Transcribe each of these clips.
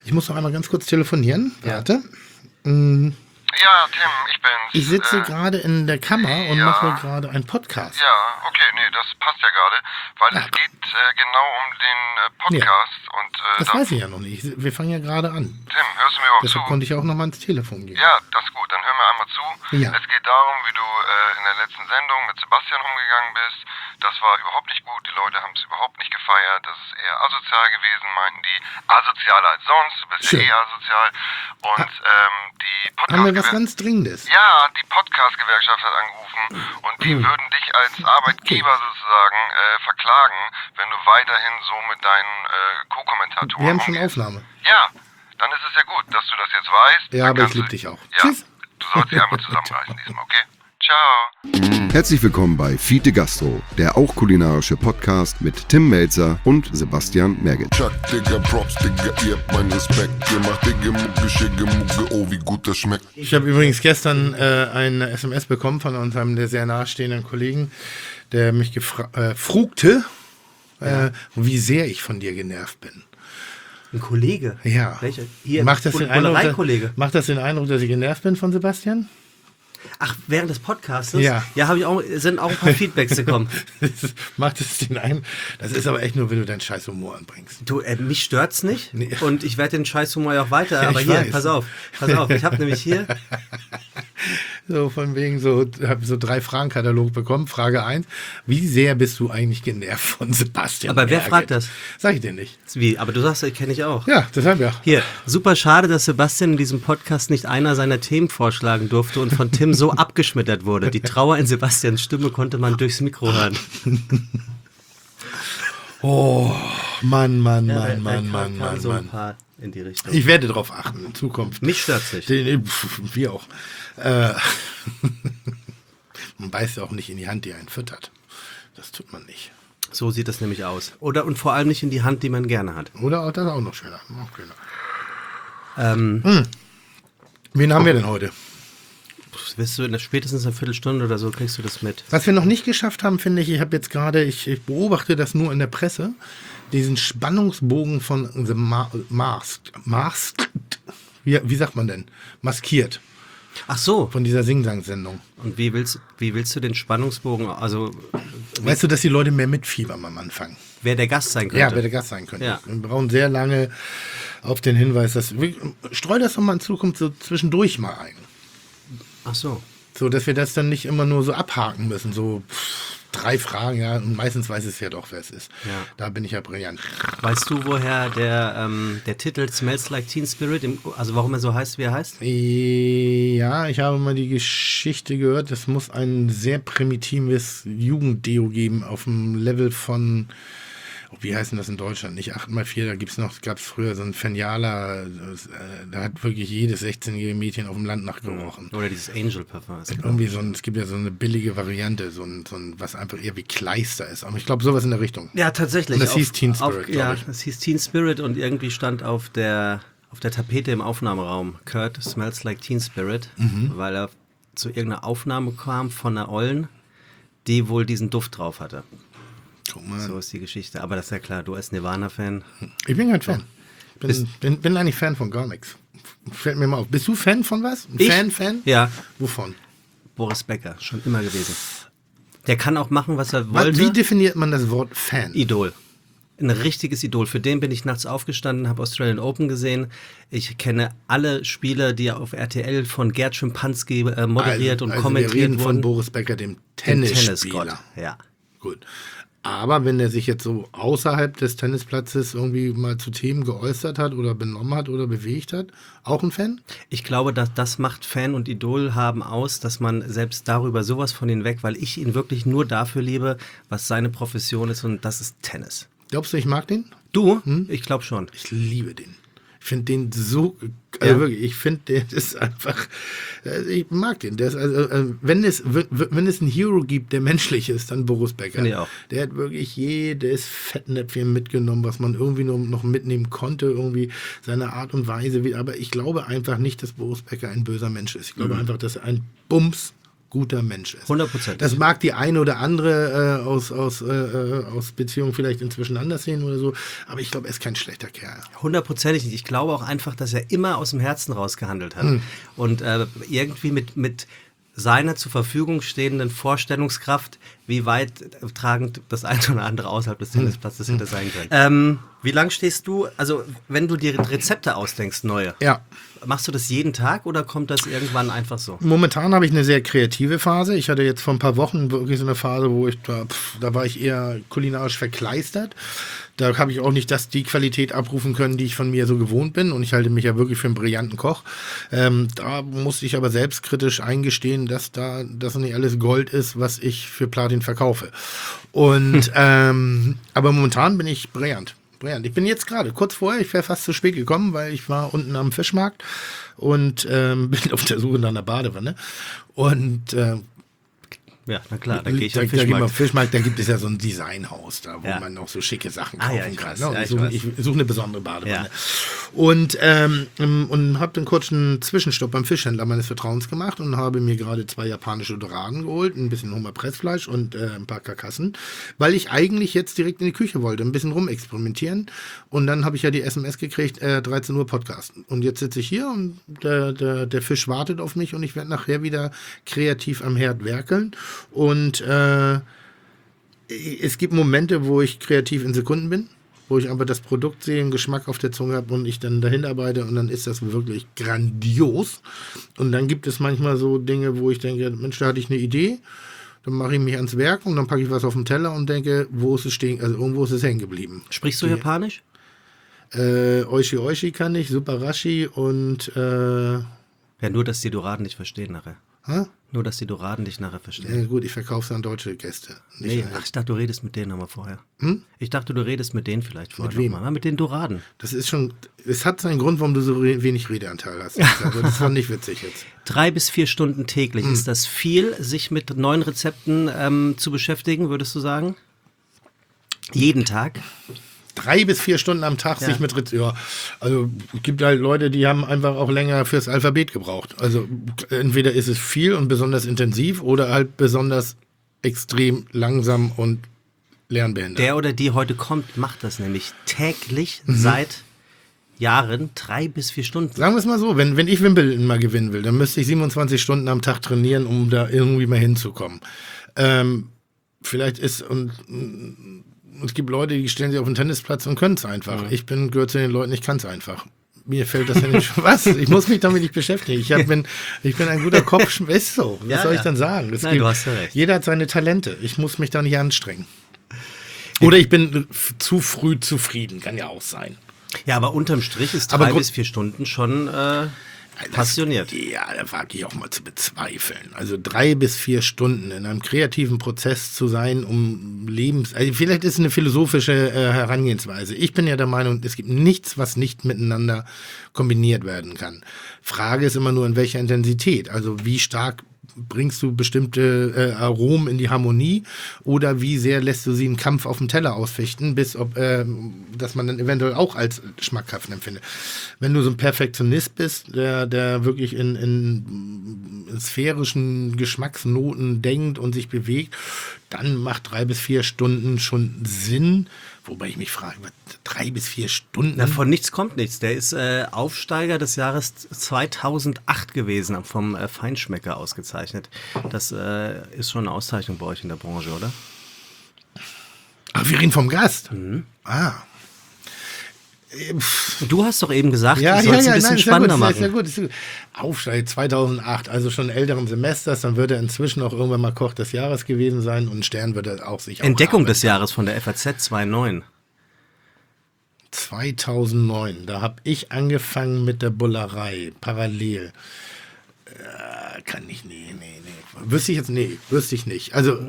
Ich muss noch einmal ganz kurz telefonieren. Ja. Warte. Ja, Tim, ich bin's. Ich sitze gerade in der Kammer und mache gerade einen Podcast. Ja, okay, nee, das passt ja gerade, weil es geht genau um den Podcast und Das weiß ich ja noch nicht. Wir fangen ja gerade an. Tim, hörst du mir überhaupt Deshalb zu? konnte ich auch noch mal ins Telefon gehen. Ja, das ist gut, dann hör mir einmal zu. Ja. Es geht darum, wie du in der letzten Sendung mit Sebastian umgegangen bist. Das war überhaupt nicht gut, die Leute haben es überhaupt nicht gefeiert. Das ist eher asozial gewesen, meinten die. Asozialer als sonst, du bist ja asozial. Und die Haben wir was Podcast... ganz Dringendes? Ja, die Podcast-Gewerkschaft hat angerufen und die würden dich als Arbeitgeber sozusagen verklagen, wenn du weiterhin so mit deinen Co-Kommentatoren Wir haben schon umgehst. Aufnahme. Ja, dann ist es ja gut, dass du das jetzt weißt. Ja, Dann aber ich kannst liebe du- dich auch. Ja, Tschüss. du sollst dich einmal zusammenreißen diesmal, okay? Ciao. Herzlich willkommen bei Fiete Gastro, der auch kulinarische Podcast mit Tim Melzer und Sebastian Merget. Chuck, Digga, Props, Digga, ihr habt meinen Respekt. Ihr macht Digga, Mucke, Schicke, Mucke, oh, wie gut das schmeckt. Ich habe übrigens gestern eine SMS bekommen von einem der sehr nahestehenden Kollegen, der mich frugte, wie sehr ich von dir genervt bin. Ein Kollege? Ja. Welcher? Hier, Macht das den Eindruck, Bullerei-Kollege. macht das den Eindruck, dass ich genervt bin von Sebastian? Ach, während des Podcasts? Ja. Ja, habe ich auch, sind auch ein paar Feedbacks gekommen. Macht es den Eindruck? Das ist aber echt nur, wenn du deinen scheiß Humor anbringst. Du, mich stört's nicht. Nee. Und ich werde den Scheißhumor ja auch weiter. Ja, Aber ich hier, weiß. pass auf. Ich habe nämlich hier. So von wegen habe so 3 Fragenkatalog bekommen. Frage 1, wie sehr bist du eigentlich genervt von Sebastian Aber wer Merget? fragt das? Sag ich dir nicht. Wie? Aber du sagst, kenne ich auch. Ja, deshalb ja. Hier, super schade, dass Sebastian in diesem Podcast nicht einer seiner Themen vorschlagen durfte und von Tim so abgeschmettert wurde. Die Trauer in Sebastians Stimme konnte man durchs Mikro hören. Oh, Mann. So ein paar in die Richtung. Ich werde darauf achten in Zukunft. Mich stört's nicht. Wir auch. Man beißt ja auch nicht in die Hand, die einen füttert. Das tut man nicht. So sieht das nämlich aus. Und vor allem nicht in die Hand, die man gerne hat. Oder auch das auch noch schöner. Wen haben wir denn heute? Wirst du spätestens eine Viertelstunde oder so kriegst du das mit. Was wir noch nicht geschafft haben, finde ich, ich beobachte das nur in der Presse, diesen Spannungsbogen von The Masked, wie sagt man denn? Maskiert, Ach so. von dieser Sing-Sang-Sendung. Und wie willst du den Spannungsbogen, also Weißt du, dass die Leute mehr mitfiebern am Anfang? wer der Gast sein könnte? Ja, wer der Gast sein könnte. Ja. Wir brauchen sehr lange auf den Hinweis, streu das doch mal in Zukunft so zwischendurch mal ein. Ach so. So, dass wir das dann nicht immer nur so abhaken müssen, so 3 Fragen, ja, und meistens weiß es ja doch, wer es ist. Ja. Da bin ich ja brillant. Weißt du, woher der Titel Smells Like Teen Spirit, also warum er so heißt, wie er heißt? Ja, ich habe mal die Geschichte gehört, es muss ein sehr primitives Jugenddeo geben auf dem Level von, wie heißt denn das in Deutschland? Nicht 8x4, da gab es früher so ein Fenialer, da hat wirklich jedes 16-jährige Mädchen auf dem Land nachgerochen. Oder dieses Angel Parfum. Irgendwie es gibt ja so eine billige Variante, so ein was einfach eher wie Kleister ist. Aber ich glaube, sowas in der Richtung. Ja, tatsächlich. Und das hieß Teen Spirit, glaub Ja, ich. das hieß Teen Spirit und irgendwie stand auf der Tapete im Aufnahmeraum Kurt Smells Like Teen Spirit, weil er zu irgendeiner Aufnahme kam von einer Ollen, die wohl diesen Duft drauf hatte. Guck mal. So ist die Geschichte. Aber das ist ja klar, du als Nirvana-Fan. Ich bin kein Fan. Bin eigentlich Fan von gar nichts. Fällt mir mal auf. Bist du Fan von was? Ich? Fan? Ja, Wovon? Boris Becker, schon immer gewesen. Der kann auch machen, was er Wie wollte. definiert man das Wort Fan? Idol. Ein richtiges Idol. Für den bin ich nachts aufgestanden, habe Australian Open gesehen. Ich kenne alle Spiele, die auf RTL von Gerd Schimpanski moderiert und also kommentiert wir reden wurden. von Boris Becker, dem Dem Tennisspieler. Tennisgott. Ja. Gut. Aber wenn er sich jetzt so außerhalb des Tennisplatzes irgendwie mal zu Themen geäußert hat oder benommen hat oder bewegt hat, auch ein Fan? Ich glaube, dass das macht Fan und Idol haben aus, dass man selbst darüber sowas von ihn weg, weil ich ihn wirklich nur dafür liebe, was seine Profession ist und das ist Tennis. Glaubst du, ich mag den? Du? Ich glaube schon. Ich liebe den. Ich finde den so, Ja. wirklich, ich finde, der ist einfach, ich mag den. Der ist wenn es ein Hero gibt, der menschlich ist, dann Boris Becker. Finde ich auch. Der hat wirklich jedes Fettnäpfchen mitgenommen, was man irgendwie noch mitnehmen konnte, irgendwie seine Art und Weise. Aber ich glaube einfach nicht, dass Boris Becker ein böser Mensch ist. Ich glaube einfach, dass er ein Bums guter Mensch ist. 100%. Das mag die eine oder andere aus Beziehungen vielleicht inzwischen anders sehen oder so, aber ich glaube, er ist kein schlechter Kerl. 100% nicht. Ich glaube auch einfach, dass er immer aus dem Herzen raus gehandelt hat. Und irgendwie mit seiner zur Verfügung stehenden Vorstellungskraft, wie weit tragend das eine oder andere außerhalb des Tennisplatzes hätte sein können. Wie lange stehst du, also wenn du dir Rezepte ausdenkst, neue, Ja. machst du das jeden Tag oder kommt das irgendwann einfach so? Momentan habe ich eine sehr kreative Phase. Ich hatte jetzt vor ein paar Wochen wirklich so eine Phase, wo da war ich eher kulinarisch verkleistert. Da habe ich auch nicht die Qualität abrufen können, die ich von mir so gewohnt bin. Und ich halte mich ja wirklich für einen brillanten Koch. Da musste ich aber selbstkritisch eingestehen, dass das nicht alles Gold ist, was ich für Platin verkaufe. Und aber momentan bin ich brillant. Ich bin jetzt gerade kurz vorher, ich wäre fast zu spät gekommen, weil ich war unten am Fischmarkt und bin auf der Suche nach einer Badewanne. Und Ja, na klar, da gehe ich da am geht man auf Fischmarkt. Fischmarkt, da gibt es ja so ein Designhaus, da wo Ja. man auch so schicke Sachen Ah, kaufen ja, ich kann. weiß. Ne? Und Ja, ich ich weiß. suche eine besondere Badewanne. Ja. Und habe dann kurz einen Zwischenstopp beim Fischhändler meines Vertrauens gemacht und habe mir gerade 2 japanische Doraden geholt, ein bisschen Hummerpressfleisch und ein paar Karkassen, weil ich eigentlich jetzt direkt in die Küche wollte, ein bisschen rumexperimentieren. Und dann habe ich ja die SMS gekriegt, 13 Uhr Podcast. Und jetzt sitze ich hier und der Fisch wartet auf mich und ich werde nachher wieder kreativ am Herd werkeln. Und es gibt Momente, wo ich kreativ in Sekunden bin, wo ich aber das Produkt sehe, einen Geschmack auf der Zunge habe und ich dann dahin arbeite und dann ist das wirklich grandios. Und dann gibt es manchmal so Dinge, wo ich denke, Mensch, da hatte ich eine Idee, dann mache ich mich ans Werk und dann packe ich was auf den Teller und denke, wo ist es stehen, also irgendwo ist es hängen geblieben. Sprichst du Japanisch? Oishi Oishi kann ich, Suparashi und Ja, nur, dass die Doraden nicht verstehen nachher. hä? Nur, dass die Doraden dich nachher verstehen. Ja, gut, ich verkaufe es an deutsche Gäste. Nicht Nee, an- ach, ich dachte, du redest mit denen nochmal vorher. Ich dachte, du redest mit denen vielleicht vorher wem? nochmal. Mit den Doraden. Das ist schon, es hat seinen Grund, warum du so wenig Redeanteil hast. Also das war nicht witzig jetzt. 3 bis 4 Stunden täglich. Ist das viel, sich mit neuen Rezepten zu beschäftigen, würdest du sagen? Jeden Tag? 3 bis 4 Stunden am Tag Ja. sich mit ja, also es gibt halt Leute, die haben einfach auch länger fürs Alphabet gebraucht. Also entweder ist es viel und besonders intensiv oder halt besonders extrem langsam und lernbehindert. Der oder die heute kommt, macht das nämlich täglich seit Jahren 3 bis 4 Stunden. Sagen wir es mal so, wenn ich Wimbledon mal gewinnen will, dann müsste ich 27 Stunden am Tag trainieren, um da irgendwie mal hinzukommen. Vielleicht ist es gibt Leute, die stellen sich auf den Tennisplatz und können es einfach. Ich gehöre zu den Leuten, ich kann es einfach. Mir fällt das ja nicht. Was? Ich muss mich damit nicht beschäftigen. Ich bin ein guter Kopf. Ist so. Was Ja, soll ich ja. dann sagen? Nein, du hast ja recht. Jeder hat seine Talente. Ich muss mich da nicht anstrengen. Oder ich bin zu früh zufrieden. Kann ja auch sein. Ja, aber unterm Strich ist Aber 3 Grund- bis 4 Stunden schon passioniert. Ja, da wage ich auch mal zu bezweifeln. Also 3 bis 4 Stunden in einem kreativen Prozess zu sein, um also vielleicht ist es eine philosophische Herangehensweise. Ich bin ja der Meinung, es gibt nichts, was nicht miteinander kombiniert werden kann. Frage ist immer nur, in welcher Intensität. Also wie stark bringst du bestimmte Aromen in die Harmonie oder wie sehr lässt du sie im Kampf auf dem Teller ausfechten, dass man dann eventuell auch als schmackhaft empfindet. Wenn du so ein Perfektionist bist, der wirklich in sphärischen Geschmacksnoten denkt und sich bewegt, dann macht 3 bis 4 Stunden schon Sinn. Wobei ich mich frage, 3 bis 4 Stunden? Na, von nichts kommt nichts. Der ist Aufsteiger des Jahres 2008 gewesen, vom Feinschmecker ausgezeichnet. Das ist schon eine Auszeichnung bei euch in der Branche, oder? Ach, wir reden vom Gast. Ah. Du hast doch eben gesagt, Ja, du sollst ein bisschen nein, spannender ist ja machen. gut, ist ja gut. Aufsteiger 2008, also schon älteren Semesters, dann wird er inzwischen auch irgendwann mal Koch des Jahres gewesen sein und einen Stern wird er auch sich Entdeckung auch des Jahres von der FAZ 2.9. 2009, da habe ich angefangen mit der Bullerei, parallel. Kann ich, nee. Wüsste ich nicht. Also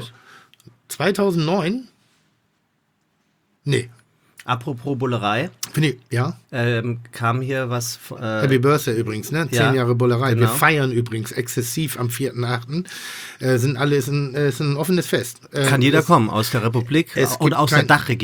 2009? Nee. Apropos Bullerei, Finde ich, ja. kam hier was. Happy Birthday übrigens, ne? 10 ja, Jahre Bullerei. genau. Wir feiern übrigens exzessiv am 4.8. Ist ein offenes Fest. Kann jeder kommen aus der Republik es und gibt aus der kein- Dachregion.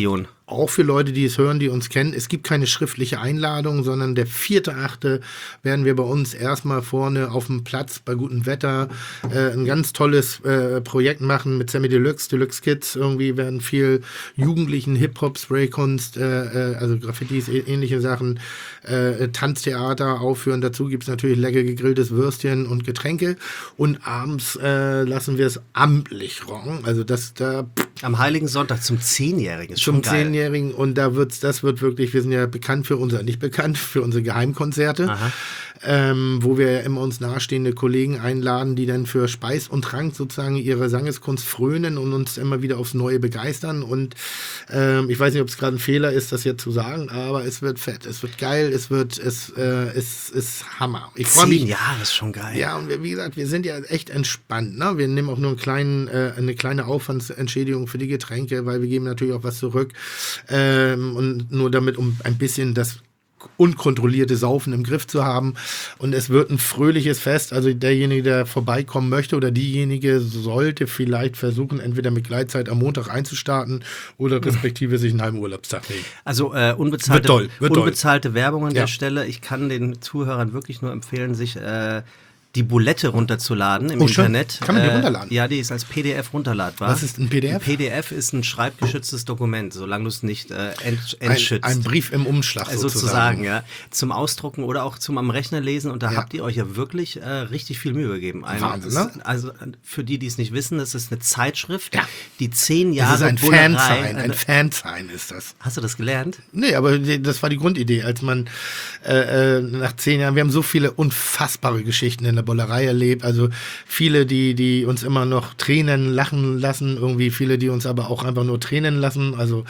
auch für Leute, die es hören, die uns kennen, es gibt keine schriftliche Einladung, sondern der 4.8. werden wir bei uns erstmal vorne auf dem Platz bei gutem Wetter ein ganz tolles Projekt machen mit Sammy Deluxe Kids. Irgendwie werden viel Jugendlichen Hip-Hop, Spraykunst, also Graffitis, ähnliche Sachen, Tanztheater aufführen. Dazu gibt es natürlich lecker gegrilltes Würstchen und Getränke. Und abends lassen wir es amtlich rocken. Also am Heiligen Sonntag zum 10-Jährigen ist schon geil. Zum 10-Jährigen und das wird wirklich, wir sind ja bekannt für unsere Geheimkonzerte, wo wir ja immer uns nahestehende Kollegen einladen, die dann für Speis und Trank sozusagen ihre Sangeskunst frönen und uns immer wieder aufs Neue begeistern und ich weiß nicht, ob es gerade ein Fehler ist, das jetzt zu sagen, aber es wird fett, es wird geil, es ist Hammer. Ich freue mich. 10 Jahre ist schon geil. Ja, und wie gesagt, wir sind ja echt entspannt, ne? Wir nehmen auch nur eine kleine Aufwandsentschädigung für die Getränke, weil wir geben natürlich auch was zurück und nur damit, um ein bisschen das unkontrollierte Saufen im Griff zu haben. Und es wird ein fröhliches Fest. Also derjenige, der vorbeikommen möchte oder diejenige sollte vielleicht versuchen, entweder mit Gleitzeit am Montag einzustarten oder respektive sich einen halben Urlaubstag nehmen. Also unbezahlte Werbung an Ja. der Stelle. Ich kann den Zuhörern wirklich nur empfehlen, sich die Bulette runterzuladen im schön. Internet. Kann man die runterladen? Ja, die ist als PDF runterladbar. Was ist ein PDF? Ein PDF ist ein schreibgeschütztes Dokument, solange du es nicht entschützt. Ein Brief im Umschlag sozusagen, ja. Zum Ausdrucken oder auch zum am Rechner lesen. Und da Ja. habt ihr euch ja wirklich richtig viel Mühe gegeben. Wahnsinn, ne? Also für die es nicht wissen, das ist eine Zeitschrift, Ja. die 10 Das Jahre ist ein Bullerei- Fansign. Ein Fansign ist das. Hast du das gelernt? Nee, aber das war die Grundidee, als man nach 10 Jahren, wir haben so viele unfassbare Geschichten in der Bullerei erlebt, also viele, die uns immer noch Tränen lachen lassen, irgendwie viele, die uns aber auch einfach nur Tränen lassen, also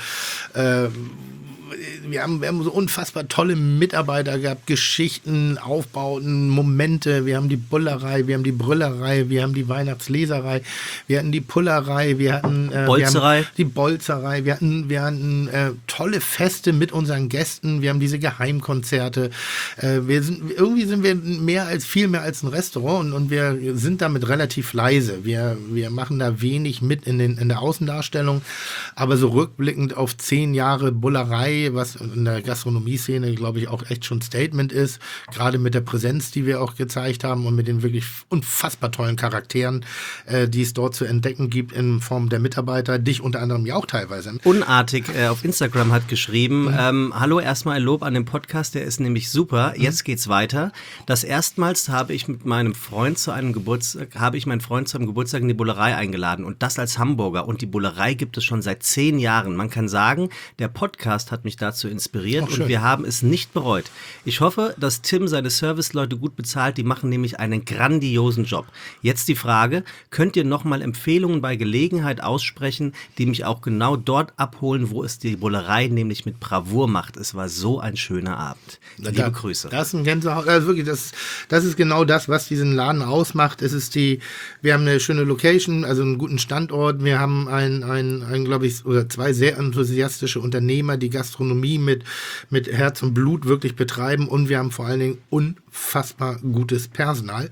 wir haben so unfassbar tolle Mitarbeiter gehabt, Geschichten, Aufbauten, Momente. Wir haben die Bullerei, wir haben die Brüllerei, wir haben die Weihnachtsleserei, wir hatten die Pullerei, wir hatten Bolzerei. Wir haben die Bolzerei, wir hatten tolle Feste mit unseren Gästen, wir haben diese Geheimkonzerte. Irgendwie sind wir viel mehr als ein Restaurant und wir sind damit relativ leise. Wir machen da wenig mit in der Außendarstellung, aber so rückblickend auf 10 Jahre Bullerei, was in der Gastronomie-Szene, glaube ich, auch echt schon ein Statement ist, gerade mit der Präsenz, die wir auch gezeigt haben und mit den wirklich unfassbar tollen Charakteren, die es dort zu entdecken gibt in Form der Mitarbeiter, dich unter anderem ja auch teilweise. Unartig auf Instagram hat geschrieben, hallo, erstmal ein Lob an den Podcast, der ist nämlich super, jetzt geht's weiter. Das erstmals habe ich meinen Freund zu einem Geburtstag in die Bullerei eingeladen und das als Hamburger und die Bullerei gibt es schon seit 10 Jahren. Man kann sagen, der Podcast hat mich dazu inspiriert und wir haben es nicht bereut. Ich hoffe, dass Tim seine Serviceleute gut bezahlt, die machen nämlich einen grandiosen Job. Jetzt die Frage, könnt ihr nochmal Empfehlungen bei Gelegenheit aussprechen, die mich auch genau dort abholen, wo es die Bullerei nämlich mit Bravour macht. Es war so ein schöner Abend. Liebe Grüße. Das ist ein Gänsehaut, also wirklich, das ist genau das, was diesen Laden ausmacht. Wir haben eine schöne Location, also einen guten Standort. Wir haben glaube ich, oder 2 sehr enthusiastische Unternehmer, die Gastronomie mit Herz und Blut wirklich betreiben und wir haben vor allen Dingen unfassbar gutes Personal.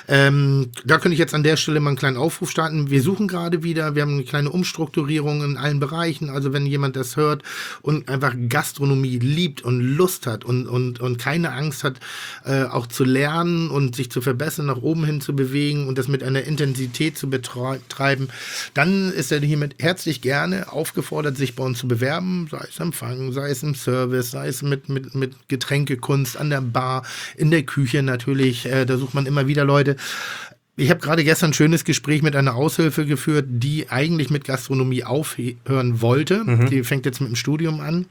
Da könnte ich jetzt an der Stelle mal einen kleinen Aufruf starten. Wir suchen gerade wieder, wir haben eine kleine Umstrukturierung in allen Bereichen, also wenn jemand das hört und einfach Gastronomie liebt und Lust hat und keine Angst hat, auch zu lernen und sich zu verbessern, nach oben hin zu bewegen und das mit einer Intensität zu betreiben, dann ist er hiermit herzlich gerne aufgefordert, sich bei uns zu bewerben, sei es Empfang, sei es im Service, sei es mit Getränkekunst an der Bar, in der Küche natürlich, da sucht man immer wieder Leute. Ich habe gerade gestern ein schönes Gespräch mit einer Aushilfe geführt, die eigentlich mit Gastronomie aufhören wollte. Die fängt jetzt mit dem Studium an.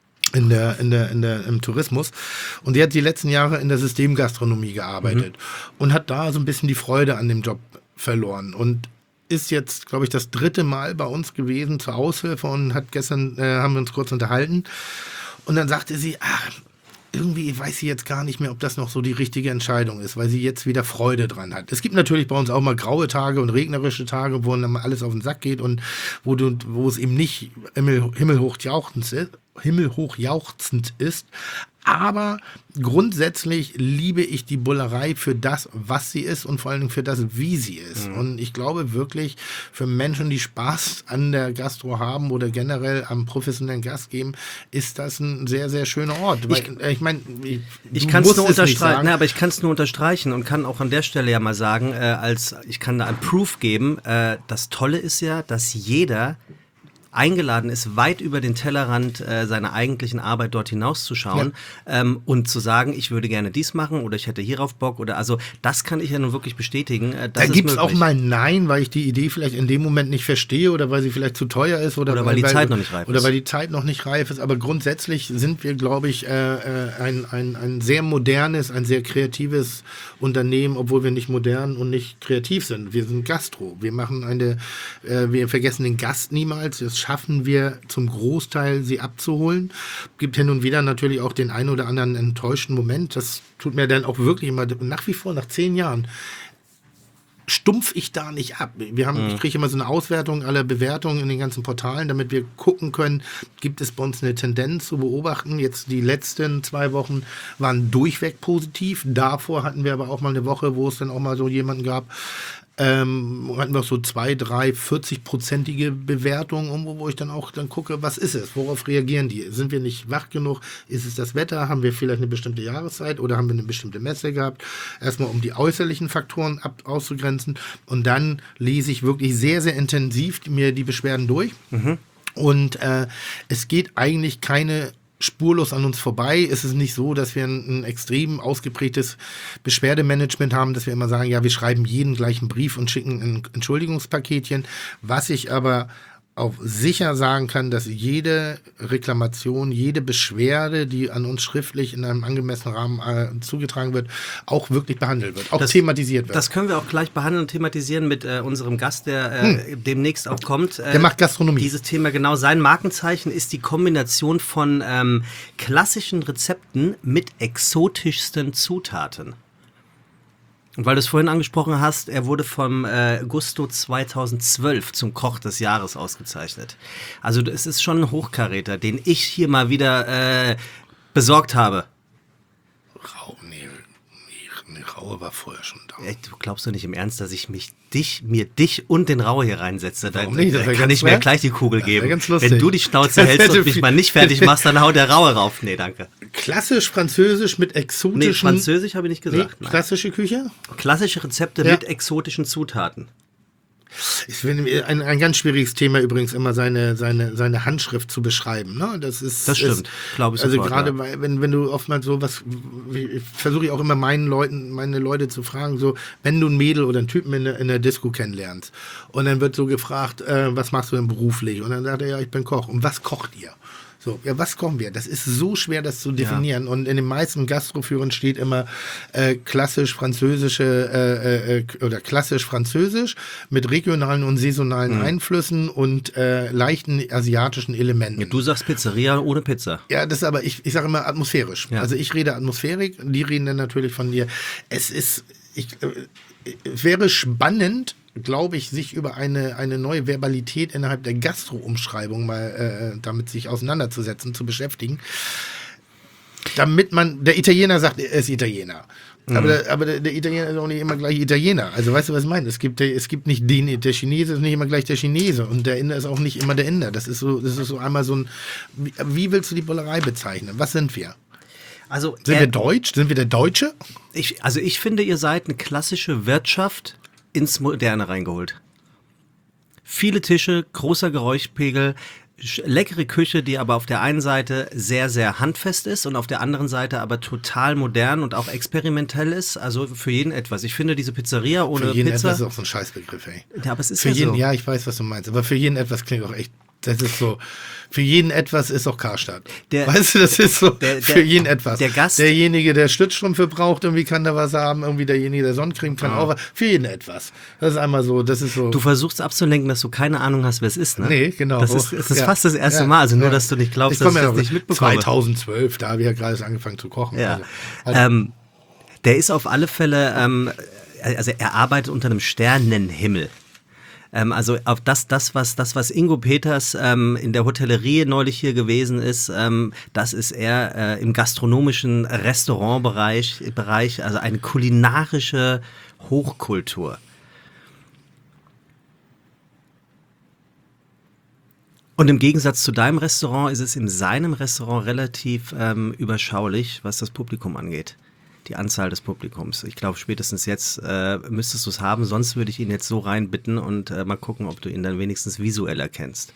Im Tourismus. Und die hat die letzten Jahre in der Systemgastronomie gearbeitet und hat da so ein bisschen die Freude an dem Job verloren und ist jetzt, glaube ich, das 3. Mal bei uns gewesen zur Aushilfe und hat gestern, haben wir uns kurz unterhalten und dann sagte sie, irgendwie weiß sie jetzt gar nicht mehr, ob das noch so die richtige Entscheidung ist, weil sie jetzt wieder Freude dran hat. Es gibt natürlich bei uns auch mal graue Tage und regnerische Tage, wo dann mal alles auf den Sack geht und wo es eben nicht himmelhoch jauchzend ist. Aber grundsätzlich liebe ich die Bullerei für das, was sie ist und vor allen Dingen für das, wie sie ist. Und ich glaube wirklich, für Menschen, die Spaß an der Gastro haben oder generell am professionellen Gast geben, ist das ein sehr, sehr schöner Ort. Ich meine, ich kann es nur unterstreichen, aber ich kann es nur unterstreichen und kann auch an der Stelle ja mal sagen, ich kann da ein Proof geben. Das Tolle ist ja, dass jeder eingeladen ist, weit über den Tellerrand seiner eigentlichen Arbeit dort hinauszuschauen und zu sagen, ich würde gerne dies machen oder ich hätte hierauf Bock oder also das kann ich ja nun wirklich bestätigen. Da gibt es auch mal Nein, weil ich die Idee vielleicht in dem Moment nicht verstehe oder weil sie vielleicht zu teuer ist oder weil die Zeit noch nicht reif ist. Oder weil die Zeit noch nicht reif ist. Aber grundsätzlich sind wir, glaube ich, ein sehr modernes, ein sehr kreatives Unternehmen, obwohl wir nicht modern und nicht kreativ sind. Wir sind Gastro. Wir machen wir vergessen den Gast niemals. Das schaffen wir zum Großteil, sie abzuholen. Gibt hin und wieder natürlich auch den einen oder anderen enttäuschten Moment. Das tut mir dann auch wirklich immer, nach wie vor, nach 10 Jahren, stumpf ich da nicht ab. Ich kriege immer so eine Auswertung aller Bewertungen in den ganzen Portalen, damit wir gucken können, gibt es bei uns eine Tendenz zu beobachten. Jetzt die letzten 2 Wochen waren durchweg positiv. Davor hatten wir aber auch mal eine Woche, wo es dann auch mal so jemanden gab, hatten wir auch so 2, 3, 40-prozentige Bewertungen, wo ich dann gucke, was ist es? Worauf reagieren die? Sind wir nicht wach genug? Ist es das Wetter? Haben wir vielleicht eine bestimmte Jahreszeit oder haben wir eine bestimmte Messe gehabt? Erstmal, um die äußerlichen Faktoren auszugrenzen. Und dann lese ich wirklich sehr, sehr intensiv mir die Beschwerden durch. Und es geht eigentlich keine spurlos an uns vorbei. Es ist nicht so, dass wir ein extrem ausgeprägtes Beschwerdemanagement haben, dass wir immer sagen, ja, wir schreiben jeden gleichen Brief und schicken ein Entschuldigungspaketchen. Was ich aber auch sicher sagen kann, dass jede Reklamation, jede Beschwerde, die an uns schriftlich in einem angemessenen Rahmen zugetragen wird, auch wirklich behandelt wird, auch thematisiert wird. Das können wir auch gleich behandeln und thematisieren mit unserem Gast, der demnächst auch kommt. Der macht Gastronomie. Dieses Thema, genau, sein Markenzeichen ist die Kombination von klassischen Rezepten mit exotischsten Zutaten. Und weil du es vorhin angesprochen hast, er wurde vom Gusto 2012 zum Koch des Jahres ausgezeichnet. Also es ist schon ein Hochkaräter, den ich hier mal wieder besorgt habe. Raue war vorher schon da. Du glaubst doch nicht im Ernst, dass ich mir dich und den Raue hier reinsetze. Warum nicht? Da kann ich mir gleich die Kugel geben. Ganz lustig. Wenn du die Schnauze hältst und mich mal nicht fertig machst, dann haut der Raue rauf. Nee, danke. Klassisch französisch mit exotischen... Nee, französisch habe ich nicht gesagt. Nee, klassische Küche? Klassische Rezepte mit exotischen Zutaten. Ich finde ein ganz schwieriges Thema übrigens immer seine Handschrift zu beschreiben. Ne? Das stimmt, glaube ich. Also gerade wenn du oftmals sowas, versuche ich auch immer meine Leute zu fragen, so wenn du ein Mädel oder einen Typen in der Disco kennenlernst und dann wird so gefragt, was machst du denn beruflich? Und dann sagt er, ja, ich bin Koch. Und was kocht ihr? So, ja, was kochen wir? Das ist so schwer, das zu definieren. Ja. Und in den meisten Gastroführern steht immer klassisch französisch mit regionalen und saisonalen Einflüssen und leichten asiatischen Elementen. Ja, du sagst Pizzeria ohne Pizza. Ja, das ist aber, ich sage immer atmosphärisch. Ja. Also ich rede atmosphärisch, die reden dann natürlich von dir. Es wäre spannend, glaube ich, sich über eine neue Verbalität innerhalb der Gastro-Umschreibung mal damit sich auseinanderzusetzen, zu beschäftigen. Damit der Italiener sagt, er ist Italiener. Aber der Italiener ist auch nicht immer gleich Italiener. Also weißt du, was ich meine? Es gibt nicht der Chinese ist nicht immer gleich der Chinese und der Inder ist auch nicht immer der Inder. Das ist so einmal so ein, wie willst du die Bullerei bezeichnen? Was sind wir? Also, sind wir deutsch? Sind wir der Deutsche? Ich finde, ihr seid eine klassische Wirtschaft ins Moderne reingeholt. Viele Tische, großer Geräuschpegel, leckere Küche, die aber auf der einen Seite sehr, sehr handfest ist und auf der anderen Seite aber total modern und auch experimentell ist. Also für jeden etwas. Ich finde diese Pizzeria ohne Pizza... Für jeden etwas ist auch so ein Scheißbegriff, ey. Ja, aber es ist für jeden, so. Ja, ich weiß, was du meinst. Aber für jeden etwas klingt auch echt... Das ist so, für jeden etwas ist auch Karstadt. Weißt du, das ist so, für jeden etwas. Der Gast, derjenige, der Stützstrümpfe braucht, irgendwie kann da was haben, irgendwie derjenige, der Sonnencreme kann auch was. Für jeden etwas. Das ist einmal so, das ist so. Du versuchst abzulenken, dass du keine Ahnung hast, wer es ist, ne? Nee, genau. Das ist fast das erste Mal, also nur, dass du nicht glaubst, dass ich das nicht mitbekomme. 2012, da habe ich ja gerade angefangen zu kochen. Ja. Der ist auf alle Fälle, also er arbeitet unter einem Sternenhimmel. Also auf das, was Ingo Peters in der Hotellerie neulich hier gewesen ist, das ist eher im gastronomischen Restaurantbereich, also eine kulinarische Hochkultur. Und im Gegensatz zu deinem Restaurant ist es in seinem Restaurant relativ überschaulich, was das Publikum angeht. Die Anzahl des Publikums. Ich glaube, spätestens jetzt müsstest du es haben, sonst würde ich ihn jetzt so reinbitten und mal gucken, ob du ihn dann wenigstens visuell erkennst.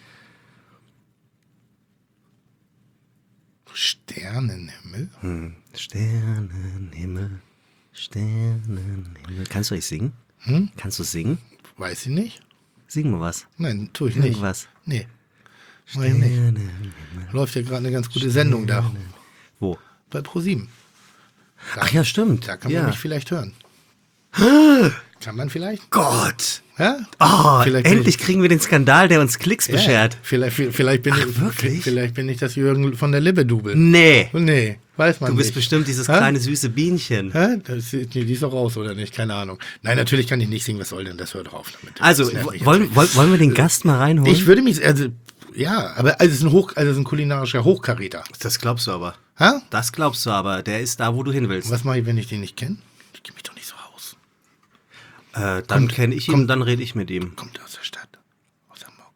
Sternenhimmel? Sternenhimmel, Sternenhimmel. Kannst du nicht singen? Kannst du singen? Weiß ich nicht. Sing mal was. Nein, tue ich nicht. Irgendwas. Nee. Mach ich nicht. Läuft ja gerade eine ganz gute Sendung da. Wo? Bei ProSieben. Ach ja, stimmt. Da kann man mich vielleicht hören. Kann man vielleicht? Gott! Ja? Oh, Vielleicht endlich kriegen wir den Skandal, der uns Klicks beschert. Vielleicht bin wirklich? vielleicht bin ich das Jürgen von der Lippe-Dubel. Nee. Nee, weiß man Du bist nicht. bestimmt dieses Hä? kleine süße Bienchen. Hä? Die ist doch raus, oder nicht? Keine Ahnung. Nein, natürlich kann ich nicht singen. Was soll denn das? Hör doch auf damit. Also, Das nervt mich wollen wir den Gast mal reinholen? Ich würde mich, ja, aber es ist ein kulinarischer Hochkaräter. Das glaubst du aber. Hä? Das glaubst du aber. Der ist da, wo du hin willst. Was mache ich, wenn ich den nicht kenne? Ich kenne mich doch nicht so aus. Dann kenne ich ihn, dann rede ich mit ihm. Kommt aus der Stadt. Aus Hamburg.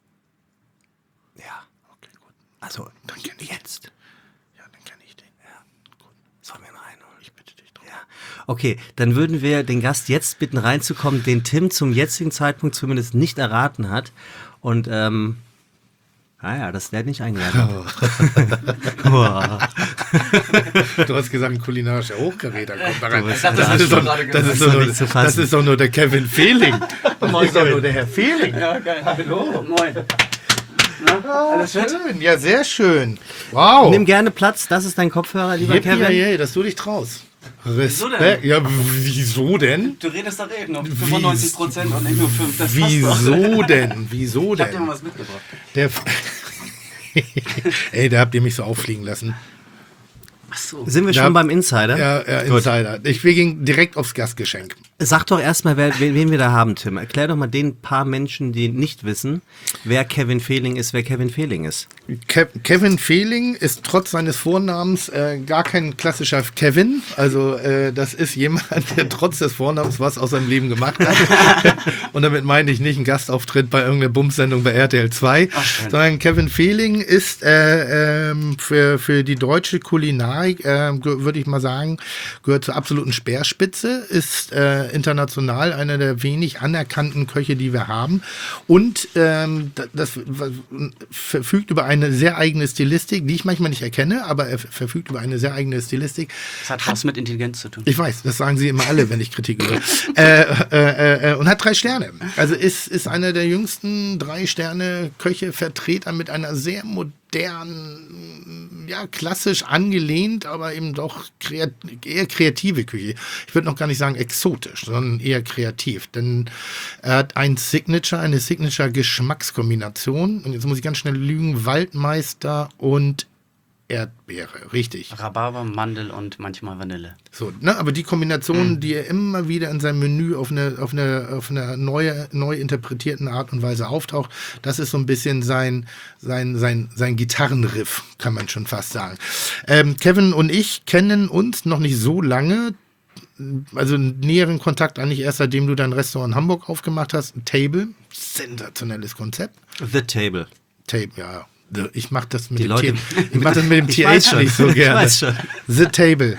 Ja. Okay, gut. Also, Dann kenn ich jetzt. Ja, dann kenne ich den. Sollen wir ihn reinholen? Ich bitte dich drum. Ja. Okay, dann würden wir den Gast jetzt bitten reinzukommen, den Tim zum jetzigen Zeitpunkt zumindest nicht erraten hat. Und, das wäre nicht eingeladen. Du hast gesagt, ein kulinarischer Hochkaräter kommt da rein. Das ist doch nur der Kevin Fehling. Das ist doch nur der Herr Fehling. Ja, geil. Hallo. Moin. Na, alles fit? Schön. Ja, sehr schön. Wow. Nimm gerne Platz, das ist dein Kopfhörer, lieber Kevin. Yippie, dass du dich traust. Wieso denn? Respekt. Ja, wieso denn? Du redest da reden, um 95% und nicht nur 5. Das passt doch. Wieso denn? Wieso Ich hab dir denn? mal was mitgebracht. Ey, da habt ihr mich so auffliegen lassen. Ach so. Sind wir schon beim Insider? Ja, Insider. Wir gingen direkt aufs Gastgeschenk. Sag doch erstmal, wen wir da haben, Tim. Erklär doch mal den paar Menschen, die nicht wissen, wer Kevin Fehling ist. Kevin Fehling ist trotz seines Vornamens gar kein klassischer Kevin. Also das ist jemand, der trotz des Vornamens was aus seinem Leben gemacht hat. Und damit meine ich nicht einen Gastauftritt bei irgendeiner Bumsendung bei RTL 2, sondern Kevin Fehling ist für die deutsche Kulinarik, würde ich mal sagen, gehört zur absoluten Speerspitze, ist international einer der wenig anerkannten Köche, die wir haben. Und das verfügt über eine sehr eigene Stilistik, die ich manchmal nicht erkenne, aber er verfügt über eine sehr eigene Stilistik. Das hat was mit Intelligenz zu tun. Ich weiß, das sagen sie immer alle, wenn ich Kritik übe. Und hat 3 Sterne. Also ist einer der jüngsten 3-Sterne-Köche, Vertreter mit einer sehr modernen, ja, klassisch angelehnt, aber eben doch eher kreative Küche. Ich würde noch gar nicht sagen exotisch, sondern eher kreativ. Denn er hat eine Signature-Geschmackskombination. Und jetzt muss ich ganz schnell lügen, Waldmeister und Erdbeere, richtig. Rhabarber, Mandel und manchmal Vanille. So, ne, aber die Kombination, die er immer wieder in seinem Menü auf eine neu interpretierten Art und Weise auftaucht, das ist so ein bisschen sein Gitarrenriff, kann man schon fast sagen. Kevin und ich kennen uns noch nicht so lange, also einen näheren Kontakt eigentlich erst seitdem du dein Restaurant in Hamburg aufgemacht hast. Table, sensationelles Konzept. The Table. Ja. Ich mache das mit Die dem Leute- Ich mach das mit dem Ich weiß TH schon. nicht so Ich gerne. weiß schon. The Table.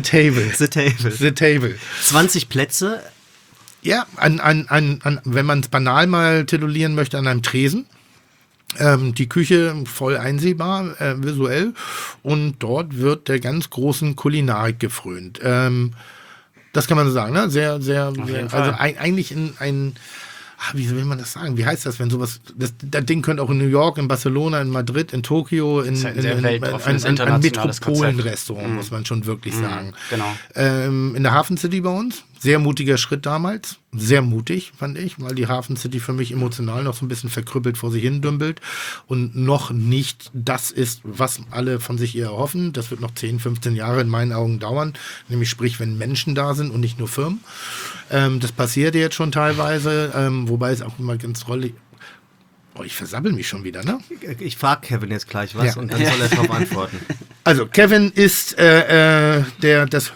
20 Plätze. Ja, wenn man es banal mal titulieren möchte, an einem Tresen. Die Küche voll einsehbar, visuell. Und dort wird der ganz großen Kulinarik gefrönt. Das kann man so sagen, ne? Sehr, jeden Fall. also eigentlich wie will man das sagen? Wie heißt das, wenn sowas, das Ding könnte auch in New York, in Barcelona, in Madrid, in Tokio, ist ein sehr weltoffenes, internationales Metropolenrestaurant, muss man schon wirklich sagen. Genau. In der Hafen City bei uns, Sehr mutiger Schritt damals. Sehr mutig, fand ich, weil die Hafen City für mich emotional noch so ein bisschen verkrüppelt vor sich hin dümpelt und noch nicht das ist, was alle von sich eher erhoffen. Das wird noch 10, 15 Jahre in meinen Augen dauern. Nämlich sprich, wenn Menschen da sind und nicht nur Firmen. Das passiert jetzt schon teilweise, wobei es auch immer ganz toll. Oh, ich versabbel mich schon wieder, ne? Ich frage Kevin jetzt gleich was und dann soll er darauf antworten. Also Kevin ist betreibt das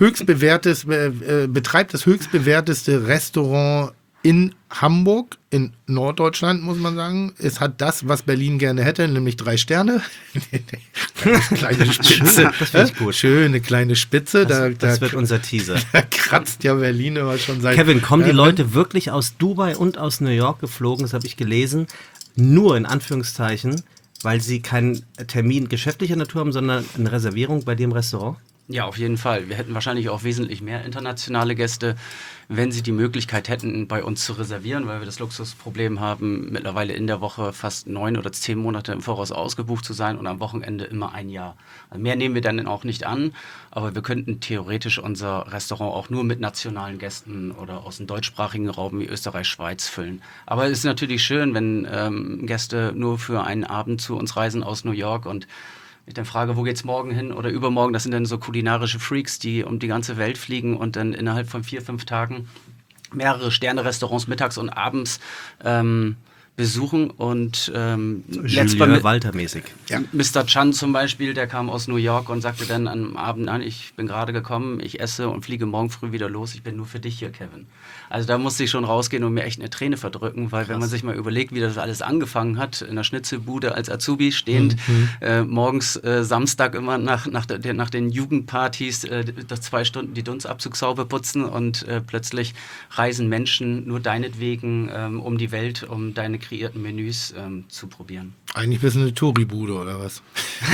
höchstbewerteste Restaurant in Hamburg, in Norddeutschland, muss man sagen. Es hat das, was Berlin gerne hätte, nämlich 3 Sterne. Kleine Spitze. Das finde ich gut. Schöne kleine Spitze. Das wird unser Teaser. Da kratzt ja Berlin aber schon seit... Kevin, kommen die Leute wirklich aus Dubai und aus New York geflogen, das habe ich gelesen, nur in Anführungszeichen, weil sie keinen Termin geschäftlicher Natur haben, sondern eine Reservierung bei dir im Restaurant? Ja, auf jeden Fall. Wir hätten wahrscheinlich auch wesentlich mehr internationale Gäste, wenn sie die Möglichkeit hätten, bei uns zu reservieren, weil wir das Luxusproblem haben, mittlerweile in der Woche fast 9 oder 10 Monate im Voraus ausgebucht zu sein und am Wochenende immer ein Jahr. Also mehr nehmen wir dann auch nicht an, aber wir könnten theoretisch unser Restaurant auch nur mit nationalen Gästen oder aus dem deutschsprachigen Raum wie Österreich, Schweiz füllen. Aber es ist natürlich schön, wenn Gäste nur für einen Abend zu uns reisen aus New York und ich dann frage, wo geht's morgen hin oder übermorgen? Das sind dann so kulinarische Freaks, die um die ganze Welt fliegen und dann innerhalb von 4, 5 Tagen mehrere Sterne-Restaurants mittags und abends besuchen und Julia Walter-mäßig. Ja. Mr. Chan zum Beispiel, der kam aus New York und sagte dann am Abend, nein, ich bin gerade gekommen, ich esse und fliege morgen früh wieder los, ich bin nur für dich hier, Kevin. Also da musste ich schon rausgehen und mir echt eine Träne verdrücken, weil wenn man sich mal überlegt, wie das alles angefangen hat, in der Schnitzelbude als Azubi stehend, morgens Samstag immer nach den Jugendpartys 2 Stunden die Dunstabzugshaube putzen und plötzlich reisen Menschen nur deinetwegen um die Welt, um deine kreierten Menüs zu probieren. Eigentlich bist du eine Touri-Bude oder was?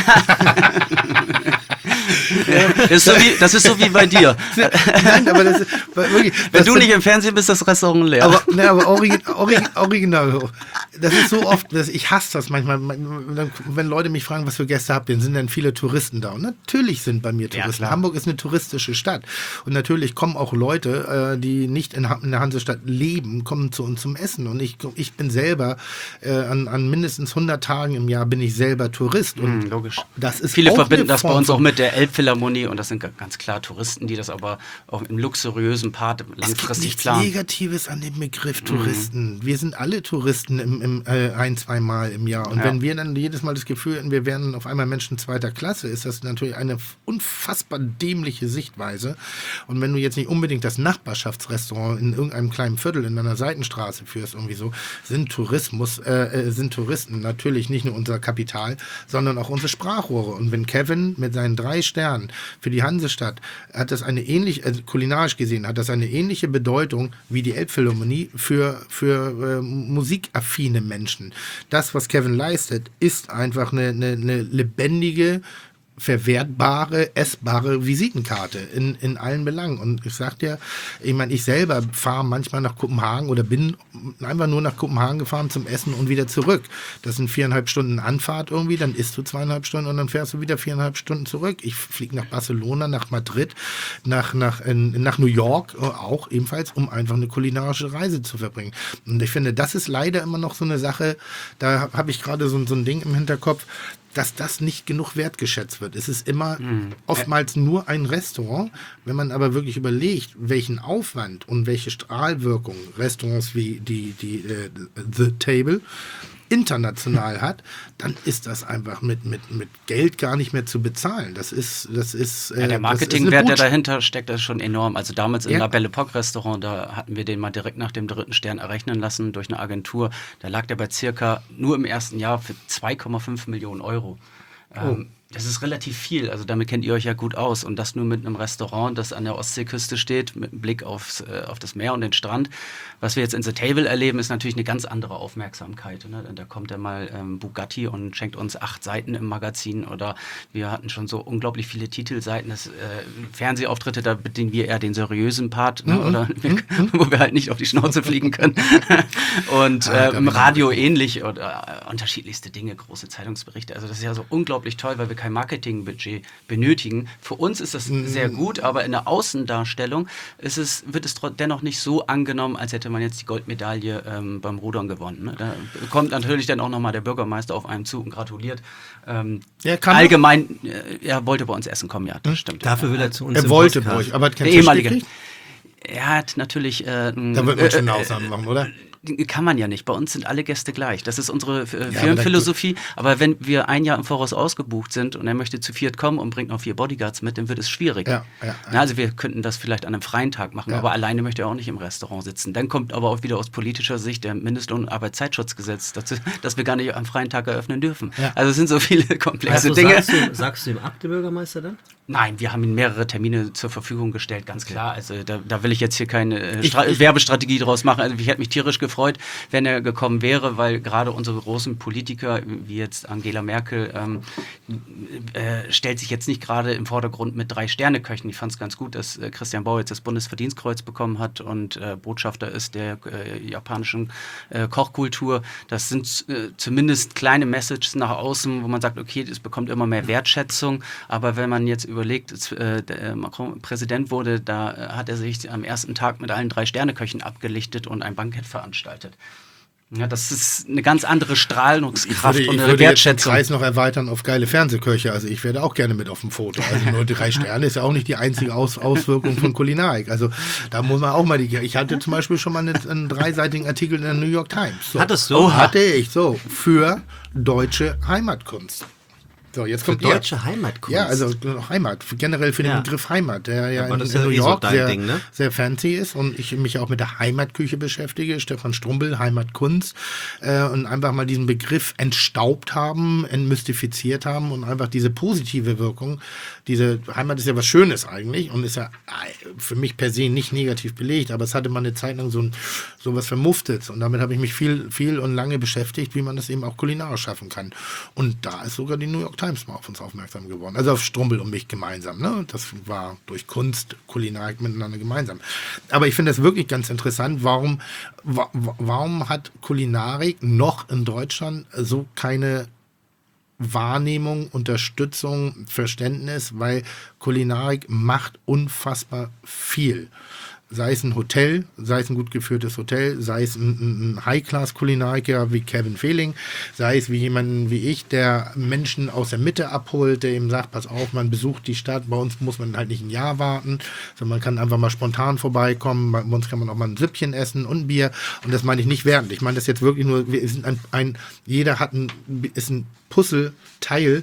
Das ist so wie bei dir. Nein, aber das ist wirklich... Wenn du nicht im Fernsehen bist, das Restaurant leer. Aber original. Das ist so oft, ich hasse das manchmal, wenn Leute mich fragen, was für Gäste habt ihr, sind dann viele Touristen da. Und natürlich sind bei mir Touristen. Ja, Hamburg ist eine touristische Stadt. Und natürlich kommen auch Leute, die nicht in der Hansestadt leben, kommen zu uns zum Essen. Und ich bin selber, an mindestens 100 Tagen im Jahr bin ich selber Tourist. Und logisch. Das ist viele auch verbinden das bei uns auch mit der Elbphilharmonie und das sind ganz klar Touristen, die das aber auch im luxuriösen Part langfristig planen. Es gibt nichts Negatives an dem Begriff Touristen. Wir sind alle Touristen 1-2 Mal im Jahr. Und wenn wir dann jedes Mal das Gefühl hätten, wir wären auf einmal Menschen 2. Klasse, ist das natürlich eine unfassbar dämliche Sichtweise. Und wenn du jetzt nicht unbedingt das Nachbarschaftsrestaurant in irgendeinem kleinen Viertel in einer Seitenstraße führst, irgendwie so, sind Touristen natürlich nicht nur unser Kapital, sondern auch unsere Sprachrohre. Und wenn Kevin mit seinen 3 Sternen für die Hansestadt hat das eine ähnliche, kulinarisch gesehen, hat das eine ähnliche Bedeutung wie die Elbphilharmonie für musikaffine Menschen. Das, was Kevin leistet, ist einfach eine lebendige, verwertbare, essbare Visitenkarte in allen Belangen. Und ich sag dir, ich selber fahre manchmal nach Kopenhagen oder bin einfach nur nach Kopenhagen gefahren zum Essen und wieder zurück. Das sind 4,5 Stunden Anfahrt irgendwie, dann isst du 2,5 Stunden und dann fährst du wieder 4,5 Stunden zurück. Ich fliege nach Barcelona, nach Madrid, nach New York auch ebenfalls, um einfach eine kulinarische Reise zu verbringen. Und ich finde, das ist leider immer noch so eine Sache, da habe ich gerade so ein Ding im Hinterkopf, dass das nicht genug wertgeschätzt wird. Es ist immer oftmals nur ein Restaurant. Wenn man aber wirklich überlegt, welchen Aufwand und welche Strahlwirkung Restaurants wie die The Table international hat, dann ist das einfach mit Geld gar nicht mehr zu bezahlen. Das ist der Marketingwert, der dahinter steckt, ist schon enorm. Also damals im La Belle Époque Restaurant, da hatten wir den mal direkt nach dem 3. Stern errechnen lassen durch eine Agentur. Da lag der bei circa nur im ersten Jahr für 2,5 Millionen Euro. Das ist relativ viel, also damit kennt ihr euch ja gut aus und das nur mit einem Restaurant, das an der Ostseeküste steht, mit einem Blick auf das Meer und den Strand. Was wir jetzt in The Table erleben, ist natürlich eine ganz andere Aufmerksamkeit. Ne? Da kommt ja mal Bugatti und schenkt uns 8 Seiten im Magazin oder wir hatten schon so unglaublich viele Titelseiten, Fernsehauftritte, da bedienen wir eher den seriösen Part, ne? Oder wo wir halt nicht auf die Schnauze fliegen können. Und im Radio ähnlich oder unterschiedlichste Dinge, große Zeitungsberichte. Also das ist ja so unglaublich toll, weil wir kein Marketingbudget benötigen. Für uns ist das sehr gut, aber in der Außendarstellung wird es dennoch nicht so angenommen, als hätte man jetzt die Goldmedaille beim Rudern gewonnen. Ne? Da kommt natürlich dann auch nochmal der Bürgermeister auf einem zu und gratuliert. Allgemein, er wollte bei uns essen kommen, ja, das stimmt. Dafür will er zu uns Er wollte bei euch, aber hat kein der ehemalige. Er hat natürlich... Da wird man schon Ausnahmen machen, oder? Kann man ja nicht. Bei uns sind alle Gäste gleich. Das ist unsere Firmenphilosophie. Aber wenn wir ein Jahr im Voraus ausgebucht sind und er möchte zu viert kommen und bringt noch 4 Bodyguards mit, dann wird es schwierig. Ja. Also wir könnten das vielleicht an einem freien Tag machen, aber alleine möchte er auch nicht im Restaurant sitzen. Dann kommt aber auch wieder aus politischer Sicht der Mindestlohn- und Arbeitszeitschutzgesetz dazu, dass wir gar nicht am freien Tag eröffnen dürfen. Ja. Also es sind so viele komplexe Dinge. Sagst du ihm ab, der Bürgermeister dann? Nein, wir haben ihm mehrere Termine zur Verfügung gestellt, ganz klar. Also da will ich jetzt hier keine Werbestrategie draus machen. Also ich hätte mich tierisch gefreut, wenn er gekommen wäre, weil gerade unsere großen Politiker, wie jetzt Angela Merkel, stellt sich jetzt nicht gerade im Vordergrund mit 3-Sterne-Köchen. Ich fand es ganz gut, dass Christian Bauer jetzt das Bundesverdienstkreuz bekommen hat und Botschafter ist der japanischen Kochkultur. Das sind zumindest kleine Messages nach außen, wo man sagt, okay, es bekommt immer mehr Wertschätzung. Aber wenn man jetzt überlegt, als Macron Präsident wurde, da hat er sich am ersten Tag mit allen 3-Sterne-Köchen abgelichtet und ein Bankett veranstaltet. Ja, das ist eine ganz andere Strahlungskraft und eine Wertschätzung. Ich würde den Kreis noch erweitern auf geile Fernsehköche. Also ich werde auch gerne mit auf dem Foto. Also nur 3 Sterne ist ja auch nicht die einzige Auswirkung von Kulinarik. Also da muss man auch mal ich hatte zum Beispiel schon mal einen 3-seitigen Artikel in der New York Times. So. Hattest du? Hatte ich, so, für deutsche Heimatkunst. So, jetzt kommt deutsche Heimatkunst? Ja, also Heimat, generell für den Begriff Heimat, der ja in New York sehr fancy ist und ich mich auch mit der Heimatküche beschäftige, Stefan Strumbel, Heimatkunst, und einfach mal diesen Begriff entstaubt haben, entmystifiziert haben und einfach diese positive Wirkung, diese Heimat ist ja was Schönes eigentlich und ist ja für mich per se nicht negativ belegt, aber es hatte mal eine Zeit lang so was Vermufftes und damit habe ich mich viel und lange beschäftigt, wie man das eben auch kulinarisch schaffen kann. Und da ist sogar die New York Times mal auf uns aufmerksam geworden. Also auf Strumbel und mich gemeinsam. Ne? Das war durch Kunst, Kulinarik miteinander gemeinsam. Aber ich finde das wirklich ganz interessant, warum hat Kulinarik noch in Deutschland so keine Wahrnehmung, Unterstützung, Verständnis, weil Kulinarik macht unfassbar viel. Sei es ein Hotel, sei es ein gut geführtes Hotel, sei es ein High-Class-Kulinariker wie Kevin Fehling, sei es wie jemanden wie ich, der Menschen aus der Mitte abholt, der ihm sagt, pass auf, man besucht die Stadt, bei uns muss man halt nicht ein Jahr warten, sondern man kann einfach mal spontan vorbeikommen, bei uns kann man auch mal ein Süppchen essen und ein Bier und das meine ich nicht wertend. Ich meine das jetzt wirklich nur, wir sind jeder ist ein Puzzleteil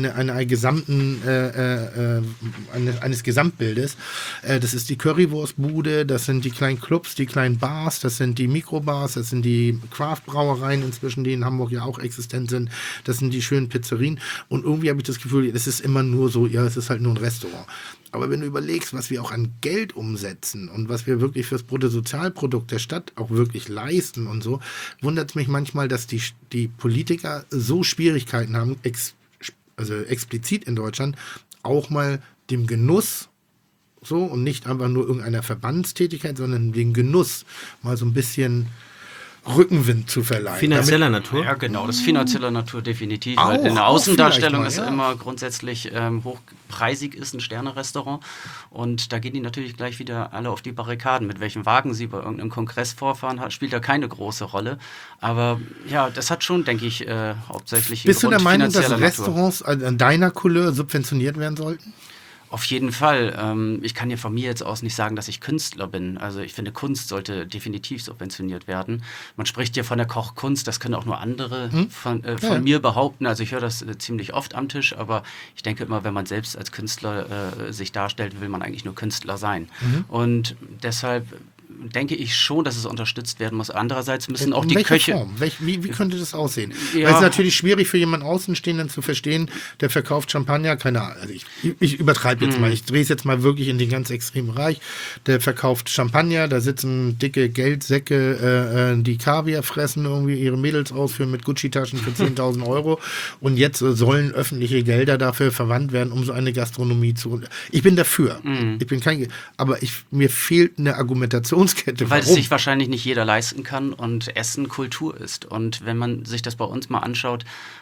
eines Gesamtbildes. Das ist die Currywurstbude, das sind die kleinen Clubs, die kleinen Bars, das sind die Mikrobars, das sind die Craft-Brauereien inzwischen, die in Hamburg ja auch existent sind, das sind die schönen Pizzerien und irgendwie habe ich das Gefühl, es ist immer nur so, ja, es ist halt nur ein Restaurant. Aber wenn du überlegst, was wir auch an Geld umsetzen und was wir wirklich fürs Bruttosozialprodukt der Stadt auch wirklich leisten und so, wundert es mich manchmal, dass die Politiker so Schwierigkeiten haben, also explizit in Deutschland, auch mal dem Genuss so und nicht einfach nur irgendeiner Verbandstätigkeit, sondern den Genuss mal so ein bisschen Rückenwind zu verleihen. Finanzieller Natur? Ja, genau, das ist finanzieller Natur definitiv. Weil in der Außendarstellung ist immer grundsätzlich hochpreisig ist ein Sterne-Restaurant und da gehen die natürlich gleich wieder alle auf die Barrikaden. Mit welchem Wagen sie bei irgendeinem Kongress vorfahren, spielt da keine große Rolle. Aber ja, das hat schon, denke ich, hauptsächlich Bist du der Meinung, dass Restaurants an deiner Couleur subventioniert werden sollten? Auf jeden Fall. Ich kann ja von mir jetzt aus nicht sagen, dass ich Künstler bin. Also ich finde, Kunst sollte definitiv subventioniert werden. Man spricht ja von der Kochkunst, das können auch nur andere von mir behaupten. Also ich höre das ziemlich oft am Tisch, aber ich denke immer, wenn man selbst als Künstler sich darstellt, will man eigentlich nur Künstler sein. Und deshalb denke ich schon, dass es unterstützt werden muss. Andererseits müssen auch die Köche... Form? Wie könnte das aussehen? Ja. Weil es ist natürlich schwierig für jemanden Außenstehenden zu verstehen, der verkauft Champagner, keine Ahnung, also ich übertreibe jetzt mal, ich drehe es jetzt mal wirklich in den ganz extremen Bereich, der verkauft Champagner, da sitzen dicke Geldsäcke, die Kaviar fressen, irgendwie ihre Mädels ausführen mit Gucci-Taschen für 10.000 Euro und jetzt sollen öffentliche Gelder dafür verwandt werden, um so eine Gastronomie zu... Ich bin dafür, ich bin aber mir fehlt eine Argumentation Nahrungskette. Weil es sich wahrscheinlich nicht jeder leisten kann und Essen Kultur ist. Und wenn man sich das bei uns mal anschaut,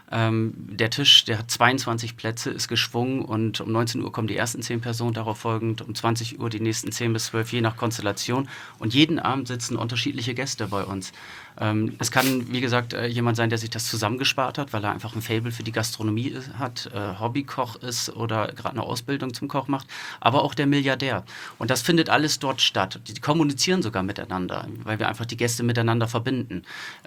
der Tisch, der hat 22 Plätze, ist geschwungen und um 19 Uhr kommen die ersten 10 Personen, darauf folgend um 20 Uhr die nächsten 10 bis 12, je nach Konstellation. Und jeden Abend sitzen unterschiedliche Gäste bei uns. Es kann, wie gesagt, jemand sein, der sich das zusammengespart hat, weil er einfach ein Faible für die Gastronomie hat, Hobbykoch ist oder gerade eine Ausbildung zum Koch macht, aber auch der Milliardär. Und das findet alles dort statt. Die kommunizieren sogar miteinander, weil wir einfach die Gäste miteinander verbinden.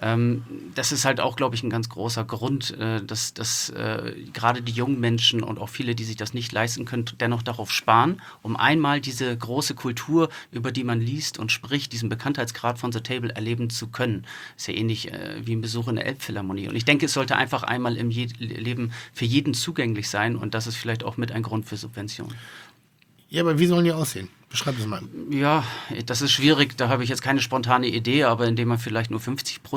Das ist halt auch, glaube ich, ein ganz großer Grund, dass gerade die jungen Menschen und auch viele, die sich das nicht leisten können, dennoch darauf sparen, um einmal diese große Kultur, über die man liest und spricht, diesen Bekanntheitsgrad von The Table erleben zu können. Ist ja ähnlich wie ein Besuch in der Elbphilharmonie. Und ich denke, es sollte einfach einmal im Leben für jeden zugänglich sein und das ist vielleicht auch mit ein Grund für Subventionen. Ja, aber wie sollen die aussehen? Beschreib es mal. Ja, das ist schwierig. Da habe ich jetzt keine spontane Idee, aber indem man vielleicht nur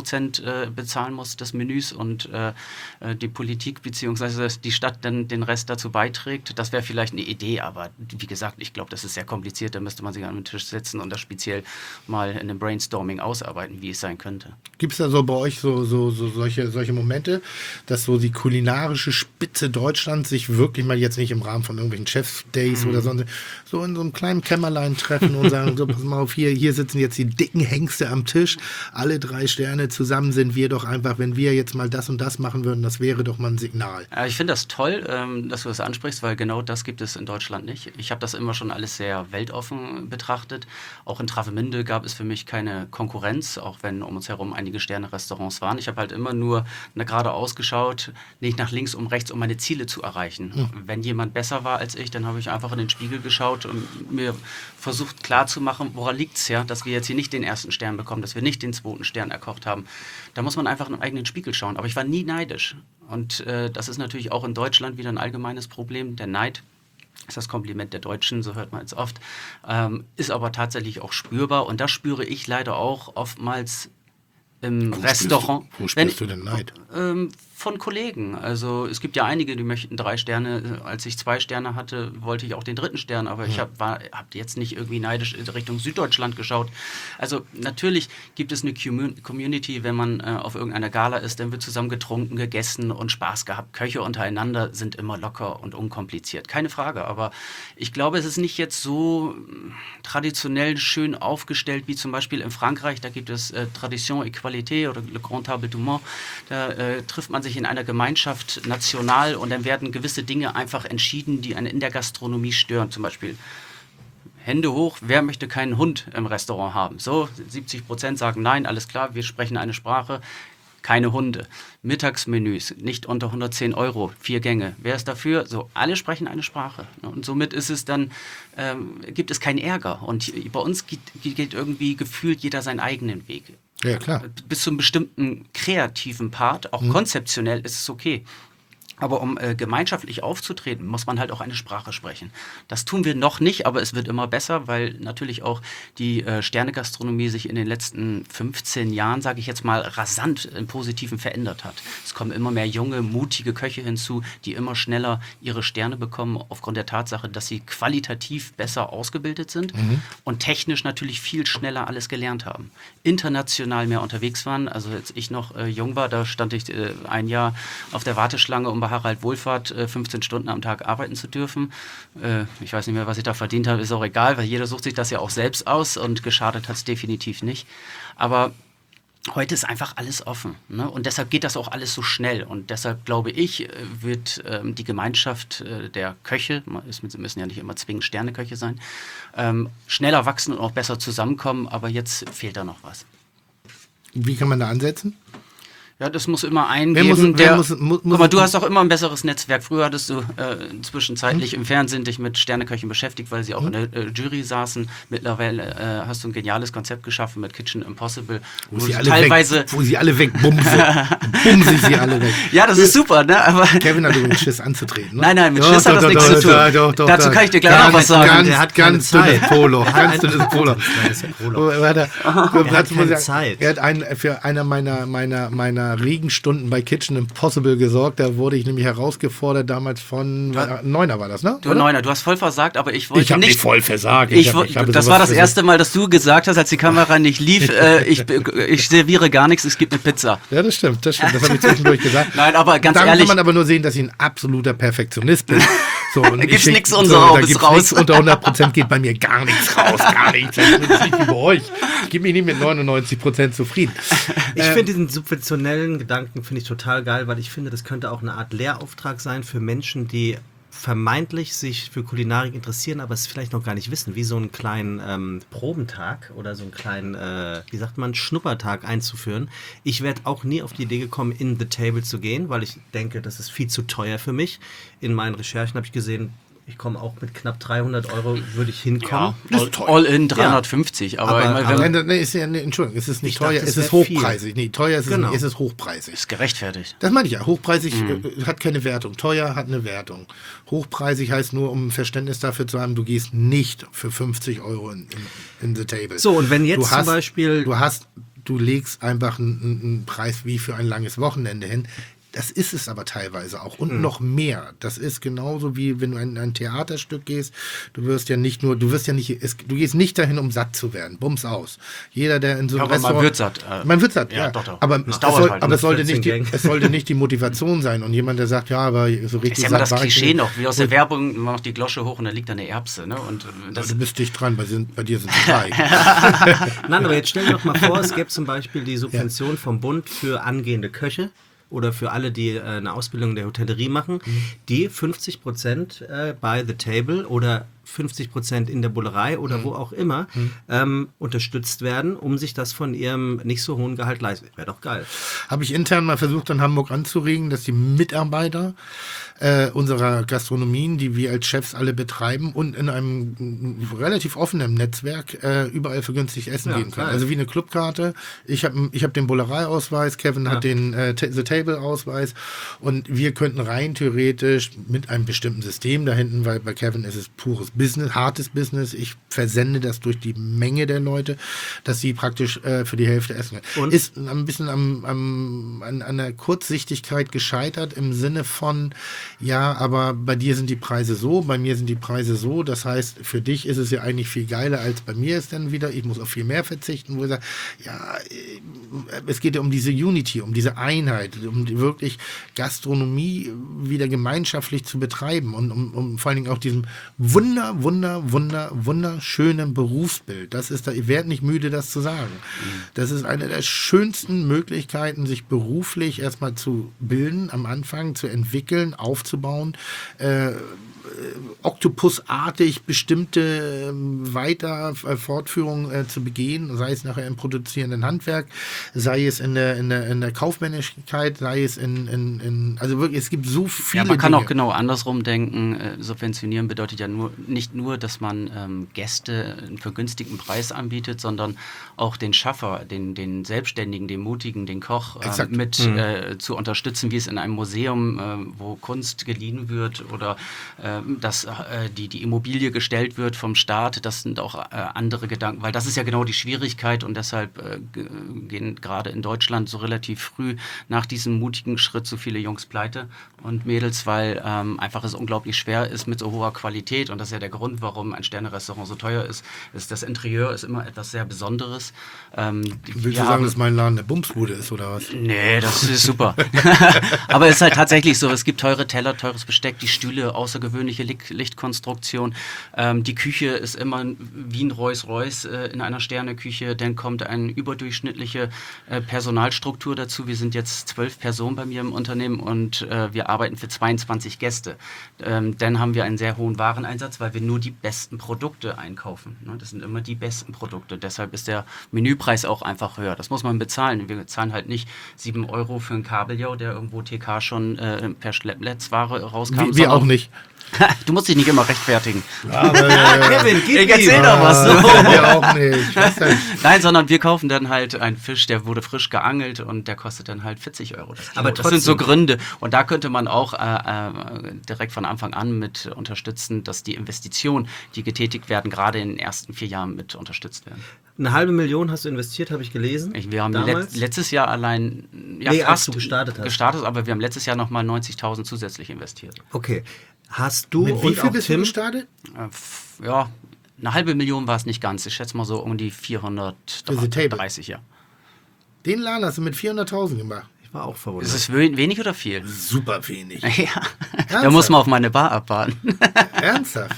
50% bezahlen muss des Menüs und die Politik bzw. die Stadt dann den Rest dazu beiträgt, das wäre vielleicht eine Idee. Aber wie gesagt, ich glaube, das ist sehr kompliziert. Da müsste man sich an den Tisch setzen und das speziell mal in einem Brainstorming ausarbeiten, wie es sein könnte. Gibt es da so bei euch solche Momente, dass so die kulinarische Spitze Deutschlands sich wirklich mal jetzt nicht im Rahmen von irgendwelchen Chef-Days oder sonst so in so einem kleinen Kämmerlein treffen und sagen, so, pass mal auf, hier sitzen jetzt die dicken Hengste am Tisch, alle 3 Sterne, zusammen sind wir doch einfach, wenn wir jetzt mal das und das machen würden, das wäre doch mal ein Signal. Ja, ich finde das toll, dass du das ansprichst, weil genau das gibt es in Deutschland nicht. Ich habe das immer schon alles sehr weltoffen betrachtet. Auch in Travemünde gab es für mich keine Konkurrenz, auch wenn um uns herum einige Sterne-Restaurants waren. Ich habe halt immer nur geradeaus geschaut, nicht nach links, um rechts, um meine Ziele zu erreichen. Wenn jemand besser war als ich, dann habe ich einfach in den Spiegel geschaut und mir versucht klarzumachen, woran liegt es ja, dass wir jetzt hier nicht den ersten Stern bekommen, dass wir nicht den 2. Stern erkocht haben. Da muss man einfach in den eigenen Spiegel schauen. Aber ich war nie neidisch. Und das ist natürlich auch in Deutschland wieder ein allgemeines Problem. Der Neid ist das Kompliment der Deutschen, so hört man es oft, ist aber tatsächlich auch spürbar. Und das spüre ich leider auch oftmals im Restaurant. Wo spürst du denn Neid? Von Kollegen. Also es gibt ja einige, die möchten 3 Sterne. Als ich 2 Sterne hatte, wollte ich auch den 3. Stern. Aber ich habe jetzt nicht irgendwie neidisch in Richtung Süddeutschland geschaut. Also natürlich gibt es eine Community, wenn man auf irgendeiner Gala ist, dann wird zusammen getrunken, gegessen und Spaß gehabt. Köche untereinander sind immer locker und unkompliziert. Keine Frage. Aber ich glaube, es ist nicht jetzt so traditionell schön aufgestellt wie zum Beispiel in Frankreich. Da gibt es Tradition, Equalité oder Le Grand Table du Mans. Da trifft man sich in einer Gemeinschaft national und dann werden gewisse Dinge einfach entschieden, die einen in der Gastronomie stören. Zum Beispiel Hände hoch, wer möchte keinen Hund im Restaurant haben? So, 70% sagen nein, alles klar, wir sprechen eine Sprache. Keine Hunde. Mittagsmenüs, nicht unter 110 €, 4 Gänge. Wer ist dafür? So, alle sprechen eine Sprache. Und somit ist es dann, gibt es keinen Ärger. Und bei uns geht irgendwie gefühlt jeder seinen eigenen Weg. Ja, klar. Bis zu einem bestimmten kreativen Part, auch konzeptionell ist es okay. Aber um gemeinschaftlich aufzutreten, muss man halt auch eine Sprache sprechen. Das tun wir noch nicht, aber es wird immer besser, weil natürlich auch die Sternegastronomie sich in den letzten 15 Jahren, sage ich jetzt mal, rasant im Positiven verändert hat. Es kommen immer mehr junge, mutige Köche hinzu, die immer schneller ihre Sterne bekommen, aufgrund der Tatsache, dass sie qualitativ besser ausgebildet sind und technisch natürlich viel schneller alles gelernt haben. International mehr unterwegs waren. Also als ich noch jung war, da stand ich ein Jahr auf der Warteschlange, um bei Harald Wohlfahrt 15 Stunden am Tag arbeiten zu dürfen. Ich weiß nicht mehr, was ich da verdient habe, ist auch egal, weil jeder sucht sich das ja auch selbst aus und geschadet hat es definitiv nicht. Aber heute ist einfach alles offen, ne? Und deshalb geht das auch alles so schnell. Und deshalb glaube ich, wird die Gemeinschaft der Köche, es müssen ja nicht immer zwingend Sterneköche sein, schneller wachsen und auch besser zusammenkommen. Aber jetzt fehlt da noch was. Wie kann man da ansetzen? Ja, das muss immer eingeben. Guck mal, du hast auch immer ein besseres Netzwerk. Früher hattest du zwischenzeitlich im Fernsehen dich mit Sterneköchen beschäftigt, weil sie auch in der Jury saßen. Mittlerweile hast du ein geniales Konzept geschaffen mit Kitchen Impossible. Wo sie alle wegbumsen. Bumsen sie alle weg. Ja, das ist super, ne? Aber Kevin hat übrigens Schiss anzutreten. Ne? Nein, mit Schiss hat das nichts zu tun. Dazu kann ich dir gleich noch was sagen. Der hat ganz dünnes Polo. Ganz dünnes Polo. Er hat für einer meiner meiner Regenstunden bei Kitchen Impossible gesorgt. Da wurde ich nämlich herausgefordert, damals von Neuner war das, ne? Du Neuner, du hast voll versagt, aber ich wollte Ich habe nicht... nicht voll versagt. Das war das erste Mal, dass du gesagt hast, als die Kamera nicht lief, ich serviere gar nichts, es gibt eine Pizza. Ja, das stimmt. Das habe ich zwischendurch gesagt. Nein, aber ganz Dann ehrlich... kann man aber nur sehen, dass ich ein absoluter Perfektionist bin. So, Da gibt's nichts unter raus. Unter 100% geht bei mir gar nichts raus. Gar nichts. Das ist nicht wie bei euch. Ich gebe mich nicht mit 99% zufrieden. Ich finde diesen subventionellen Gedanken finde ich total geil, weil ich finde, das könnte auch eine Art Lehrauftrag sein für Menschen, die vermeintlich sich für Kulinarik interessieren, aber es vielleicht noch gar nicht wissen, wie so einen kleinen Probentag oder so einen kleinen, wie sagt man, Schnuppertag einzuführen. Ich werde auch nie auf die Idee gekommen, in The Table zu gehen, weil ich denke, das ist viel zu teuer für mich. In meinen Recherchen habe ich gesehen, ich komme auch mit knapp 300 € würde ich hinkommen. Ja, all in 350. Aber Entschuldigung, es ist nicht Ich teuer, dachte, es es ist wär hochpreisig. Nee, teuer ist es Genau. nicht, es ist hochpreisig. ist gerechtfertigt. Das meine ich ja. Hochpreisig hat keine Wertung. Teuer hat eine Wertung. Hochpreisig heißt nur, um Verständnis dafür zu haben, du gehst nicht für 50 € in The Table. So, und wenn jetzt zum Beispiel... Du legst einfach einen Preis wie für ein langes Wochenende hin. Das ist es aber teilweise auch. Und noch mehr. Das ist genauso wie wenn du in ein Theaterstück gehst. Du gehst nicht dahin, um satt zu werden. Bums aus. Jeder, der in so einem Aber Restaurant... man wird satt. Man wird satt, ja. Doch. Aber, Es dauert halt, aber es, sollte 14 nicht es sollte nicht die Motivation sein. Und jemand, der sagt, ja, aber so richtig Das ist ja immer das war ich Klischee nicht. noch, wie aus der Werbung, man macht die Glosche hoch und da liegt da eine Erbse. Ne? Und das Du bist dicht dran, bei dir sind es 3. Nein, aber jetzt stell dir doch mal vor, es gäbe zum Beispiel die Subvention vom Bund für angehende Köche oder für alle, die eine Ausbildung in der Hotellerie machen, die 50% bei The Table oder 50% in der Bullerei oder wo auch immer unterstützt werden, um sich das von ihrem nicht so hohen Gehalt leisten. Wäre doch geil. Habe ich intern mal versucht, in Hamburg anzuregen, dass die Mitarbeiter unserer Gastronomien, die wir als Chefs alle betreiben und in einem relativ offenen Netzwerk überall für günstig essen gehen können. geil. Also wie eine Clubkarte. Ich hab den Bullerei-Ausweis, Kevin hat den The Table-Ausweis und wir könnten rein theoretisch mit einem bestimmten System da hinten, weil bei Kevin ist es pures Business, hartes Business. Ich versende das durch die Menge der Leute, dass sie praktisch für die Hälfte essen können. Und? Ist ein bisschen an der Kurzsichtigkeit gescheitert im Sinne von, ja, aber bei dir sind die Preise so, bei mir sind die Preise so. Das heißt, für dich ist es ja eigentlich viel geiler als bei mir ist dann wieder. Ich muss auf viel mehr verzichten, wo ich sage, ja, es geht ja um diese Unity, um diese Einheit, um die wirklich Gastronomie wieder gemeinschaftlich zu betreiben und um vor allen Dingen auch diesem wunderschönen Berufsbild. Das ist da, ich werde nicht müde, das zu sagen. Das ist eine der schönsten Möglichkeiten, sich beruflich erstmal zu bilden, am Anfang zu entwickeln, aufzubauen, oktopusartig bestimmte Fortführungen zu begehen, sei es nachher im produzierenden Handwerk, sei es in der Kaufmännlichkeit, sei es also wirklich, es gibt so viele Ja, man kann Dinge. auch genau andersrum denken. Subventionieren bedeutet ja nicht nur, dass man Gäste einen vergünstigten Preis anbietet, sondern auch den Schaffer, den Selbstständigen, den Mutigen, den Koch Exakt. mit zu unterstützen, wie es in einem Museum, wo Kunst geliehen wird oder dass die Immobilie gestellt wird vom Staat. Das sind auch andere Gedanken, weil das ist ja genau die Schwierigkeit und deshalb gehen gerade in Deutschland so relativ früh nach diesem mutigen Schritt so viele Jungs pleite und Mädels, weil einfach es unglaublich schwer ist mit so hoher Qualität und das ist ja der Grund, warum ein Sterne-Restaurant so teuer ist das Interieur ist immer etwas sehr Besonderes. Willst du sagen, dass mein Laden eine Bumsbude ist oder was? Nee, das ist super. Aber es ist halt tatsächlich so, es gibt teure Teller, teures Besteck, die Stühle, außergewöhnliche Lichtkonstruktion. Die Küche ist immer wie ein Rolls-Royce in einer Sterneküche, dann kommt eine überdurchschnittliche Personalstruktur dazu. Wir sind jetzt 12 Personen bei mir im Unternehmen und wir arbeiten für 22 Gäste. Dann haben wir einen sehr hohen Wareneinsatz, weil wir nur die besten Produkte einkaufen. Ne? Das sind immer die besten Produkte. Deshalb ist der Menüpreis auch einfach höher. Das muss man bezahlen. Wir zahlen halt nicht 7 € für einen Kabeljau, der irgendwo TK schon per Schleppnetzware rauskam. Wir auch nicht. Du musst dich nicht immer rechtfertigen. Kevin, Ich erzähl doch was. Wir auch nicht. Was denn? Nein, sondern wir kaufen dann halt einen Fisch, der wurde frisch geangelt und der kostet dann halt 40 €. Aber das sind so trotzdem- Gründe. Und da könnte man auch direkt von Anfang an mit unterstützen, dass die Investitionen, die getätigt werden, gerade in den ersten 4 Jahren mit unterstützt werden. 500.000 hast du investiert, habe ich gelesen. Wir haben damals. Letztes Jahr allein als fast du gestartet hast. Aber wir haben letztes Jahr nochmal 90.000 zusätzlich investiert. Okay. Hast du Mit wie und viel auch bist du Tim gestartet? Ja, 500.000 war es nicht ganz. Ich schätze mal so um die Für the table. 430, ja. Den Laden hast du mit 400.000 gemacht. Ich war auch verwundert. Ist es wenig oder viel? Super wenig. Ja, da muss man auf meine Bar abwarten. Ernsthaft?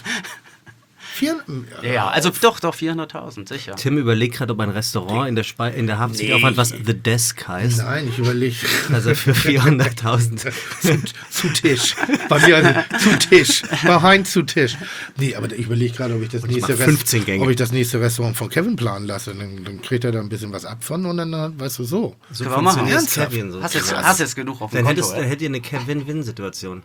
Ja, also doch 400.000, sicher. Tim überlegt gerade, ob ein Restaurant in der Hafen aufhat, was The Desk heißt. Nein, ich überlege. Also für 400.000. zu Tisch. Bei mir zu Tisch. Bei Heinz zu Tisch. Nee, aber ich überlege gerade, ob ich das nächste 15 Gänge. ob ich das nächste Restaurant von Kevin planen lasse. Dann kriegt er da ein bisschen was ab von und dann, weißt du, so. So Können wir machen. funktioniert Ernsthaft? Kevin so. Hast jetzt genug auf dem Dann Konto. hättet ihr eine Kevin-Win-Situation.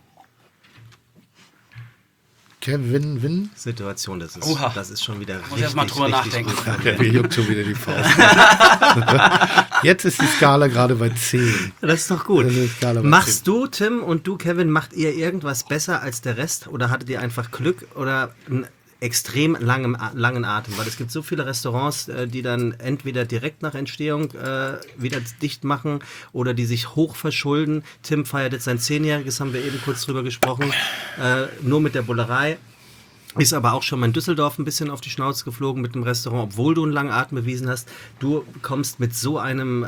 Kevin Win. Situation, das Oha. ist schon wieder Muss erst mal drüber nachdenken. Mir juckt schon wieder die Faust. Jetzt ist die Skala gerade bei 10. Das ist doch gut. Das ist egal, aber Machst du, Tim, und du, Kevin, macht ihr irgendwas besser als der Rest? Oder hattet ihr einfach Glück oder einen extrem langen Atem? Weil es gibt so viele Restaurants, die dann entweder direkt nach Entstehung wieder dicht machen oder die sich hoch verschulden. Tim feiert jetzt sein 10-jähriges, haben wir eben kurz drüber gesprochen, nur mit der Bullerei. Ist aber auch schon mal in Düsseldorf ein bisschen auf die Schnauze geflogen mit dem Restaurant, obwohl du einen langen Atem bewiesen hast. Du kommst mit so einem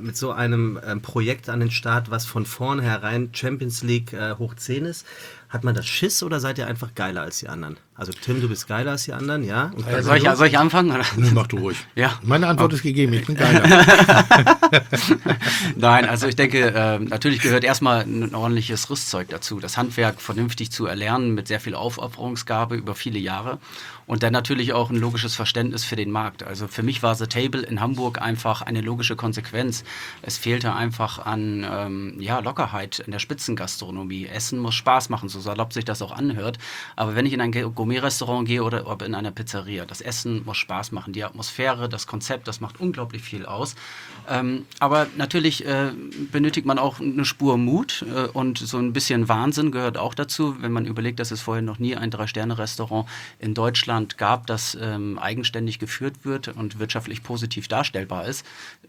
Projekt an den Start, was von vornherein Champions League hoch 10 ist. Hat man das Schiss oder seid ihr einfach geiler als die anderen? Also Tim, du bist geiler als die anderen, ja? Und Soll ich anfangen? Oder? Nee, mach du ruhig. Ja. Meine Antwort ist gegeben, ich bin geiler. Nein, also ich denke, natürlich gehört erstmal ein ordentliches Rüstzeug dazu. Das Handwerk vernünftig zu erlernen mit sehr viel Aufopferungsgabe über viele Jahre. Und dann natürlich auch ein logisches Verständnis für den Markt. Also für mich war The Table in Hamburg einfach eine logische Konsequenz. Es fehlte einfach an Lockerheit in der Spitzengastronomie. Essen muss Spaß machen, so salopp sich das auch anhört. Aber wenn ich in ein Gourmet-Restaurant gehe oder ob in einer Pizzeria, das Essen muss Spaß machen. Die Atmosphäre, das Konzept, das macht unglaublich viel aus. Aber natürlich benötigt man auch eine Spur Mut und so ein bisschen Wahnsinn gehört auch dazu, wenn man überlegt, dass es vorher noch nie ein 3-Sterne-Restaurant in Deutschland gab, das eigenständig geführt wird und wirtschaftlich positiv darstellbar ist.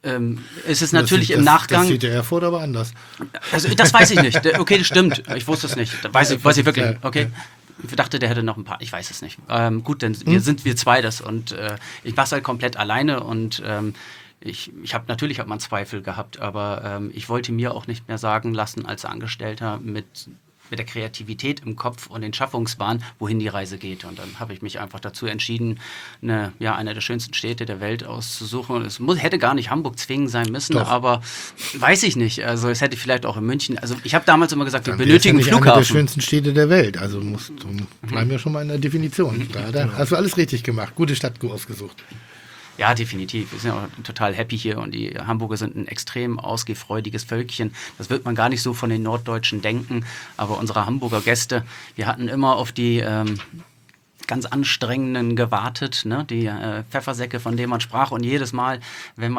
Es ist natürlich im Nachgang... Das sieht der Erfurt aber anders. Also, das weiß ich nicht. Okay, das stimmt. Ich wusste es nicht. Weiß ich wirklich. Okay. Ich dachte, der hätte noch ein paar. Ich weiß es nicht. Gut, dann sind wir zwei das und ich war es halt komplett alleine und ich habe natürlich man Zweifel gehabt, aber ich wollte mir auch nicht mehr sagen lassen als Angestellter mit der Kreativität im Kopf und den Schaffungsbahnen, wohin die Reise geht. Und dann habe ich mich einfach dazu entschieden, eine der schönsten Städte der Welt auszusuchen. Und es hätte gar nicht Hamburg zwingend sein müssen, Doch. aber weiß ich nicht. Also es hätte vielleicht auch in München. Also ich habe damals immer gesagt, wir Dann benötigen wär's einen ja nicht eine der Flughafen. schönsten Städte der Welt. Also bleiben wir schon mal in der Definition. Da hast du alles richtig gemacht. Gute Stadt ausgesucht. Ja, definitiv. Wir sind ja auch total happy hier und die Hamburger sind ein extrem ausgehfreudiges Völkchen. Das wird man gar nicht so von den Norddeutschen denken, aber unsere Hamburger Gäste, wir hatten immer auf die ganz anstrengenden gewartet, ne? Die Pfeffersäcke, von denen man sprach und jedes Mal, wenn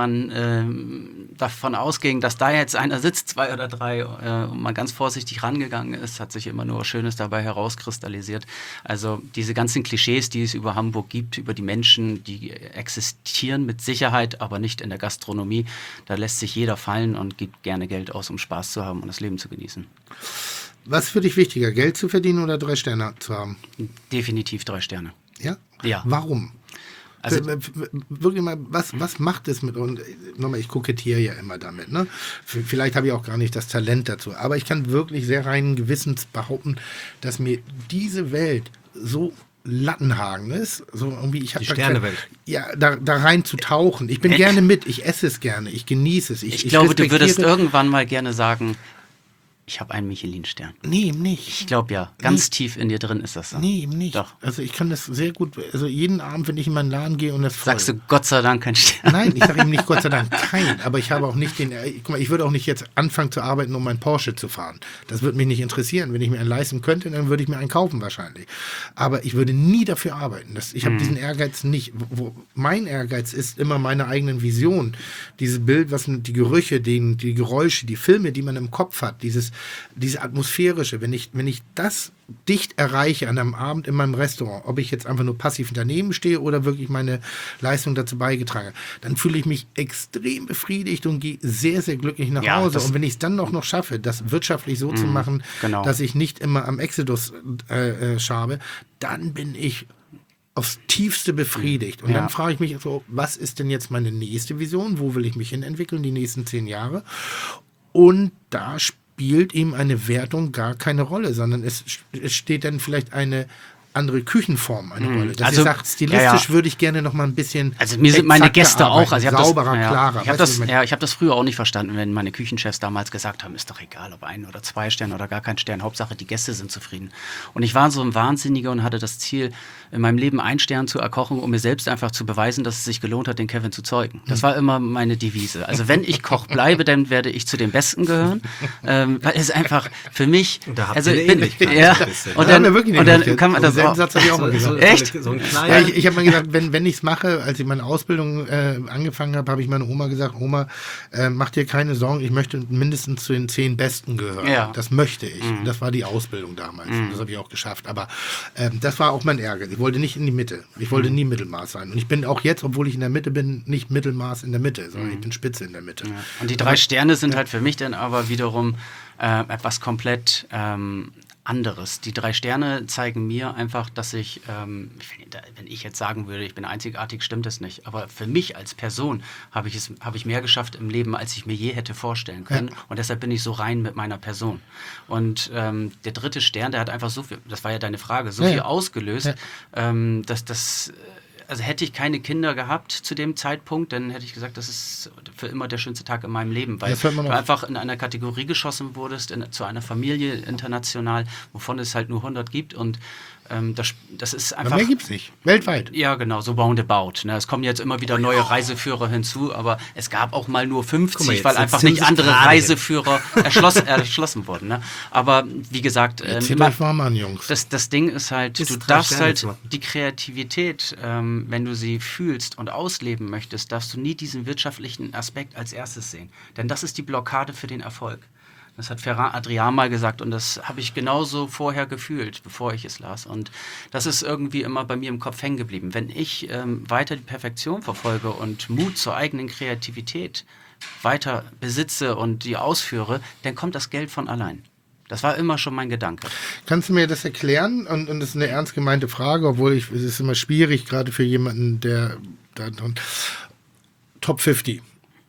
man davon ausging, dass da jetzt einer sitzt, 2 oder 3 und man ganz vorsichtig rangegangen ist, hat sich immer nur Schönes dabei herauskristallisiert. Also diese ganzen Klischees, die es über Hamburg gibt, über die Menschen, die existieren mit Sicherheit, aber nicht in der Gastronomie, da lässt sich jeder fallen und gibt gerne Geld aus, um Spaß zu haben und das Leben zu genießen. Was ist für dich wichtiger, Geld zu verdienen oder 3 Sterne zu haben? Definitiv 3 Sterne. Ja? Ja. Warum? Also- Wirklich mal, was macht es mit uns? Nochmal, ich kokettiere ja immer damit. Ne? Vielleicht habe ich auch gar nicht das Talent dazu. Aber ich kann wirklich sehr reinen Gewissens behaupten, dass mir diese Welt so Lattenhagen ist, so irgendwie, ich habe Die Sternewelt. Da rein zu tauchen. Ich bin gerne mit, ich esse es gerne, ich genieße es. Ich glaube, du würdest respektiere- irgendwann mal gerne sagen, ich habe einen Michelin-Stern. Nee, eben nicht. Ich glaube ja, ganz tief in dir drin ist das so. Nee, eben nicht. Doch. Also ich kann das sehr gut, also jeden Abend, wenn ich in meinen Laden gehe und das voll. Sagst du Gott sei Dank kein Stern? Nein, ich sage ihm nicht Gott sei Dank kein, aber ich habe auch nicht guck mal, ich würde auch nicht jetzt anfangen zu arbeiten, um meinen Porsche zu fahren. Das würde mich nicht interessieren. Wenn ich mir einen leisten könnte, dann würde ich mir einen kaufen wahrscheinlich. Aber ich würde nie dafür arbeiten. Ich habe diesen Ehrgeiz nicht. Mein Ehrgeiz ist immer meine eigenen Visionen. Dieses Bild, was die Gerüche, die Geräusche, die Filme, die man im Kopf hat, dieses diese atmosphärische, wenn ich das dicht erreiche an einem Abend in meinem Restaurant, ob ich jetzt einfach nur passiv daneben stehe oder wirklich meine Leistung dazu beigetragen habe, dann fühle ich mich extrem befriedigt und gehe sehr, sehr glücklich nach Hause. Und wenn ich es dann noch schaffe, das wirtschaftlich so zu machen, dass ich nicht immer am Exodus schabe, dann bin ich aufs Tiefste befriedigt. Und dann frage ich mich so, was ist denn jetzt meine nächste Vision? Wo will ich mich hin entwickeln, die nächsten 10 Jahre? Und da spielt ihm eine Wertung gar keine Rolle, sondern es steht dann vielleicht eine andere Küchenform eine Rolle. Dass ihr sagt, stilistisch würde ich gerne noch mal ein bisschen mir sind meine Gäste auch, also sauberer, klarer. Ich habe das früher auch nicht verstanden, wenn meine Küchenchefs damals gesagt haben, ist doch egal, ob 1 oder 2 Sterne oder gar kein Stern, Hauptsache die Gäste sind zufrieden. Und ich war so ein Wahnsinniger und hatte das Ziel, in meinem Leben 1 Stern zu erkochen, um mir selbst einfach zu beweisen, dass es sich gelohnt hat, den Kevin zu zeugen. Das war immer meine Devise. Also wenn ich Koch bleibe, dann werde ich zu den Besten gehören, weil es einfach für mich... Da habt also ihr eine Ähnlichkeit. Und dann kann man das Satz habe ich auch mal gesagt. Echt? So ein kleiner. Ja, ich habe mal gesagt, wenn ich es mache, als ich meine Ausbildung angefangen habe, habe ich meiner Oma gesagt, Oma, mach dir keine Sorgen, ich möchte mindestens zu den 10 Besten gehören. Ja. Das möchte ich. Das war die Ausbildung damals. Das habe ich auch geschafft. Aber das war auch mein Ärger. Ich wollte nicht in die Mitte. Ich wollte nie Mittelmaß sein. Und ich bin auch jetzt, obwohl ich in der Mitte bin, nicht Mittelmaß in der Mitte, sondern ich bin Spitze in der Mitte. Ja. Und die 3 Sterne sind halt für mich dann aber wiederum etwas komplett anderes. Die 3 Sterne zeigen mir einfach, dass ich, wenn ich jetzt sagen würde, ich bin einzigartig, stimmt das nicht. Aber für mich als Person habe ich mehr geschafft im Leben, als ich mir je hätte vorstellen können. Ja. Und deshalb bin ich so rein mit meiner Person. Und der 3. Stern, der hat einfach so viel, das war ja deine Frage, so viel ausgelöst, dass also hätte ich keine Kinder gehabt zu dem Zeitpunkt, dann hätte ich gesagt, das ist für immer der schönste Tag in meinem Leben, weil du einfach in einer Kategorie geschossen wurdest, zu einer Familie international, wovon es halt nur 100 gibt und das ist einfach... Aber mehr gibt es nicht, weltweit. Ja, genau, so roundabout. Ne? Es kommen jetzt immer wieder neue Reiseführer hinzu, aber es gab auch mal nur 50, weil einfach nicht andere Reiseführer erschlossen wurden. Ne? Aber wie gesagt... Erzählt euch warm an, Jungs. Das Ding ist halt, du darfst halt die Kreativität, wenn du sie fühlst und ausleben möchtest, darfst du nie diesen wirtschaftlichen Aspekt als erstes sehen. Denn das ist die Blockade für den Erfolg. Das hat Ferran Adrià mal gesagt und das habe ich genauso vorher gefühlt, bevor ich es las. Und das ist irgendwie immer bei mir im Kopf hängen geblieben. Wenn ich weiter die Perfektion verfolge und Mut zur eigenen Kreativität weiter besitze und die ausführe, dann kommt das Geld von allein. Das war immer schon mein Gedanke. Kannst du mir das erklären? Und das ist eine ernst gemeinte Frage, obwohl es ist immer schwierig, gerade für jemanden, der da Top 50.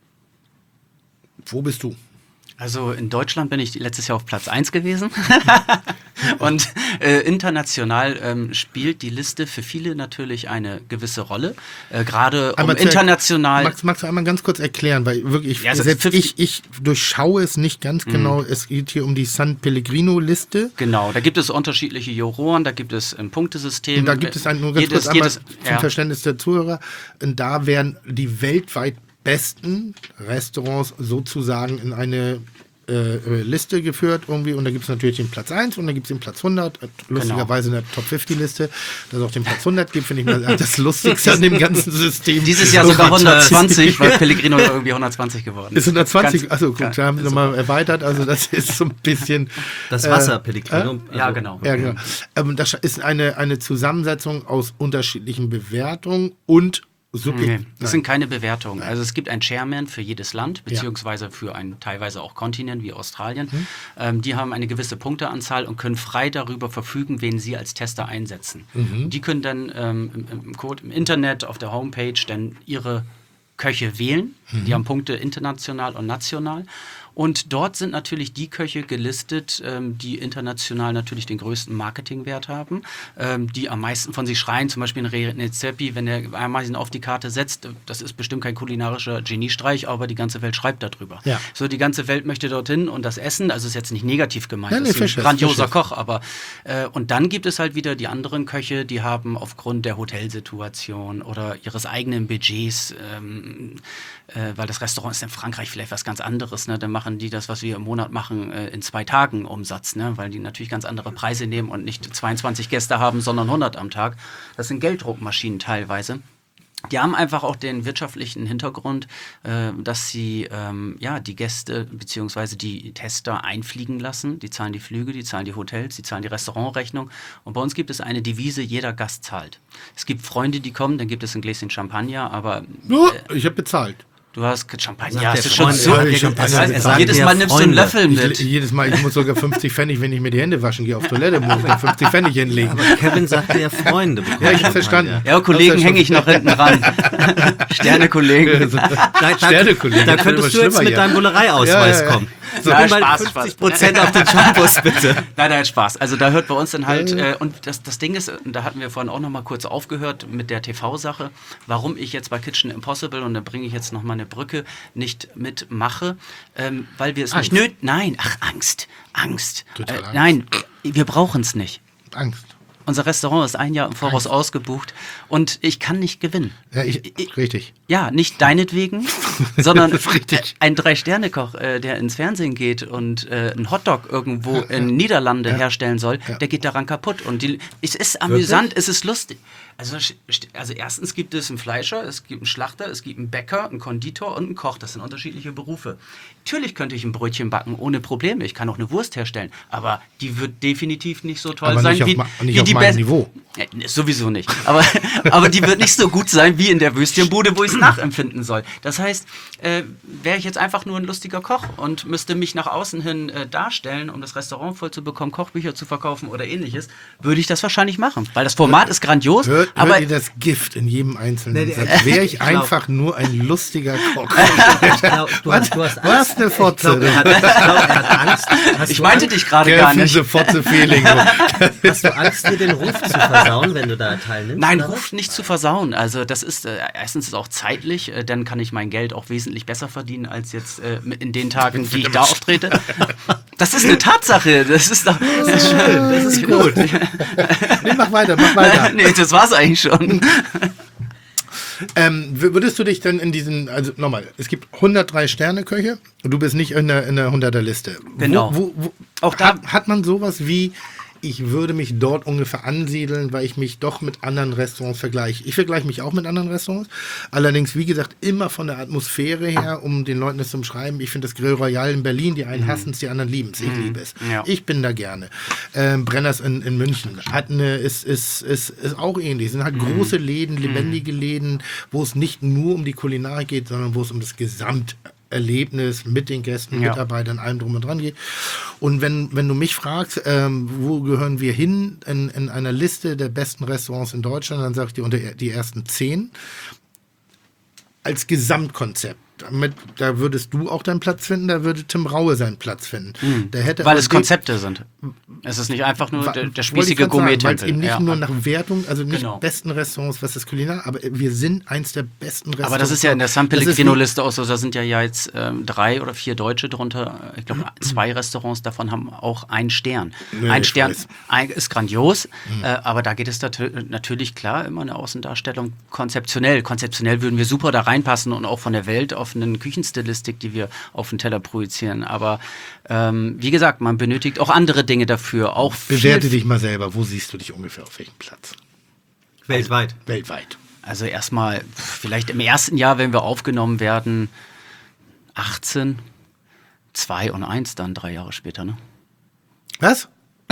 Wo bist du? Also in Deutschland bin ich letztes Jahr auf Platz 1 gewesen und international spielt die Liste für viele natürlich eine gewisse Rolle, gerade um international... Magst du einmal ganz kurz erklären, weil wirklich, ich durchschaue es nicht ganz genau, es geht hier um die San Pellegrino-Liste. Genau, da gibt es unterschiedliche Juroren, da gibt es ein Punktesystem. Und da gibt es nur ganz kurz einmal zum Verständnis der Zuhörer, und da werden die weltweit besten Restaurants sozusagen in eine Liste geführt irgendwie, und da gibt es natürlich den Platz 1 und da gibt es den Platz 100, lustigerweise in der Top 50 Liste, dass es auch den Platz 100 gibt, finde ich mal das Lustigste an dem ganzen System. Dieses Jahr sogar 120, weil Pellegrino irgendwie 120 geworden ist. Ist 120? Achso, gut, da haben sie nochmal erweitert, also das ist so ein bisschen... Das Wasser Pellegrino. Ja, genau. Ja, genau. Das ist eine Zusammensetzung aus unterschiedlichen Bewertungen und das sind keine Bewertungen. Also es gibt einen Chairman für jedes Land, beziehungsweise für einen teilweise auch Kontinent wie Australien. Die haben eine gewisse Punkteanzahl und können frei darüber verfügen, wen sie als Tester einsetzen. Die können dann im Internet, auf der Homepage dann ihre Köche wählen. Die haben Punkte international und national. Und dort sind natürlich die Köche gelistet, die international natürlich den größten Marketingwert haben, die am meisten von sich schreien, zum Beispiel ein René Zeppi, wenn er Ameisen auf die Karte setzt, das ist bestimmt kein kulinarischer Geniestreich, aber die ganze Welt schreibt darüber. Ja. So, die ganze Welt möchte dorthin und das Essen, also ist jetzt nicht negativ gemeint, das ist ein grandioser Koch, aber und dann gibt es halt wieder die anderen Köche, die haben aufgrund der Hotelsituation oder ihres eigenen Budgets, weil das Restaurant ist in Frankreich vielleicht was ganz anderes, ne? Dann machen die das, was wir im Monat machen, in 2 Tagen Umsatz, ne? Weil die natürlich ganz andere Preise nehmen und nicht 22 Gäste haben, sondern 100 am Tag. Das sind Gelddruckmaschinen teilweise. Die haben einfach auch den wirtschaftlichen Hintergrund, dass sie die Gäste bzw. die Tester einfliegen lassen. Die zahlen die Flüge, die zahlen die Hotels, die zahlen die Restaurantrechnung. Und bei uns gibt es eine Devise, jeder Gast zahlt. Es gibt Freunde, die kommen, dann gibt es ein Gläschen Champagner, aber... ich habe bezahlt. Du hast Champagner, Sagt hast du der schon Freund, so. ja, Champagner. Jedes Mal nimmst du einen Löffel mit. Jedes Mal, ich muss sogar 50 Pfennig, wenn ich mir die Hände waschen gehe auf Toilette, muss ich 50 Pfennig hinlegen. Aber Kevin sagte ja Freunde. Ja, ich habe verstanden. Ja, Kollegen hänge ich noch hinten ran. Sterne-Kollegen. Sterne-Kollegen. Da könntest du jetzt mit deinem Bullerei-Ausweis kommen. So, Ja, mal Spaß, 50% auf den Shampoos, bitte. Nein, Spaß. Also da hört bei uns dann halt, und das Ding ist, und da hatten wir vorhin auch noch mal kurz aufgehört mit der TV-Sache, warum ich jetzt bei Kitchen Impossible, und da bringe ich jetzt noch mal eine Brücke, nicht mitmache, weil wir es nicht Nein, Angst. Total Angst. Nein, wir brauchen es nicht. Angst. Unser Restaurant ist ein Jahr im Voraus ausgebucht und ich kann nicht gewinnen. Ja, richtig. Ja, nicht deinetwegen, sondern Richtig. ein 3-Sterne-Koch, der ins Fernsehen geht und einen Hotdog irgendwo in Niederlande herstellen soll, der geht daran kaputt. Und es ist amüsant, es ist lustig. Also erstens gibt es einen Fleischer, es gibt einen Schlachter, es gibt einen Bäcker, einen Konditor und einen Koch. Das sind unterschiedliche Berufe. Natürlich könnte ich ein Brötchen backen, ohne Probleme. Ich kann auch eine Wurst herstellen. Aber die wird definitiv nicht so toll Aber sein nicht wie auf die meinem Niveau. Ja, sowieso nicht. Aber die wird nicht so gut sein wie in der Würstchenbude, wo ich es nachempfinden soll. Das heißt, wäre ich jetzt einfach nur ein lustiger Koch und müsste mich nach außen hin darstellen, um das Restaurant voll zu bekommen, Kochbücher zu verkaufen oder ähnliches, würde ich das wahrscheinlich machen. Weil das Format ist grandios. Hört aber ihr das Gift in jedem einzelnen Satz? Wäre ich einfach nur ein lustiger Koch. Du hast Was eine Fotze. er hat Angst. ich meinte dich gerade gar nicht. Diese Fotze-Feeling. Hast du Angst, dir den Ruf zu versauen, wenn du da teilnimmst? Nein, oder was? Ruf nicht zu versauen. Also das ist erstens ist auch zeitlich, dann kann ich mein Geld auch wesentlich besser verdienen als jetzt in den Tagen, die ich da auftrete. Das ist eine Tatsache. Das ist doch. Das ist schön, das ist gut. Nee, mach weiter. Nee, das war's eigentlich schon. Würdest du dich denn in diesen, also nochmal, es gibt 103 Sterneköche und du bist nicht in der 100er Liste. Genau. Auch da hat man sowas wie, ich würde mich dort ungefähr ansiedeln, weil ich mich doch mit anderen Restaurants vergleiche. Ich vergleiche mich auch mit anderen Restaurants. Allerdings, wie gesagt, immer von der Atmosphäre her, um den Leuten das zu beschreiben. Ich finde das Grill Royal in Berlin, die einen hassen es, die anderen lieben es. Ich liebe es. Ja. Ich bin da gerne. Brenners in München ist auch ähnlich. Sind halt große Läden, lebendige Läden, wo es nicht nur um die Kulinarik geht, sondern wo es um das Gesamterlebnis mit den Gästen, Mitarbeitern, allem drum und dran geht. Und wenn du mich fragst, wo gehören wir hin in einer Liste der besten Restaurants in Deutschland, dann sage ich dir unter die ersten 10 als Gesamtkonzept. Da würdest du auch deinen Platz finden, da würde Tim Raue seinen Platz finden. Weil es Konzepte sind. Es ist nicht einfach nur der spießige Gourmet-Tempel. Weil es eben nicht nur nach Wertung, also nicht besten Restaurants, was das Kulinar, aber wir sind eins der besten Restaurants. Aber das ist ja in der San Pellegrino-Liste auch so, da sind ja jetzt 3 oder 4 Deutsche drunter. Ich glaube, 2 Restaurants davon haben auch einen Stern. Ein Stern ist grandios, aber da geht es natürlich klar immer eine Außendarstellung konzeptionell. Konzeptionell würden wir super da reinpassen und auch von der Welt auf eine Küchenstilistik, die wir auf den Teller projizieren. Aber wie gesagt, man benötigt auch andere Dinge dafür. Auch bewerte dich mal selber. Wo siehst du dich ungefähr auf welchem Platz? Weltweit. Weltweit. Also erstmal, vielleicht im ersten Jahr, wenn wir aufgenommen werden, 18, 2 und 1 dann 3 Jahre später, ne? Was?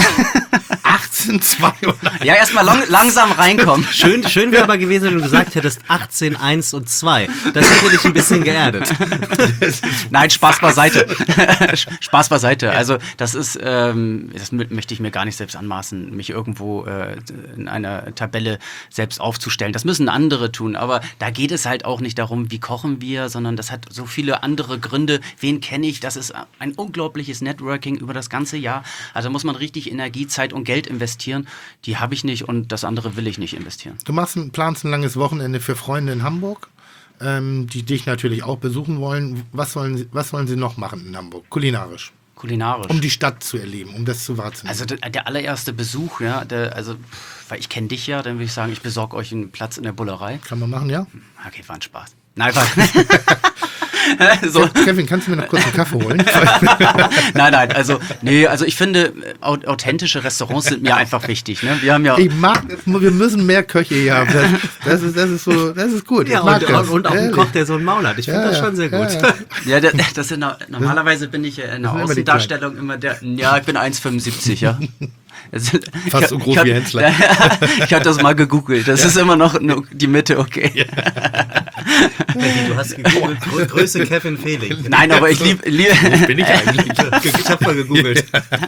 18, 2 und 1. Ja, erstmal langsam reinkommen. Schön wäre aber gewesen, wenn du gesagt hättest 18, 1 und 2. Das hätte dich ein bisschen geerdet. Nein, Spaß beiseite. Spaß beiseite. Also das ist, das möchte ich mir gar nicht selbst anmaßen, mich irgendwo in einer Tabelle selbst aufzustellen. Das müssen andere tun. Aber da geht es halt auch nicht darum, wie kochen wir, sondern das hat so viele andere Gründe. Wen kenne ich? Das ist ein unglaubliches Networking über das ganze Jahr. Also muss man richtig Energie, Zeit und Geld investieren. Die habe ich nicht und das andere will ich nicht investieren. Du planst ein langes Wochenende für Freunde in Hamburg, die dich natürlich auch besuchen wollen. Was wollen sie noch machen in Hamburg? Kulinarisch. Um die Stadt zu erleben, um das zu wahrzunehmen. Also der allererste Besuch, ja, weil ich kenne dich ja, dann würde ich sagen, ich besorge euch einen Platz in der Bullerei. Kann man machen, ja? Okay, war ein Spaß. Nein, So. Kevin, kannst du mir noch kurz einen Kaffee holen? Nein, also ich finde, authentische Restaurants sind mir einfach wichtig. Ne? Wir haben ja Ich mag es, wir müssen mehr Köche hier haben. Das ist gut. Ja, ich mag das. und auch ein Koch, der so einen Maul hat. Ich finde das schon sehr gut. Ja, das sind normalerweise bin ich in der Außendarstellung immer der. Ja, ich bin 1,75, ja. Fast so groß wie Hensler. Ich habe das mal gegoogelt. Das ist immer noch die Mitte, okay. Ja. Du hast gegoogelt, Größe Kevin Felix. Nein, aber ich liebe. Wo bin ich eigentlich? Ich habe mal gegoogelt.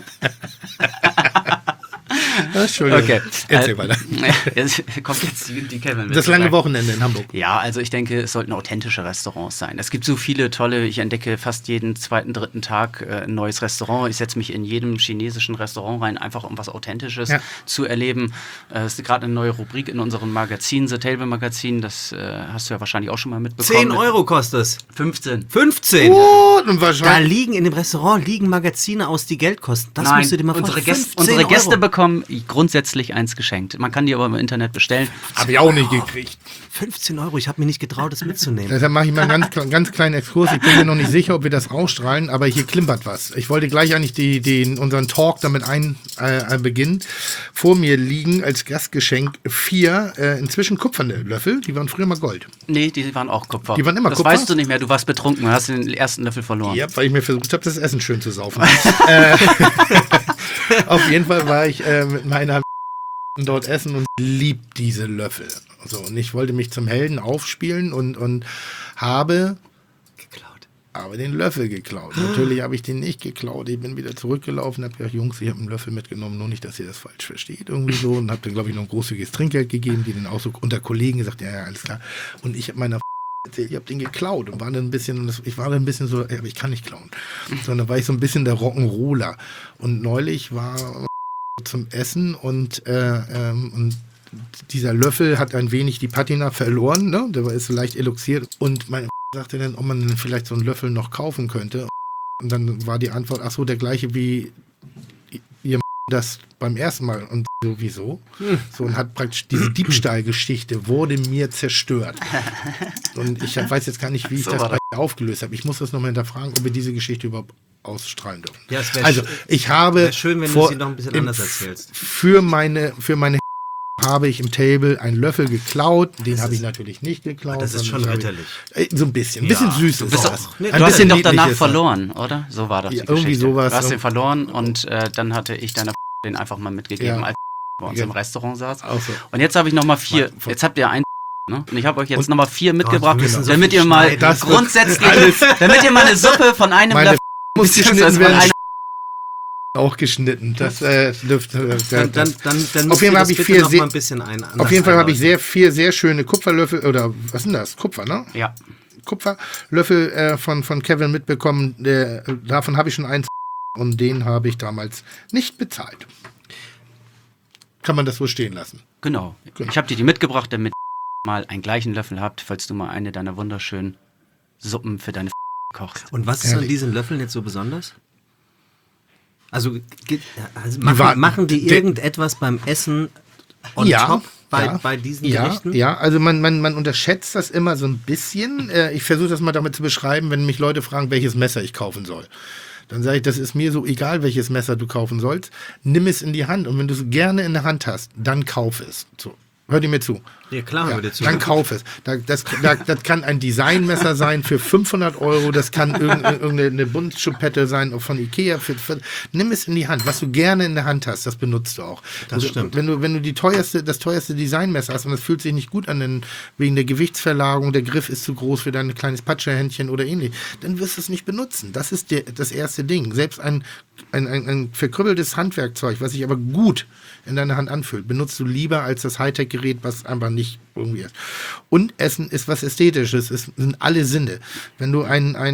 Entschuldigung. Okay. Erzähl weiter. Jetzt kommt jetzt die Kevin. Das lange Wochenende in Hamburg. Ja, also ich denke, es sollten authentische Restaurants sein. Es gibt so viele tolle, ich entdecke fast jeden zweiten, dritten Tag ein neues Restaurant. Ich setze mich in jedem chinesischen Restaurant rein, einfach um was Authentisches zu erleben. Es ist gerade eine neue Rubrik in unserem Magazin, The Table Magazin. Das hast du ja wahrscheinlich auch schon mal mitbekommen. 10 Euro kostet es. 15. 15? Und Da wahrscheinlich. liegen in dem Restaurant Magazine aus, die Geld kosten. Das Nein, musst du dir mal unsere vorstellen. Unsere Gäste 15 Euro. bekommen grundsätzlich eins geschenkt. Man kann die aber im Internet bestellen. Habe ich auch nicht gekriegt. 15 Euro, ich habe mir nicht getraut, das mitzunehmen. Deshalb mache ich mal einen ganz kleinen Exkurs. Ich bin mir noch nicht sicher, ob wir das ausstrahlen, aber hier klimpert was. Ich wollte gleich eigentlich unseren Talk damit beginnen. Vor mir liegen als Gastgeschenk 4 inzwischen kupferne Löffel. Die waren früher mal Gold. Nee, die waren auch Kupfer. Die waren immer das Kupfer? weißt du nicht mehr, du warst betrunken, hast den ersten Löffel verloren. Ja, weil ich mir versucht habe, das Essen schön zu saufen. Auf jeden Fall war ich mit meiner dort essen und liebt diese Löffel. So, und ich wollte mich zum Helden aufspielen und habe den Löffel geklaut. Natürlich habe ich den nicht geklaut. Ich bin wieder zurückgelaufen, habe gesagt, Jungs, ich habe einen Löffel mitgenommen, nur nicht, dass ihr das falsch versteht. Irgendwie so. Und habe dann, glaube ich, noch ein großzügiges Trinkgeld gegeben, die dann auch so unter Kollegen gesagt, ja, alles klar. Und ich habe meiner erzählt, ich habe den geklaut und war dann ein bisschen so, aber ich kann nicht klauen. Sondern war ich so ein bisschen der Rock'n'Roller. Und neulich war zum Essen und dieser Löffel hat ein wenig die Patina verloren, ne? Der ist so leicht eluxiert. Und meine sagte dann, ob man dann vielleicht so einen Löffel noch kaufen könnte. Und dann war die Antwort, ach so, der gleiche wie ihr das beim ersten Mal. Und sowieso. So, und hat praktisch diese Diebstahlgeschichte wurde mir zerstört. Und ich weiß jetzt gar nicht, wie ich das aufgelöst habe. Ich muss das nochmal hinterfragen, ob wir diese Geschichte überhaupt ausstrahlen dürfen. Ja, es also, ich habe schön, wenn du sie noch ein bisschen anders erzählst. Für meine habe ich im Table einen Löffel geklaut. Den habe ich natürlich nicht geklaut. Das ist schon ritterlich. So ein bisschen. Ein bisschen süß ist das. Du hast ihn doch danach verloren, oder? So war das die irgendwie Geschichte. sowas. Du hast ihn verloren und dann hatte ich deiner den einfach mal mitgegeben, als bei uns im Restaurant saß. So. Und jetzt habe ich nochmal 4. Jetzt habt ihr ein. Ne? Und ich habe euch jetzt nochmal 4 mitgebracht, damit ihr mal grundsätzlich, damit ihr mal eine Suppe von einem Löffel muss geschnitten werden. Auch geschnitten. Das dürfte. Dann auf jeden Fall habe ich 4 noch mal ein bisschen auf jeden Fall habe ich 4 sehr schöne Kupferlöffel oder was sind das? Kupfer, ne? Ja. Kupferlöffel von Kevin mitbekommen. Davon habe ich schon 1 und den habe ich damals nicht bezahlt. Kann man das so stehen lassen? Genau. Ich habe dir die mitgebracht, damit ihr mal einen gleichen Löffel habt, falls du mal eine deiner wunderschönen Suppen für deine kochst. Und was ist an diesen Löffeln jetzt so besonders? Also machen die irgendetwas beim Essen on top bei diesen Gerichten? Ja, also man unterschätzt das immer so ein bisschen. Ich versuche das mal damit zu beschreiben, wenn mich Leute fragen, welches Messer ich kaufen soll. Dann sage ich, das ist mir so egal, welches Messer du kaufen sollst. Nimm es in die Hand und wenn du es gerne in der Hand hast, dann kauf es. So. Hör dir mir zu. Ja, klar, hör dir zu. Dann kauf es. Das kann ein Designmesser sein für 500 €. Das kann irgendeine Buntschuppette sein von Ikea. Nimm es in die Hand. Was du gerne in der Hand hast, das benutzt du auch. Das stimmt. Wenn du das teuerste Designmesser hast und das fühlt sich nicht gut an, wegen der Gewichtsverlagerung, der Griff ist zu groß für dein kleines Patschehändchen oder ähnlich, dann wirst du es nicht benutzen. Das ist das erste Ding. Selbst ein verkrüppeltes Handwerkzeug, was sich aber gut in deiner Hand anfühlt, benutzt du lieber als das Hightech-Gerät, was einfach nicht irgendwie ist. Und Essen ist was Ästhetisches, es sind alle Sinne. Wenn du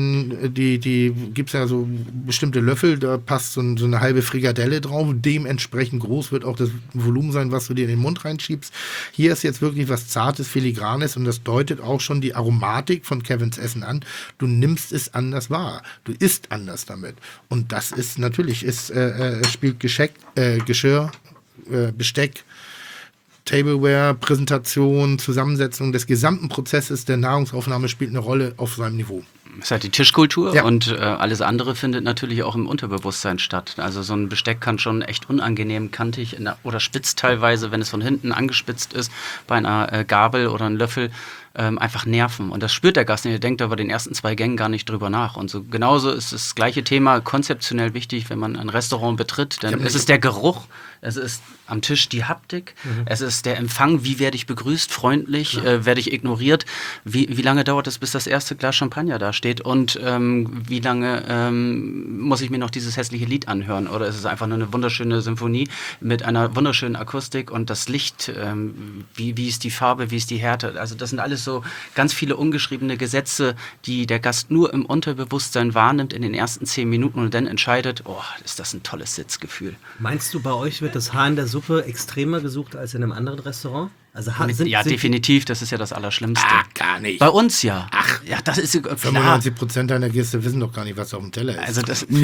gibt's ja so bestimmte Löffel, da passt so eine halbe Frikadelle drauf, dementsprechend groß wird auch das Volumen sein, was du dir in den Mund reinschiebst. Hier ist jetzt wirklich was Zartes, Filigranes und das deutet auch schon die Aromatik von Kevins Essen an. Du nimmst es anders wahr. Du isst anders damit. Und das ist natürlich, spielt Geschirr, Besteck, Tableware, Präsentation, Zusammensetzung des gesamten Prozesses der Nahrungsaufnahme spielt eine Rolle auf seinem Niveau. Es ist halt die Tischkultur Ja. und alles andere findet natürlich auch im Unterbewusstsein statt. Also so ein Besteck kann schon echt unangenehm kantig oder spitz teilweise, wenn es von hinten angespitzt ist, bei einer Gabel oder einem Löffel, einfach nerven. Und das spürt der Gast nicht. Der denkt aber den ersten 2 Gängen gar nicht drüber nach. Und so genauso ist das gleiche Thema konzeptionell wichtig, wenn man ein Restaurant betritt. Denn es ist der Geruch, es ist am Tisch die Haptik, es ist der Empfang, wie werde ich begrüßt, freundlich, werde ich ignoriert, wie lange dauert es, bis das erste Glas Champagner da steht und wie lange muss ich mir noch dieses hässliche Lied anhören oder ist es einfach nur eine wunderschöne Symphonie mit einer wunderschönen Akustik und das Licht, wie ist die Farbe, wie ist die Härte, also das sind alles so ganz viele ungeschriebene Gesetze, die der Gast nur im Unterbewusstsein wahrnimmt in den ersten 10 Minuten und dann entscheidet, oh, ist das ein tolles Sitzgefühl. Meinst du, bei euch wird das Haar in der Suppe extremer gesucht als in einem anderen Restaurant? Also Definitiv, das ist ja das Allerschlimmste. Gar nicht. Bei uns ja. Ach, ja, das ist klar. 95% deiner Gäste wissen doch gar nicht, was auf dem Teller ist. Also das, das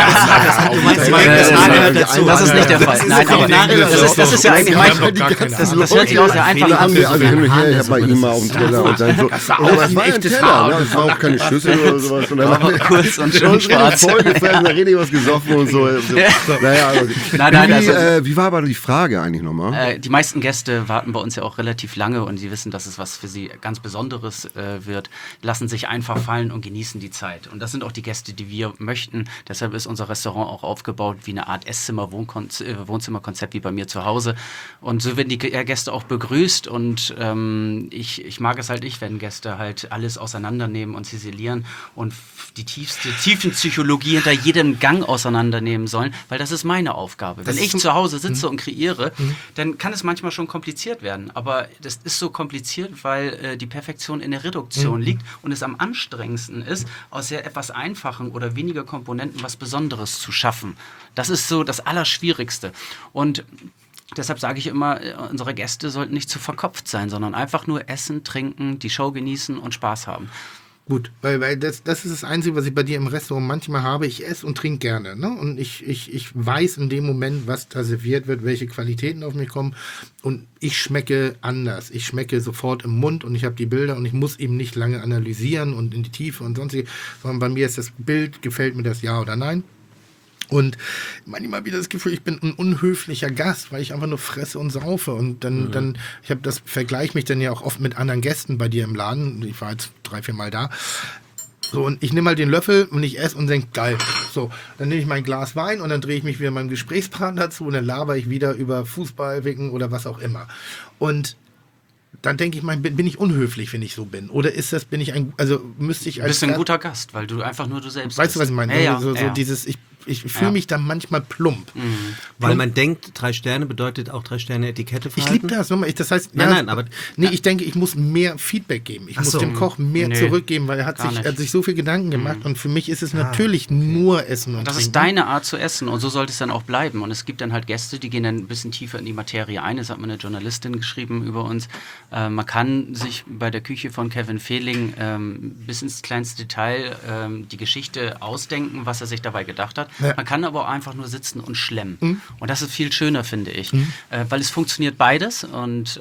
ist nicht der Fall. Nein, aber das ist ja eigentlich mein Das hört sich auch sehr einfach Alle an. haben wir also hin und her, ich hab bei ihm mal auf dem Teller und dann so. Aber es war ein Teller, ne? Es war auch keine Schüssel oder sowas. Und dann war Kurz und schön schwarz. vollgefressen, da richtig was gesoffen und so. Naja, also, Nein, wie war aber die Frage eigentlich nochmal? die meisten Gäste warten bei uns ja auch relativ lange und sie wissen, dass es was für sie ganz Besonderes wird, lassen sich einfach fallen und genießen die Zeit. Und das sind auch die Gäste, die wir möchten. Deshalb ist unser Restaurant auch aufgebaut wie eine Art Esszimmer-Wohnzimmerkonzept wie bei mir zu Hause. Und so werden die Gäste auch begrüßt und ich mag es halt nicht, wenn Gäste halt alles auseinandernehmen und ziselieren und die Tiefenpsychologie hinter jedem Gang auseinandernehmen sollen, weil das ist meine Aufgabe. Wenn ich zu Hause sitze und kreiere, dann kann es manchmal schon kompliziert werden. Aber das ist so kompliziert, weil die Perfektion in der Reduktion liegt und es am anstrengendsten ist, aus sehr etwas einfachen oder weniger Komponenten was Besonderes zu schaffen. Das ist so das Allerschwierigste. Und deshalb sage ich immer, unsere Gäste sollten nicht zu verkopft sein, sondern einfach nur essen, trinken, die Show genießen und Spaß haben. Gut, weil das ist das Einzige, was ich bei dir im Restaurant manchmal habe. Ich esse und trinke gerne. Ne? Und ich weiß in dem Moment, was da serviert wird, welche Qualitäten auf mich kommen. Und ich schmecke anders. Ich schmecke sofort im Mund und ich habe die Bilder und ich muss eben nicht lange analysieren und in die Tiefe und sonstiges. Sondern bei mir ist das Bild, gefällt mir das ja oder nein. Und manchmal wieder das Gefühl, ich bin ein unhöflicher Gast, weil ich einfach nur fresse und saufe. Und dann ich habe das, vergleiche mich dann ja auch oft mit anderen Gästen bei dir im Laden. Ich war jetzt 3-4 Mal da. So, und ich nehme mal den Löffel und ich esse und denke, geil. So, dann nehme ich mein Glas Wein und dann drehe ich mich wieder meinem Gesprächspartner dazu und dann laber ich wieder über Fußball, Wicken oder was auch immer. Und dann denke ich mal, bin ich unhöflich, wenn ich so bin? Oder ist das, müsste ich als... Du bist ein guter Gast, weil du einfach nur du selbst Weißt du, was ich meine? Ja, so dieses, ich fühle mich dann manchmal plump. Weil man denkt, 3 Sterne bedeutet auch 3 Sterne Etikette Ich liebe das. Das heißt, ich denke, ich muss mehr Feedback geben. Ich muss dem Koch mehr zurückgeben, weil er hat sich so viel Gedanken gemacht und für mich ist es natürlich nur Essen und Das Trinken. ist deine Art zu essen und so sollte es dann auch bleiben. Und es gibt dann halt Gäste, die gehen dann ein bisschen tiefer in die Materie ein. Das hat mir eine Journalistin geschrieben über uns. Man kann sich bei der Küche von Kevin Fehling bis ins kleinste Detail die Geschichte ausdenken, was er sich dabei gedacht hat. Ja. Man kann aber auch einfach nur sitzen und schlemmen. Und das ist viel schöner, finde ich. Weil es funktioniert beides. Und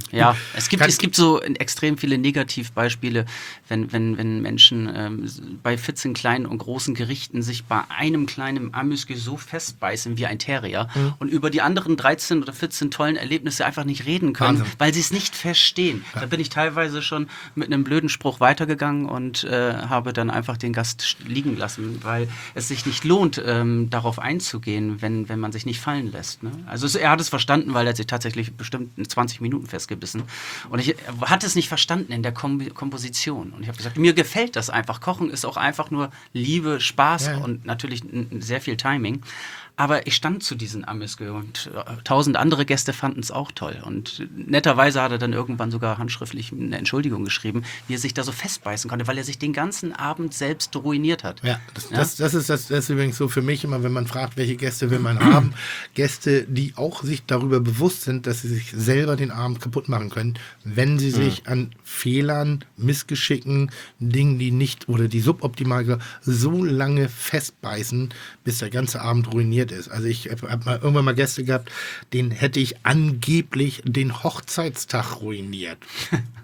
es gibt so extrem viele Negativbeispiele, wenn Menschen bei 14 kleinen und großen Gerichten sich bei einem kleinen Amüsgüs so festbeißen wie ein Terrier und über die anderen 13 oder 14 tollen Erlebnisse einfach nicht reden können, weil sie es nicht verstehen. Ja. Da bin ich teilweise schon mit einem blöden Spruch weitergegangen und habe dann einfach den Gast liegen lassen, weil es sich nicht lohnt, darauf einzugehen, wenn man sich nicht fallen lässt. Ne? Also er hat es verstanden, weil er sich tatsächlich bestimmt 20 Minuten festgebissen. Und ich hatte es nicht verstanden in der Komposition. Und ich habe gesagt, mir gefällt das einfach. Kochen ist auch einfach nur Liebe, Spaß und natürlich sehr viel Timing. Aber ich stand zu diesen Amüsgüs und 1000 andere Gäste fanden es auch toll. Und netterweise hat er dann irgendwann sogar handschriftlich eine Entschuldigung geschrieben, wie er sich da so festbeißen konnte, weil er sich den ganzen Abend selbst ruiniert hat. Ja, das ist übrigens so für mich immer, wenn man fragt, welche Gäste will man haben. Gäste, die auch sich darüber bewusst sind, dass sie sich selber den Abend kaputt machen können, wenn sie sich an Fehlern, Missgeschicken, Dingen, die nicht oder die suboptimal so lange festbeißen, bis der ganze Abend ruiniert ist. Also ich habe irgendwann mal Gäste gehabt, denen hätte ich angeblich den Hochzeitstag ruiniert.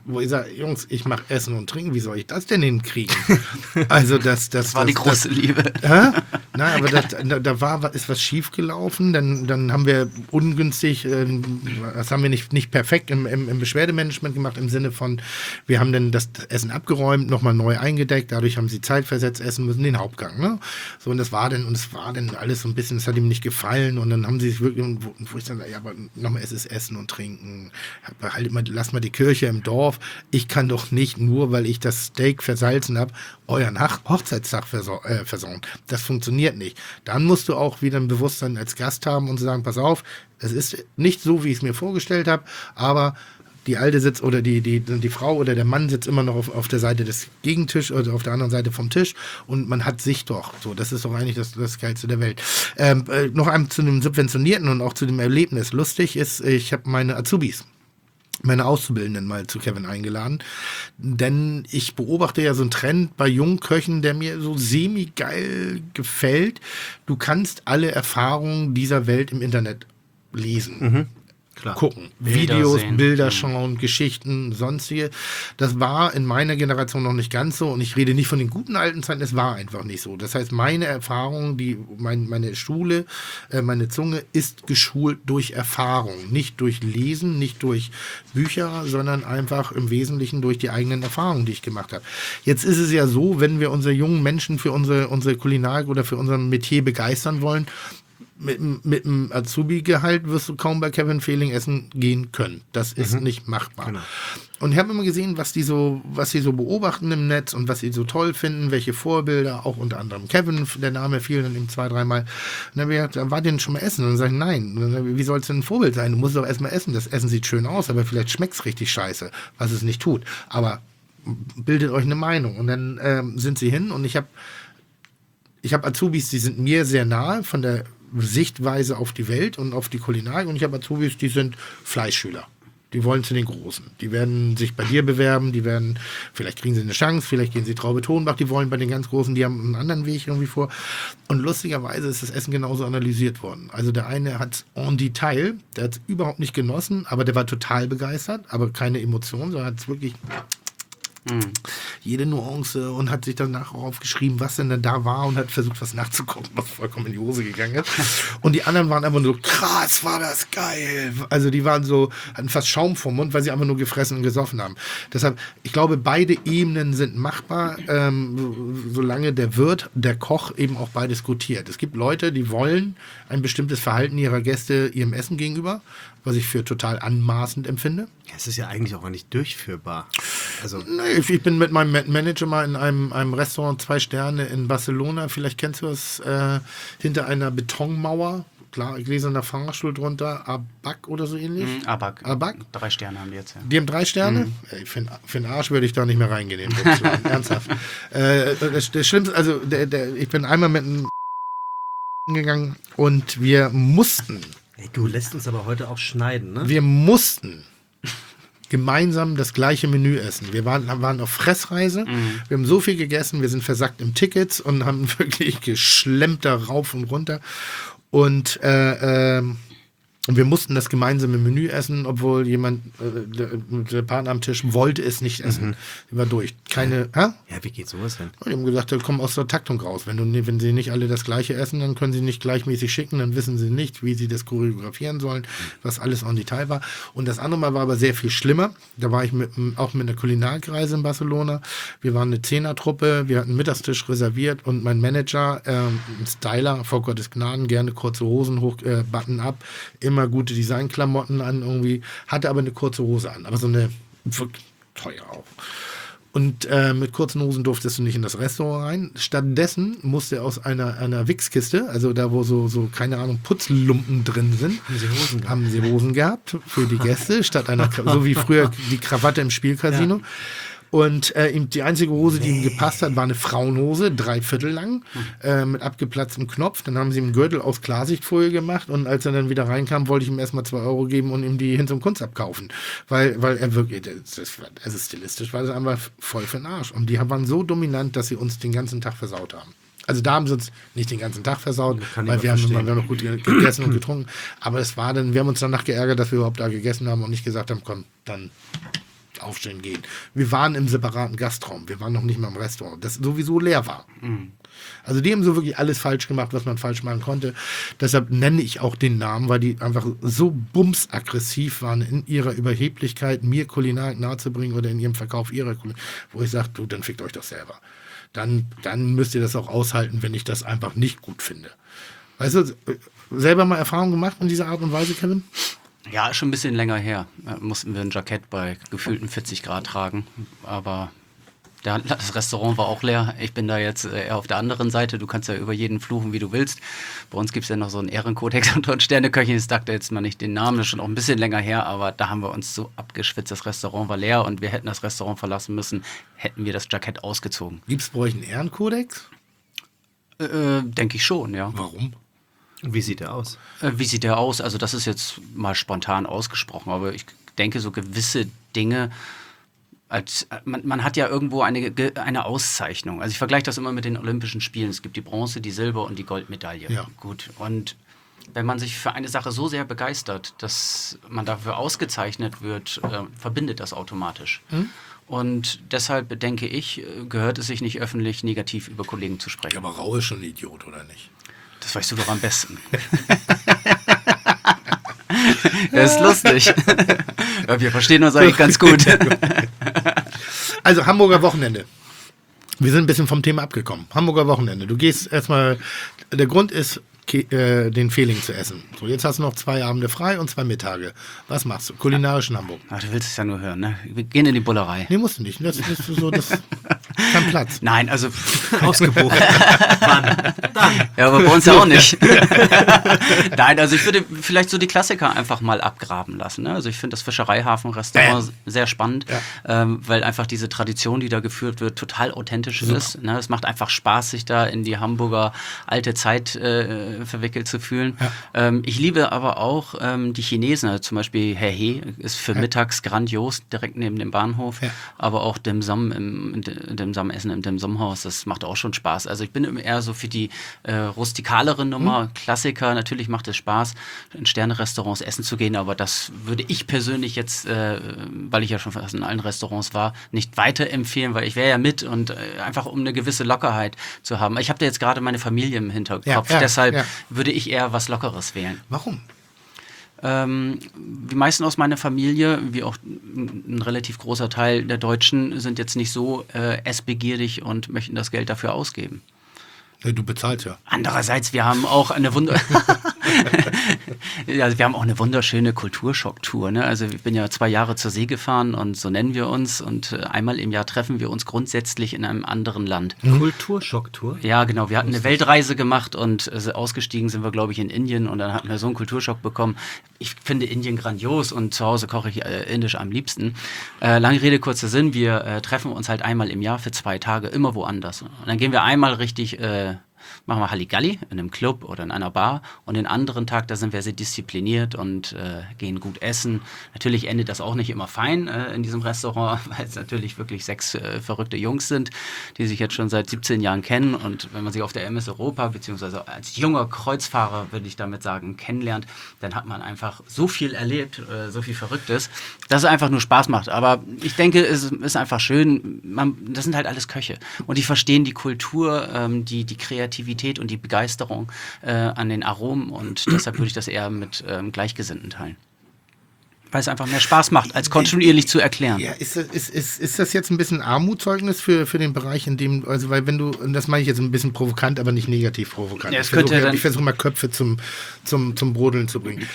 wo ich sage, Jungs, ich mache Essen und Trinken, wie soll ich das denn hinkriegen? Also das war die große Liebe. Na, aber da ist was schiefgelaufen, dann haben wir ungünstig, das haben wir nicht perfekt im Beschwerdemanagement gemacht, im Sinne von, wir haben dann das Essen abgeräumt, nochmal neu eingedeckt, dadurch haben sie zeitversetzt essen müssen, den Hauptgang. Ne? So, und es war dann alles so ein bisschen, es hat ihm nicht gefallen und dann haben sie sich wirklich, wo ich dann, ja, aber nochmal, es ist Essen und Trinken, lass mal die Kirche im Dorf, ich kann doch nicht, nur weil ich das Steak versalzen habe, euren Hochzeitstag versauen. Das funktioniert nicht. Dann musst du auch wieder ein Bewusstsein als Gast haben und sagen, pass auf, es ist nicht so, wie ich es mir vorgestellt habe, aber die Alte sitzt oder die Frau oder der Mann sitzt immer noch auf der Seite des Gegentisch oder auf der anderen Seite vom Tisch und man hat sich doch. So, das ist doch eigentlich das Geilste der Welt. Noch einmal zu dem Subventionierten und auch zu dem Erlebnis. Lustig ist, ich habe meine Azubis, meine Auszubildenden mal zu Kevin eingeladen, denn ich beobachte ja so einen Trend bei jungen Köchen, der mir so semi-geil gefällt. Du kannst alle Erfahrungen dieser Welt im Internet lesen. Klar. Gucken, Bilder Videos, sehen. Bilder schauen, Geschichten, sonstige. Das war in meiner Generation noch nicht ganz so und ich rede nicht von den guten alten Zeiten, es war einfach nicht so. Das heißt, meine Erfahrung, meine Schule, meine Zunge ist geschult durch Erfahrung, nicht durch Lesen, nicht durch Bücher, sondern einfach im Wesentlichen durch die eigenen Erfahrungen, die ich gemacht habe. Jetzt ist es ja so, wenn wir unsere jungen Menschen für unsere Kulinarik oder für unser Metier begeistern wollen, mit dem Azubi-Gehalt wirst du kaum bei Kevin Fehling essen gehen können. Das ist nicht machbar. Genau. Und ich habe immer gesehen, was sie so beobachten im Netz und was sie so toll finden, welche Vorbilder, auch unter anderem Kevin, der Name fiel dann eben 2-3 Mal. Und dann habe ich gesagt, war denn schon mal essen? Und dann sage ich, nein. Und dann sage ich, wie soll es denn ein Vorbild sein? Du musst doch erstmal essen. Das Essen sieht schön aus, aber vielleicht schmeckt es richtig scheiße, was es nicht tut. Aber bildet euch eine Meinung. Und dann sind sie hin und ich habe Azubis, die sind mir sehr nahe von der Sichtweise auf die Welt und auf die Kulinarik und ich habe Azubis, die sind Fleischschüler. Die wollen zu den Großen. Die werden sich bei dir bewerben, vielleicht kriegen sie eine Chance, vielleicht gehen sie Traube Tonbach, die wollen bei den ganz Großen, die haben einen anderen Weg irgendwie vor. Und lustigerweise ist das Essen genauso analysiert worden. Also der eine hat es en Detail, der hat es überhaupt nicht genossen, aber der war total begeistert, aber keine Emotion, sondern hat es wirklich jede Nuance und hat sich danach auch aufgeschrieben, was denn da war und hat versucht, was nachzugucken, was vollkommen in die Hose gegangen ist. Und die anderen waren einfach nur, krass, war das geil. Also die waren so, hatten fast Schaum vom Mund, weil sie einfach nur gefressen und gesoffen haben. Deshalb, ich glaube, beide Ebenen sind machbar, solange der Wirt, der Koch eben auch beides gutiert. Es gibt Leute, die wollen ein bestimmtes Verhalten ihrer Gäste ihrem Essen gegenüber, was ich für total anmaßend empfinde. Ja, es ist ja eigentlich auch nicht durchführbar. Also Ich bin mit meinem Manager mal in einem Restaurant 2 Sterne in Barcelona, vielleicht kennst du es, hinter einer Betonmauer, klar, gläserner Fahrstuhl drunter, Abak oder so ähnlich. Abak. 3 Sterne haben die jetzt, ja. Die haben 3 Sterne? Ey, für den Arsch würde ich da nicht mehr reingehen. In den Bundesland. Ernsthaft. Das Schlimmste, also ich bin einmal mit einem gegangen und wir mussten. ey, du lässt uns aber heute auch schneiden, ne? Wir mussten gemeinsam das gleiche Menü essen. Wir waren auf Fressreise. Wir haben so viel gegessen. Wir sind versackt im Tickets und haben wirklich geschlemmt da rauf und runter. Und wir mussten das gemeinsame Menü essen, obwohl jemand, der Partner am Tisch, wollte es nicht essen. War durch. Keine, Ja, wie geht sowas denn? Die haben gesagt, da kommen aus der Taktung raus. Wenn sie nicht alle das Gleiche essen, dann können sie nicht gleichmäßig schicken, dann wissen sie nicht, wie sie das choreografieren sollen, was alles en Detail war. Und das andere Mal war aber sehr viel schlimmer. Da war ich auch mit einer Kulinarikreise in Barcelona. Wir waren eine 10er-Truppe, wir hatten einen Mittagstisch reserviert und mein Manager, ein Styler, vor Gottes Gnaden, gerne kurze Hosen hoch, Button up, immer gute Designklamotten an irgendwie, hatte aber eine kurze Hose an, aber so eine wirklich teuer auch. Und mit kurzen Hosen durftest du nicht in das Restaurant rein. Stattdessen musste er aus einer Wichskiste, also da wo so keine Ahnung, Putzlumpen drin sind, haben sie Hosen gehabt für die Gäste, statt einer, so wie früher die Krawatte im Spielcasino. Ja. Und ihm die einzige Hose, die ihm gepasst hat, war eine Frauenhose, 3/4 lang, mit abgeplatztem Knopf. Dann haben sie ihm Gürtel aus Klarsichtfolie gemacht und als er dann wieder reinkam, wollte ich ihm erstmal 2 Euro geben und ihm die hin zum Kunst abkaufen. Weil er wirklich, also stilistisch war das einfach voll für den Arsch. Und die waren so dominant, dass sie uns den ganzen Tag versaut haben. Also da haben sie uns nicht den ganzen Tag versaut, weil wir haben noch gut gegessen und getrunken. Aber es war dann, wir haben uns danach geärgert, dass wir überhaupt da gegessen haben und nicht gesagt haben, komm, dann aufstehen gehen. Wir waren im separaten Gastraum. Wir waren noch nicht mal im Restaurant, das sowieso leer war. Also die haben so wirklich alles falsch gemacht, was man falsch machen konnte. Deshalb nenne ich auch den Namen, weil die einfach so bumsaggressiv waren in ihrer Überheblichkeit, mir Kulinarik nahezubringen oder in ihrem Verkauf ihrer Kulinarik, wo ich sage, du, dann fickt euch doch selber. Dann müsst ihr das auch aushalten, wenn ich das einfach nicht gut finde. Weißt du, selber mal Erfahrung gemacht in dieser Art und Weise, Kevin? Ja, schon ein bisschen länger her. Mussten wir ein Jackett bei gefühlten 40 Grad tragen, aber das Restaurant war auch leer. Ich bin da jetzt eher auf der anderen Seite. Du kannst ja über jeden fluchen, wie du willst. Bei uns gibt es ja noch so einen Ehrenkodex unter Sterneköchen. Ich sagte jetzt mal nicht den Namen, das ist schon auch ein bisschen länger her, aber da haben wir uns so abgeschwitzt. Das Restaurant war leer und wir hätten das Restaurant verlassen müssen, hätten wir das Jackett ausgezogen. Gibt es bei euch einen Ehrenkodex? Denke ich schon, ja. Warum? Wie sieht der aus? Wie sieht der aus? Also das ist jetzt mal spontan ausgesprochen, aber ich denke, so gewisse Dinge, man hat ja irgendwo eine Auszeichnung. Also ich vergleiche das immer mit den Olympischen Spielen. Es gibt die Bronze-, die Silber- und die Goldmedaille. Ja. Gut. Und wenn man sich für eine Sache so sehr begeistert, dass man dafür ausgezeichnet wird, verbindet das automatisch. Und deshalb denke ich, gehört es sich nicht öffentlich negativ über Kollegen zu sprechen. Ja, aber Rau ist schon ein Idiot, oder nicht? Das weißt du doch am besten. Das ist lustig. Ja, wir verstehen uns eigentlich ganz gut. Also Hamburger Wochenende. Wir sind ein bisschen vom Thema abgekommen. Hamburger Wochenende. Du gehst erstmal, der Grund ist, den Fehling zu essen. So, jetzt hast du noch 2 Abende frei und 2 Mittage. Was machst du? Kulinarisch in Hamburg. Ach, du willst es ja nur hören, ne? Wir gehen in die Bullerei. Nee, musst du nicht. Das ist so, das kein Platz. Nein, also Ausgebucht. ja, aber bei uns ja auch nicht. Nein, also ich würde vielleicht so die Klassiker einfach mal abgraben lassen. Ne? Also ich finde das Fischereihafen-Restaurant sehr spannend, weil einfach diese Tradition, die da geführt wird, total authentisch ist. Ne? Es macht einfach Spaß, sich da in die Hamburger alte Zeit verwickelt zu fühlen. Ja. Ich liebe aber auch die Chinesen. Also zum Beispiel Herr He ist für mittags grandios, direkt neben dem Bahnhof. Ja. Aber auch Dim Sum Essen im Dim Sum Haus, das macht auch schon Spaß. Also ich bin eher so für die rustikalere Nummer, Klassiker. Natürlich macht es Spaß, in Sterne-Restaurants essen zu gehen, aber das würde ich persönlich jetzt, weil ich ja schon fast in allen Restaurants war, nicht weiterempfehlen, weil ich wäre ja mit und einfach um eine gewisse Lockerheit zu haben. Ich habe da jetzt gerade meine Familie im Hinterkopf, deshalb würde ich eher was Lockeres wählen. Warum? Die meisten aus meiner Familie, wie auch ein relativ großer Teil der Deutschen, sind jetzt nicht so essbegierig und möchten das Geld dafür ausgeben. Ja, du bezahlst ja. Andererseits, wir haben auch eine wunderschöne Kulturschocktour. Ne? Also ich bin ja 2 Jahre zur See gefahren und so nennen wir uns. Und einmal im Jahr treffen wir uns grundsätzlich in einem anderen Land. Kulturschocktour? Ja, genau. Wir hatten eine Weltreise gemacht und ausgestiegen sind wir, glaube ich, in Indien. Und dann hatten wir so einen Kulturschock bekommen. Ich finde Indien grandios und zu Hause koche ich indisch am liebsten. Lange Rede, kurzer Sinn. Wir treffen uns halt einmal im Jahr für 2 Tage, immer woanders. Und dann gehen wir einmal richtig... machen wir Halligalli in einem Club oder in einer Bar und den anderen Tag, da sind wir sehr diszipliniert und gehen gut essen. Natürlich endet das auch nicht immer fein in diesem Restaurant, weil es natürlich wirklich 6 verrückte Jungs sind, die sich jetzt schon seit 17 Jahren kennen und wenn man sich auf der MS Europa beziehungsweise als junger Kreuzfahrer, würde ich damit sagen, kennenlernt, dann hat man einfach so viel erlebt, so viel Verrücktes, dass es einfach nur Spaß macht. Aber ich denke, es ist einfach schön, das sind halt alles Köche und die verstehen die Kultur, die Kreativität und die Begeisterung an den Aromen und deshalb würde ich das eher mit Gleichgesinnten teilen. Weil es einfach mehr Spaß macht, als kontinuierlich zu erklären. Ja, ist das jetzt ein bisschen Armutszeugnis für den Bereich, in dem, also weil wenn du, und das meine ich jetzt ein bisschen provokant, aber nicht negativ provokant. Ja, ich versuche mal Köpfe zum Brodeln zu bringen.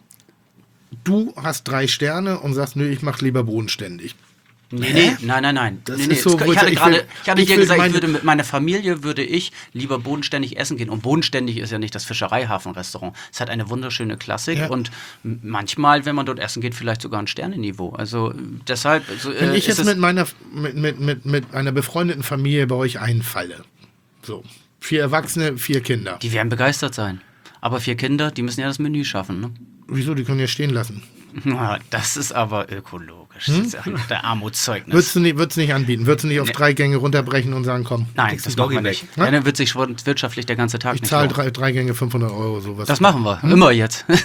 Du hast 3 Sterne und sagst, nö, ich mache lieber bodenständig. Nee, nein. Das Nee, ist so, ich hatte dir gesagt, meine, ich würde mit meiner Familie lieber bodenständig essen gehen. Und bodenständig ist ja nicht das Fischereihafen-Restaurant. Es hat eine wunderschöne Klassik und manchmal, wenn man dort essen geht, vielleicht sogar ein Sternenniveau. Also deshalb. Wenn ich jetzt mit einer befreundeten Familie bei euch einfalle, so 4 Erwachsene, 4 Kinder. Die werden begeistert sein. Aber 4 Kinder, die müssen ja das Menü schaffen, ne? Wieso? Die können ja stehen lassen. Das ist aber ökologisch. Das ist ja der Armutszeugnis. Würdest du nicht anbieten? Würdest du nicht auf 3 Gänge runterbrechen und sagen, komm? Nein, das machen wir nicht. Ja, dann wird sich wirtschaftlich der ganze Tag ich nicht zahle 3 Gänge 500 Euro. Sowas. Das machen wir. Immer jetzt.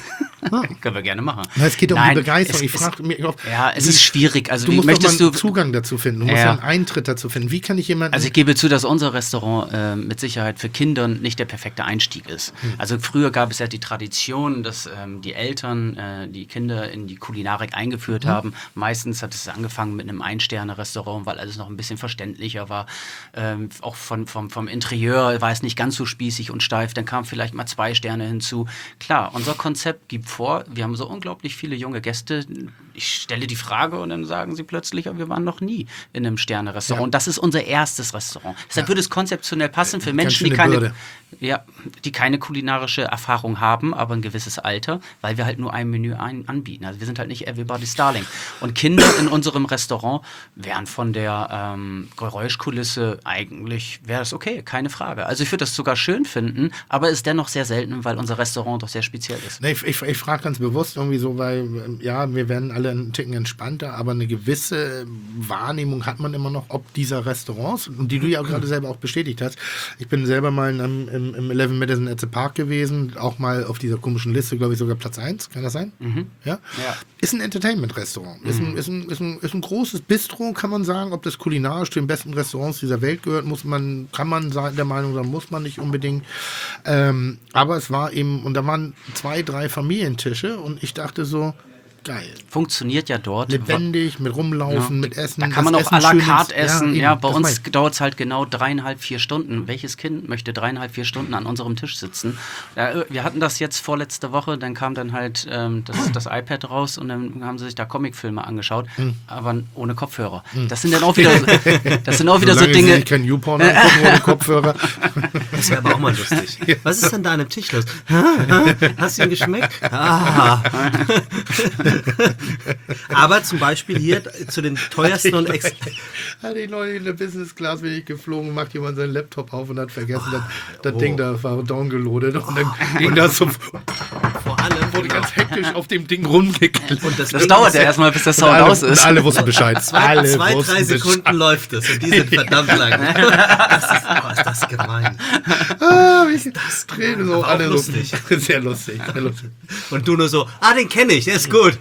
Können wir gerne machen. Na, es geht um Nein, die Begeisterung. es- Ich frage mich auch, Ja, es ist schwierig. Also du wie musst möchtest doch mal einen du... Zugang dazu finden. Du musst Ja. einen Eintritt dazu finden. Wie kann ich jemanden... Also ich gebe zu, dass unser Restaurant mit Sicherheit für Kinder nicht der perfekte Einstieg ist. Also früher gab es ja die Tradition, dass die Eltern die Kinder in die Kulinarik eingeführt haben. Meistens hat es angefangen mit einem Ein-Sterne-Restaurant, weil alles noch ein bisschen verständlicher war. Auch vom Interieur war es nicht ganz so spießig und steif. Dann kamen vielleicht mal 2 Sterne hinzu. Klar, unser Konzept gibt vor, wir haben so unglaublich viele junge Gäste. Ich stelle die Frage und dann sagen sie plötzlich, wir waren noch nie in einem Sterne-Restaurant. Ja. Das ist unser erstes Restaurant. Deshalb würde es konzeptionell passen für Ganz Menschen, die schöne die keine kulinarische Erfahrung haben, aber ein gewisses Alter, weil wir halt nur ein Menü anbieten. Also wir sind halt nicht Everybody's Darling. Und Kinder in unserem Restaurant wären von der Geräuschkulisse eigentlich, wäre das okay, keine Frage. Also ich würde das sogar schön finden, aber ist dennoch sehr selten, weil unser Restaurant doch sehr speziell ist. Nee, ich frage ganz bewusst irgendwie so, weil ja, wir werden alle einen Ticken entspannter, aber eine gewisse Wahrnehmung hat man immer noch, ob dieser Restaurants, und die du ja gerade selber auch bestätigt hast. Ich bin selber mal im 11 Madison at the Park gewesen, auch mal auf dieser komischen Liste, glaube ich, sogar Platz 1, kann das sein? Ja? Ja. Ist ein Entertainment-Restaurant. Ist ein großes Bistro, kann man sagen. Ob das kulinarisch zu den besten Restaurants dieser Welt gehört, kann man der Meinung sein, muss man nicht unbedingt. Aber es war eben, und da waren 2, 3 Familientische und ich dachte so, geil. Funktioniert ja dort. Lebendig, mit rumlaufen, mit Essen. Da kann man das auch à la schön carte ins- essen. eben, Ja, bei das uns mein ich. dauert es halt genau 3,5, 4 Stunden. Welches Kind möchte 3,5, 4 Stunden an unserem Tisch sitzen? Ja, wir hatten das jetzt vorletzte Woche, dann kam dann halt das iPad raus und dann haben sie sich da Comicfilme angeschaut, aber ohne Kopfhörer. Das sind dann auch wieder, so Solange Dinge. Sie kein YouPorn angucken ohne Kopfhörer. Das wäre aber auch mal lustig. Was ist denn da an dem Tisch los? Hast du ihn geschmeckt? Ah. Aber zum Beispiel hier zu den teuersten und Hatte ich neulich in der Business Class, bin ich geflogen, macht jemand seinen Laptop auf und hat vergessen, das Ding da war downgeloadet und dann ging das so, vor allem wurde ganz hektisch auf dem Ding rumgeklickt. und das Das dauert ja erstmal, bis der Sound aus Und ist. alle wussten Bescheid. Alle 2, wussten 3 Sekunden Bescheid. läuft es und die sind verdammt lang. Ist das gemein. Ah, wie das Tränen so, aber auch alle lustig. so. Sehr lustig, sehr lustig. Und du nur so, den kenne ich, der ist gut.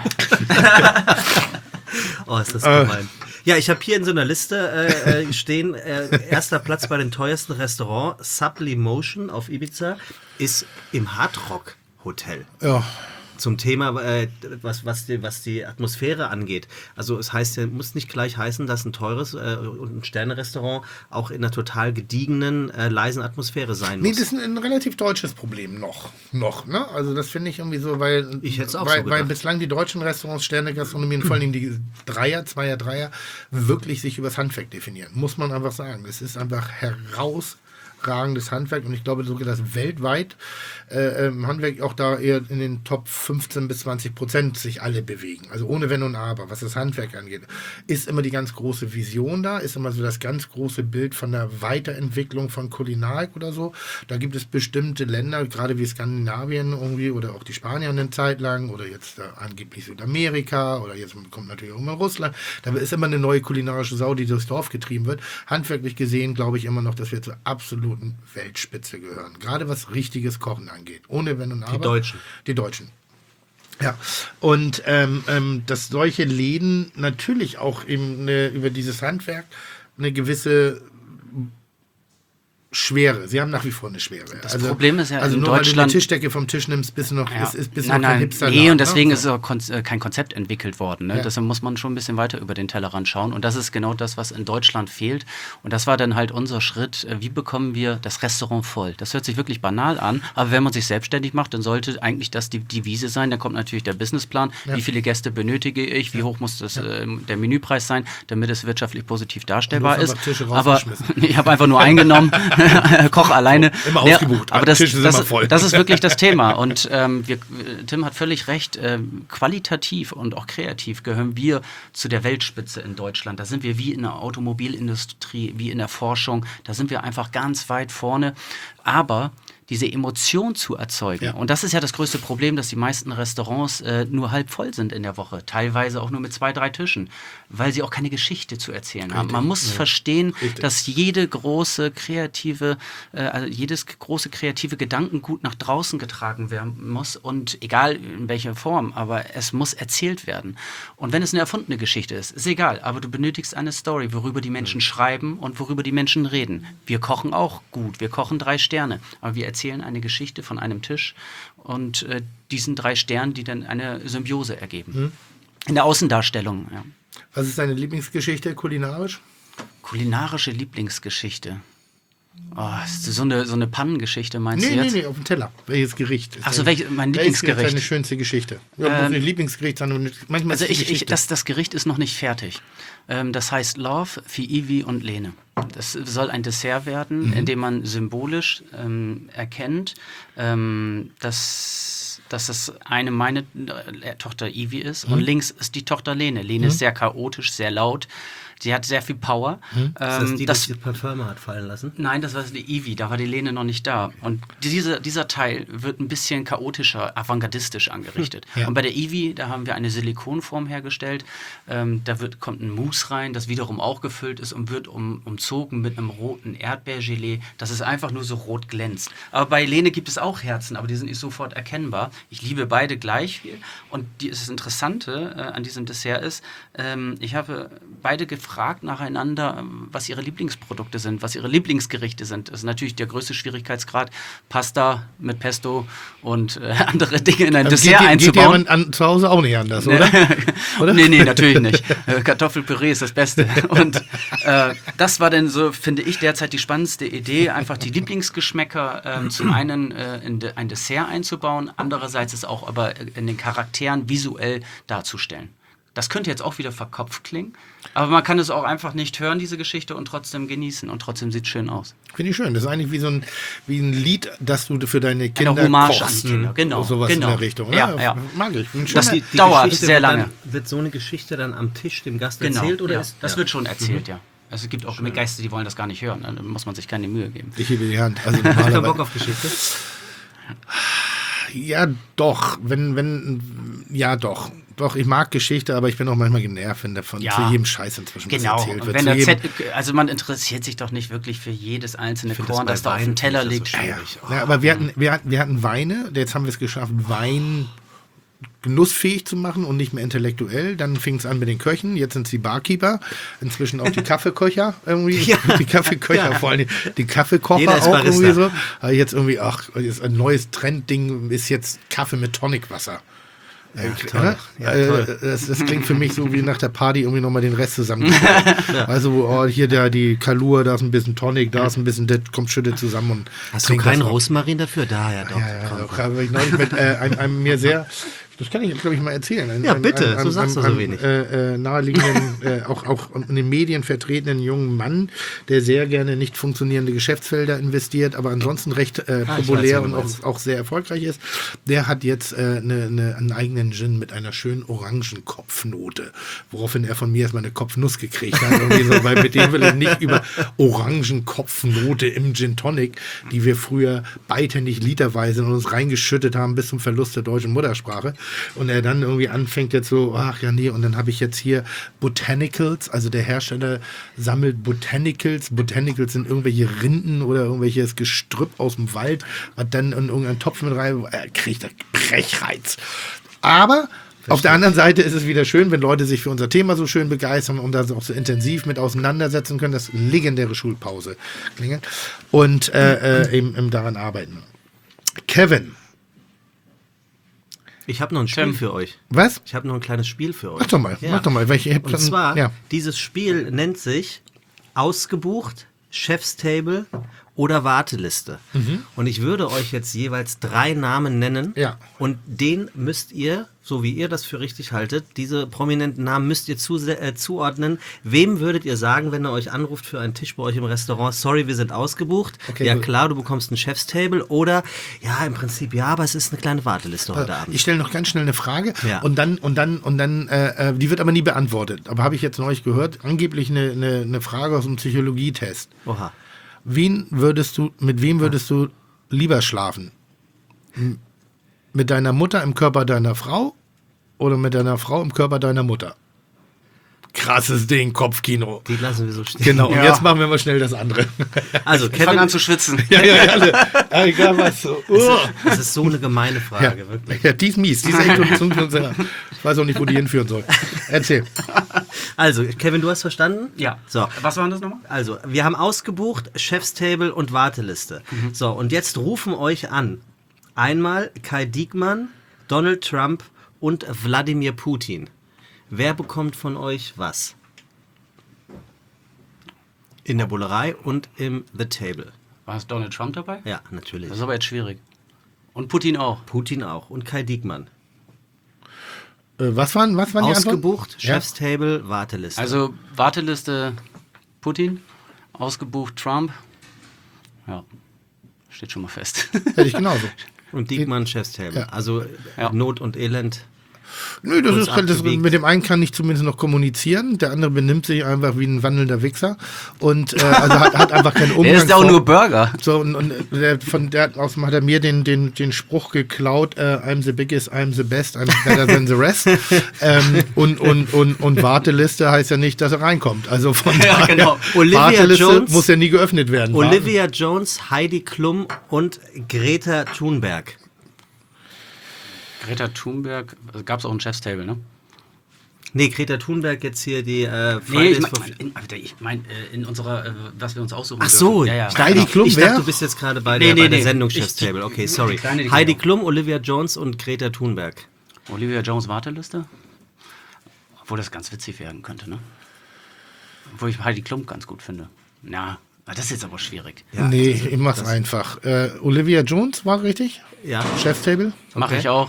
Oh, ist das gemein. Ja, ich habe hier in so einer Liste stehen, erster Platz bei den teuersten Restaurants, Sublimotion auf Ibiza, ist im Hard Rock Hotel. Ja. Zum Thema, was die Atmosphäre angeht. Also es heißt ja, muss nicht gleich heißen, dass ein teures und ein Sterne-Restaurant auch in einer total gediegenen, leisen Atmosphäre sein Nee, muss. das ist ein relativ deutsches Problem noch, ne? Also das finde ich irgendwie so, weil, Ich hätte es auch so weil gedacht. bislang die deutschen Restaurants, Sterne-Gastronomien, vor allem die Dreier, wirklich sich übers Handwerk definieren. Muss man einfach sagen. Es ist einfach herausragendes Handwerk und ich glaube sogar, dass weltweit Handwerk auch da eher in den Top 15 bis 20% sich alle bewegen. Also ohne Wenn und Aber, was das Handwerk angeht. Ist immer die ganz große Vision da, ist immer so das ganz große Bild von der Weiterentwicklung von Kulinarik oder so. Da gibt es bestimmte Länder, gerade wie Skandinavien irgendwie oder auch die Spanier eine Zeit lang oder jetzt angeblich Südamerika oder jetzt kommt natürlich auch mal Russland. Da ist immer eine neue kulinarische Sau, die durchs Dorf getrieben wird. Handwerklich gesehen glaube ich immer noch, dass wir zur absoluten Weltspitze gehören. Gerade was richtiges Kochen angeht. Ohne Wenn und Aber. Deutschen. Die Deutschen. Ja, und dass solche Läden natürlich auch eben über dieses Handwerk eine gewisse Schwere. Sie haben nach wie vor eine Schwere. Das Problem ist ja also in nur weil du Deutschland- eine Tischdecke vom Tisch nimmst, bist du noch, ist noch kein Nein, Hipster. nee, und deswegen ne? ist auch kein Konzept entwickelt worden. Ne? Ja. Deshalb muss man schon ein bisschen weiter über den Tellerrand schauen. Und das ist genau das, was in Deutschland fehlt. Und das war dann halt unser Schritt. Wie bekommen wir das Restaurant voll? Das hört sich wirklich banal an, aber wenn man sich selbstständig macht, dann sollte eigentlich das die Devise sein. Dann kommt natürlich der Businessplan. Ja. Wie viele Gäste benötige ich? Wie hoch muss der Menüpreis sein, damit es wirtschaftlich positiv darstellbar Und du hast ist? einfach Tische Aber rausgeschmissen. ich habe einfach nur eingenommen, koch alleine. Immer Ja, ausgebucht. aber Tische sind immer voll. das ist wirklich das Thema. Und Tim hat völlig recht. Qualitativ und auch kreativ gehören wir zu der Weltspitze in Deutschland. Da sind wir wie in der Automobilindustrie, wie in der Forschung. Da sind wir einfach ganz weit vorne. Aber diese Emotion zu erzeugen. Ja. Und das ist ja das größte Problem, dass die meisten Restaurants nur halb voll sind in der Woche. Teilweise auch nur mit 2, 3 Tischen, weil sie auch keine Geschichte zu erzählen haben. Man muss verstehen, dass jedes große kreative Gedankengut nach draußen getragen werden muss und egal in welcher Form, aber es muss erzählt werden. Und wenn es eine erfundene Geschichte ist egal, aber du benötigst eine Story, worüber die Menschen schreiben und worüber die Menschen reden. Wir kochen auch gut, wir kochen 3 Sterne, aber wir erzählen eine Geschichte von einem Tisch und diesen 3 Sternen, die dann eine Symbiose ergeben. In der Außendarstellung, ja. Was ist deine Lieblingsgeschichte kulinarisch? Kulinarische Lieblingsgeschichte. Oh, ist so eine Pannengeschichte, meinst du jetzt? Nee, auf dem Teller. Welches Gericht? Achso, mein Welches ist Lieblingsgericht? deine schönste Geschichte? Ja, nicht Lieblingsgericht, sondern manchmal Also ist die Geschichte. das Gericht ist noch nicht fertig. Das heißt Love für Ivi und Lene. Das soll ein Dessert werden, in dem man symbolisch erkennt, dass das eine meine Tochter Ivi ist und links ist die Tochter Lene. Lene ist sehr chaotisch, sehr laut. Sie hat sehr viel Power. Ist das die das Parfüm hat fallen lassen? Nein, das war die Ivi, da war die Lene noch nicht da. Und dieser Teil wird ein bisschen chaotischer, avantgardistisch angerichtet. Ja. Und bei der Ivi, da haben wir eine Silikonform hergestellt. Da kommt ein Mousse rein, das wiederum auch gefüllt ist und wird umzogen mit einem roten Erdbeergelee, dass es einfach nur so rot glänzt. Aber bei Lene gibt es auch Herzen, aber die sind nicht sofort erkennbar. Ich liebe beide gleich viel. Und das Interessante an diesem Dessert ist, ich habe beide gefragt nacheinander, was ihre Lieblingsprodukte sind, was ihre Lieblingsgerichte sind. Das ist natürlich der größte Schwierigkeitsgrad, Pasta mit Pesto und andere Dinge in ein Dessert einzubauen. Geht ja zu Hause auch nicht anders, oder? Oder? Nee, natürlich nicht. Kartoffelpüree ist das Beste. Und das war dann so, finde ich, derzeit die spannendste Idee, einfach die Lieblingsgeschmäcker zum einen in ein Dessert einzubauen, andererseits es auch aber in den Charakteren visuell darzustellen. Das könnte jetzt auch wieder verkopft klingen, aber man kann es auch einfach nicht hören, diese Geschichte, und trotzdem genießen und trotzdem sieht es schön aus. Finde ich schön. Das ist eigentlich wie ein Lied, das du für deine Kinder Eine Hommage kochst. an die Kinder, genau. Sowas in der Richtung. Ja. Mag ich. Das dauert sehr lange. Wird so eine Geschichte dann am Tisch dem Gast Genau, erzählt? Oder das wird schon erzählt, ja. Also es gibt auch Gäste, die wollen das gar nicht hören. Da muss man sich keine Mühe geben. Ich hebe die Hand. Also Hast du normalerweise. Bock auf Geschichte? Ja, doch. Ja, doch. Doch, ich mag Geschichte, aber ich bin auch manchmal genervt, wenn davon zu jedem Scheiß inzwischen was erzählt und wird. wenn also man interessiert sich doch nicht wirklich für jedes einzelne Korn, das da auf dem Teller liegt. Ja, aber wir hatten Weine, jetzt haben wir es geschafft, Wein genussfähig zu machen und nicht mehr intellektuell. Dann fing es an mit den Köchen, jetzt sind es die Barkeeper, inzwischen auch die Kaffeeköcher irgendwie. Ja. Die Kaffeeköcher, vor allem die Kaffeekocher Jeder ist auch Barista. irgendwie so. Aber jetzt irgendwie, jetzt ein neues Trendding ist jetzt Kaffee mit Tonicwasser. toll. Das klingt für mich so wie nach der Party irgendwie nochmal den Rest zusammen. Also hier die Kalur, da ist ein bisschen Tonic, da ist ein bisschen, das kommt schüttet zusammen. Und Hast du keinen Rosmarin dafür? Da, ja doch. ja, doch, habe ich neulich mit einem mir sehr, das kann ich, glaube ich, mal erzählen. Ja, bitte, so sagst du so wenig. Naheliegenden, auch in den Medien vertretenen jungen Mann, der sehr gerne nicht funktionierende Geschäftsfelder investiert, aber ansonsten recht populär und auch sehr erfolgreich ist. Der hat jetzt einen eigenen Gin mit einer schönen orangen Kopfnote, woraufhin er von mir erstmal eine Kopfnuss gekriegt hat. Irgendwie so, weil mit dem will er nicht über Orangenkopfnote im Gin Tonic, die wir früher beidhändig literweise in uns reingeschüttet haben bis zum Verlust der deutschen Muttersprache. Und er dann irgendwie anfängt jetzt so, ach ja, nee, und dann habe ich jetzt hier Botanicals, also der Hersteller sammelt Botanicals. Botanicals sind irgendwelche Rinden oder irgendwelches Gestrüpp aus dem Wald, was dann in irgendeinen Topf mit rein, kriegt er Brechreiz. Aber auf der anderen Seite ist es wieder schön, wenn Leute sich für unser Thema so schön begeistern und das auch so intensiv mit auseinandersetzen können, das legendäre Schulpause klingelt und eben daran arbeiten. Kevin. Ich habe noch ein Spiel für euch. Was? Ich habe noch ein kleines Spiel für euch. Mach doch mal, mach doch mal. Weil Und zwar, dieses Spiel nennt sich Ausgebucht, Chef's Table oder Warteliste. Und ich würde euch jetzt jeweils 3 Namen nennen. Ja. Und den müsst ihr, so wie ihr das für richtig haltet, diese prominenten Namen müsst ihr zuordnen. Wem würdet ihr sagen, wenn er euch anruft für einen Tisch bei euch im Restaurant, sorry, wir sind ausgebucht. Okay, ja gut. klar, du bekommst ein Chef's Table. Oder, ja, im Prinzip ja, aber es ist eine kleine Warteliste heute Abend. Ich stelle noch ganz schnell eine Frage Ja. und dann, die wird aber nie beantwortet. Aber habe ich jetzt neulich gehört, angeblich eine Frage aus einem Psychologietest. Oha. Mit wem würdest du lieber schlafen? Mit deiner Mutter im Körper deiner Frau oder mit deiner Frau im Körper deiner Mutter? Krasses Ding, Kopfkino. Die lassen wir so stehen. Genau, und jetzt machen wir mal schnell das andere. Also, Ich fange Kevin, an zu schwitzen. Ja, alle. Egal was. So. das ist so eine gemeine Frage, Ja. wirklich. Ja, die ist mies. Die ist echt ich weiß auch nicht, wo die hinführen soll. Erzähl. Also, Kevin, du hast verstanden? Ja. So. Was war das nochmal? Also, wir haben ausgebucht Chefstable und Warteliste. So, und jetzt rufen euch an. Einmal Kai Diekmann, Donald Trump und Wladimir Putin. Wer bekommt von euch was? In der Bullerei und im The Table. War es Donald Trump dabei? Ja, natürlich. Das ist aber jetzt schwierig. Und Putin auch. Putin auch und Kai Diekmann. Was waren die Antworten? Ausgebucht, Ja. Chefstable, Warteliste. Also Warteliste Putin, ausgebucht Trump. Ja, steht schon mal fest. Hätte ich genauso. und Diekmann, Chefstable. Ja. Also Ja. Not und Elend. Nö, das Kurz ist halt das, abgewiegt. mit dem einen kann ich zumindest noch kommunizieren, der andere benimmt sich einfach wie ein wandelnder Wichser und also hat einfach keinen Umgang. Der ist ja auch nur Burger. So, und der hat er mir den Spruch geklaut, I'm the biggest, I'm the best, I'm better than the rest. Und Warteliste heißt ja nicht, dass er reinkommt. Also von Ja, daher, genau. Olivia Warteliste Jones- muss ja nie geöffnet werden. Olivia Jones, Heidi Klum und Greta Thunberg. Greta Thunberg, gab es auch ein Chefstable, ne? Nee, Greta Thunberg jetzt hier die Nee, Fridays ich for- meine, in unserer, was wir uns aussuchen Ach so, dürfen. Ja, ja. Heidi Klum, ich wer? dachte, du bist jetzt gerade bei Nee, der nee. Sendung Ich- Chefstable. Okay, sorry. Kleine Dinge, Heidi ja. Klum, Olivia Jones und Greta Thunberg. Olivia Jones Warteliste? Obwohl das ganz witzig werden könnte, ne? Obwohl ich Heidi Klum ganz gut finde. Na, das ist jetzt aber schwierig. Nee, ich mach's einfach. Olivia Jones war richtig? Ja. Chefstable? Mache Okay. ich auch.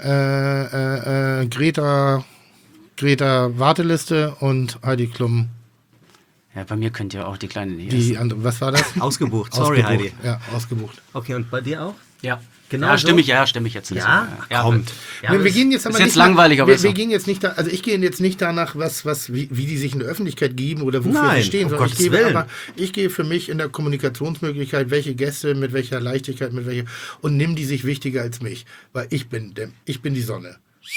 Greta Warteliste und Heidi Klum. Ja, bei mir könnt ihr auch die kleine nicht Die essen. andere, was war das? Ausgebucht. Sorry, Ausgebucht. Heidi. Ja, ausgebucht. Okay, und bei dir auch? Ja, Genau ja, so? stimme ich jetzt. Ja? ja Kommt. Ja, wir gehen jetzt aber ist jetzt nicht langweilig, aber wir, ist wir so. gehen jetzt nicht da, also ich gehe jetzt nicht danach, wie die sich in der Öffentlichkeit geben oder wofür Nein, sie stehen, um sondern Gottes Willen. ich gehe für mich in der Kommunikationsmöglichkeit, welche Gäste, mit welcher Leichtigkeit, und nimm die sich wichtiger als mich, weil ich bin die Sonne.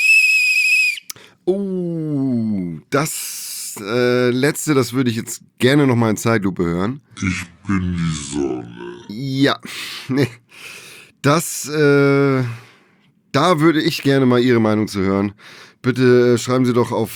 Oh, das letzte, das würde ich jetzt gerne nochmal in Zeitlupe hören. Ich bin die Sonne. Ja, nee. Das, da würde ich gerne mal Ihre Meinung zu hören. Bitte schreiben Sie doch auf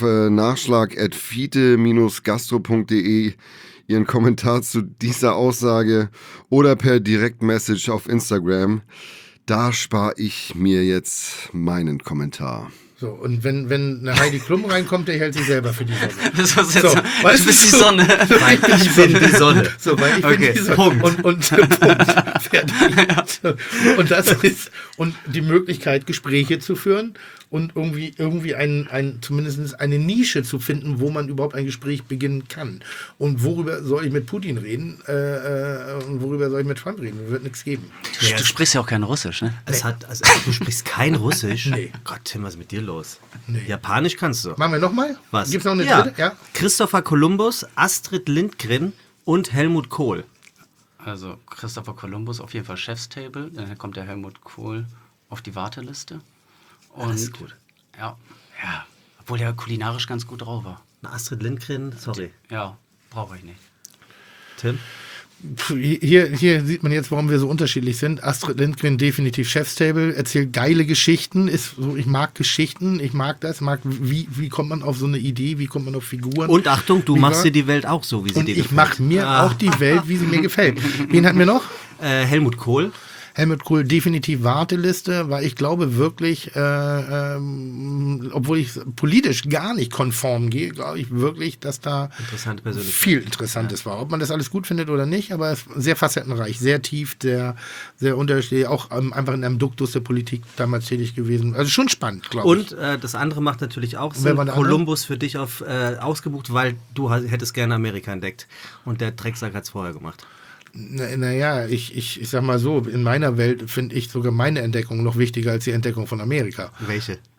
nachschlag@fite-gastro.de Ihren Kommentar zu dieser Aussage oder per Direktmessage auf Instagram. Da spare ich mir jetzt meinen Kommentar. So, und wenn eine Heidi Klum reinkommt, der hält sich selber für die Sonne. Das was jetzt, So, du weißt bist du, die Sonne. Weil ich bin die Sonne. So, weil ich Okay, bin die Sonne. Punkt. Und Punkt. Fertig. Und das ist, und die Möglichkeit, Gespräche zu führen und irgendwie zumindest eine Nische zu finden, wo man überhaupt ein Gespräch beginnen kann. Und worüber soll ich mit Putin reden? Und worüber soll ich mit Trump reden? Wird nichts geben. Du sprichst ja auch kein Russisch, ne? Du sprichst kein Russisch? Nee. Gott, Tim, was ist mit dir los? Nee. Japanisch kannst du. Machen wir nochmal? Was? Gibt es noch eine ja. dritte? Ja. Christopher Columbus, Astrid Lindgren und Helmut Kohl. Also Christopher Columbus auf jeden Fall Chefstable. Dann kommt der Helmut Kohl auf die Warteliste. Und das ist gut. Ja, obwohl der kulinarisch ganz gut drauf war. Na, Astrid Lindgren, sorry. Ja, brauche ich nicht. Tim? Hier sieht man jetzt, warum wir so unterschiedlich sind. Astrid Lindgren definitiv Chefstable, erzählt geile Geschichten, ich mag Geschichten, ich mag das, wie kommt man auf so eine Idee, wie kommt man auf Figuren. Und Achtung, du Wie machst war- dir die Welt auch so, wie sie Und dir ich gefällt. mache mir auch die Welt, wie sie mir gefällt. Wen hatten wir noch? Helmut Kohl. Helmut Kohl definitiv Warteliste, weil ich glaube wirklich, obwohl ich politisch gar nicht konform gehe, glaube ich wirklich, dass da Interessante Persönlichkeit. viel Interessantes war. Ob man das alles gut findet oder nicht, aber es ist sehr facettenreich, sehr tief, sehr unterschiedlich, auch einfach in einem Duktus der Politik damals tätig gewesen. Also schon spannend, glaube ich. Und das andere macht natürlich auch Wer Sinn. war der andere? Kolumbus für dich ausgebucht, weil du hättest gerne Amerika entdeckt. Und der Drecksack hat es vorher gemacht. Naja, ich sag mal so, in meiner Welt finde ich sogar meine Entdeckung noch wichtiger als die Entdeckung von Amerika. Welche?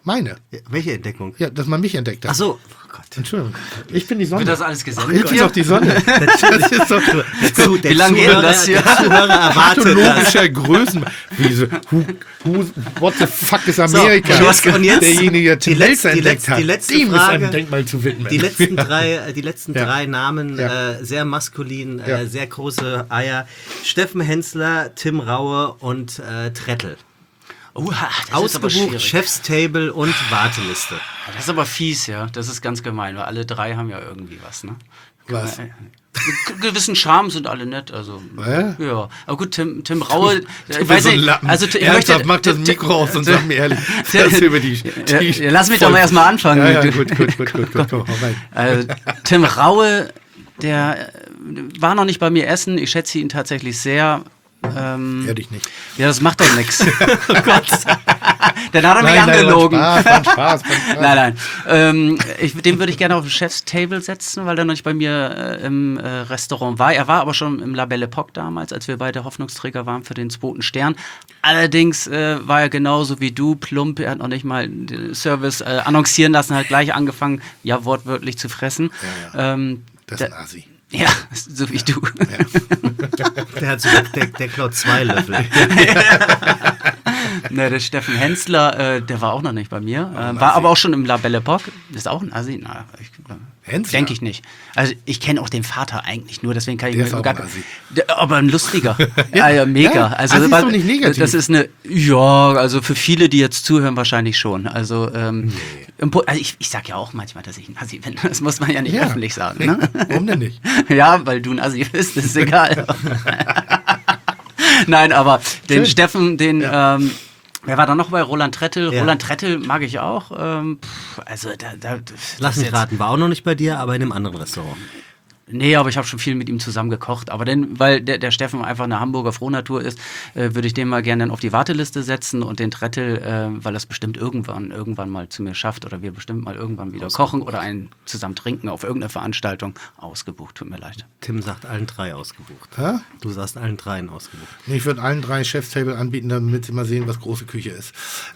Meine. Welche Entdeckung? Ja, dass man mich entdeckt hat. Ach so. Oh Gott. Entschuldigung. Ich bin die Sonne. Wird das alles gesendet? Ich bin doch die Sonne. Das ist doch Wie lange geht denn das hier? Der Zuhörer erwartet das. pathologischer Größen. Wie so, what the fuck ist Amerika? und jetzt derjenige, der Tim Melzer entdeckt hat. die letzte Dem ist Frage. ein Denkmal zu widmen. Die letzten drei Namen, Ja. sehr maskulin, Ja. sehr große Eier. Steffen Hensler, Tim Raue und Trettel. Das ist aber Ausgebucht, schwierig. Chefstable und Warteliste. Das ist aber fies, ja. Das ist ganz gemein, weil alle drei haben ja irgendwie was, ne? Was? Mit gewissen Charme sind alle nett, also. Ja? Ja. Aber gut, Tim Raue, ich Du weiß bist so ein nicht, Lappen. also ich Ernsthaft, möchte. mach das Mikro aus und sag mir ehrlich, das ist über die Ja, lass mich doch mal erstmal anfangen. Ja, gut, hau rein. Also, Tim Raue, der war noch nicht bei mir essen. Ich schätze ihn tatsächlich sehr. Ehrlich nicht. Ja, das macht doch nichts. Oh Gott. Dann hat er mich Nein, angelogen. War Spaß. Nein. Den würde ich gerne auf den Chefstable setzen, weil er noch nicht bei mir im Restaurant war. Er war aber schon im La Belle Époque damals, als wir beide Hoffnungsträger waren für den 2. Stern. Allerdings war er genauso wie du, plump. Er hat noch nicht mal den Service annoncieren lassen, hat gleich angefangen, ja, wortwörtlich zu fressen. Ja. Das ist ein Asi. Ja, so wie du. Der hat sogar der klaut 2 Löffel. Ne, der Steffen Hensler, der war auch noch nicht bei mir. War aber auch schon im La Belle Époque. Ist auch ein Assi? Na, Hensler? denke ich nicht. Also ich kenne auch den Vater eigentlich nur, deswegen kann ich Der mir ist auch gar ein Assi. aber ein lustiger. ja, mega. Ja, Also Assi ist doch nicht negativ. Das ist eine, ja, also für viele, die jetzt zuhören, wahrscheinlich schon. Also, also ich sag ja auch manchmal, dass ich ein Assi bin. Das muss man ja nicht öffentlich sagen. Ne? Warum denn nicht? Ja, weil du ein Assi bist, ist egal. Nein, aber den Schön. Steffen, wer war da noch bei Roland Trettel? Ja. Roland Trettel mag ich auch. Also Lass mich raten, war auch noch nicht bei dir, aber in einem anderen Restaurant. Nee, aber ich habe schon viel mit ihm zusammen gekocht. Aber weil der Steffen einfach eine Hamburger Frohnatur ist, würde ich den mal gerne dann auf die Warteliste setzen und den Trettel, weil er es bestimmt irgendwann mal zu mir schafft oder wir bestimmt mal irgendwann wieder kochen oder einen zusammen trinken auf irgendeiner Veranstaltung. Ausgebucht, tut mir leid. Tim sagt allen 3 ausgebucht. Hä? Du sagst allen 3 ausgebucht. Nee, ich würde allen 3 Chefstable anbieten, damit sie mal sehen, was große Küche ist.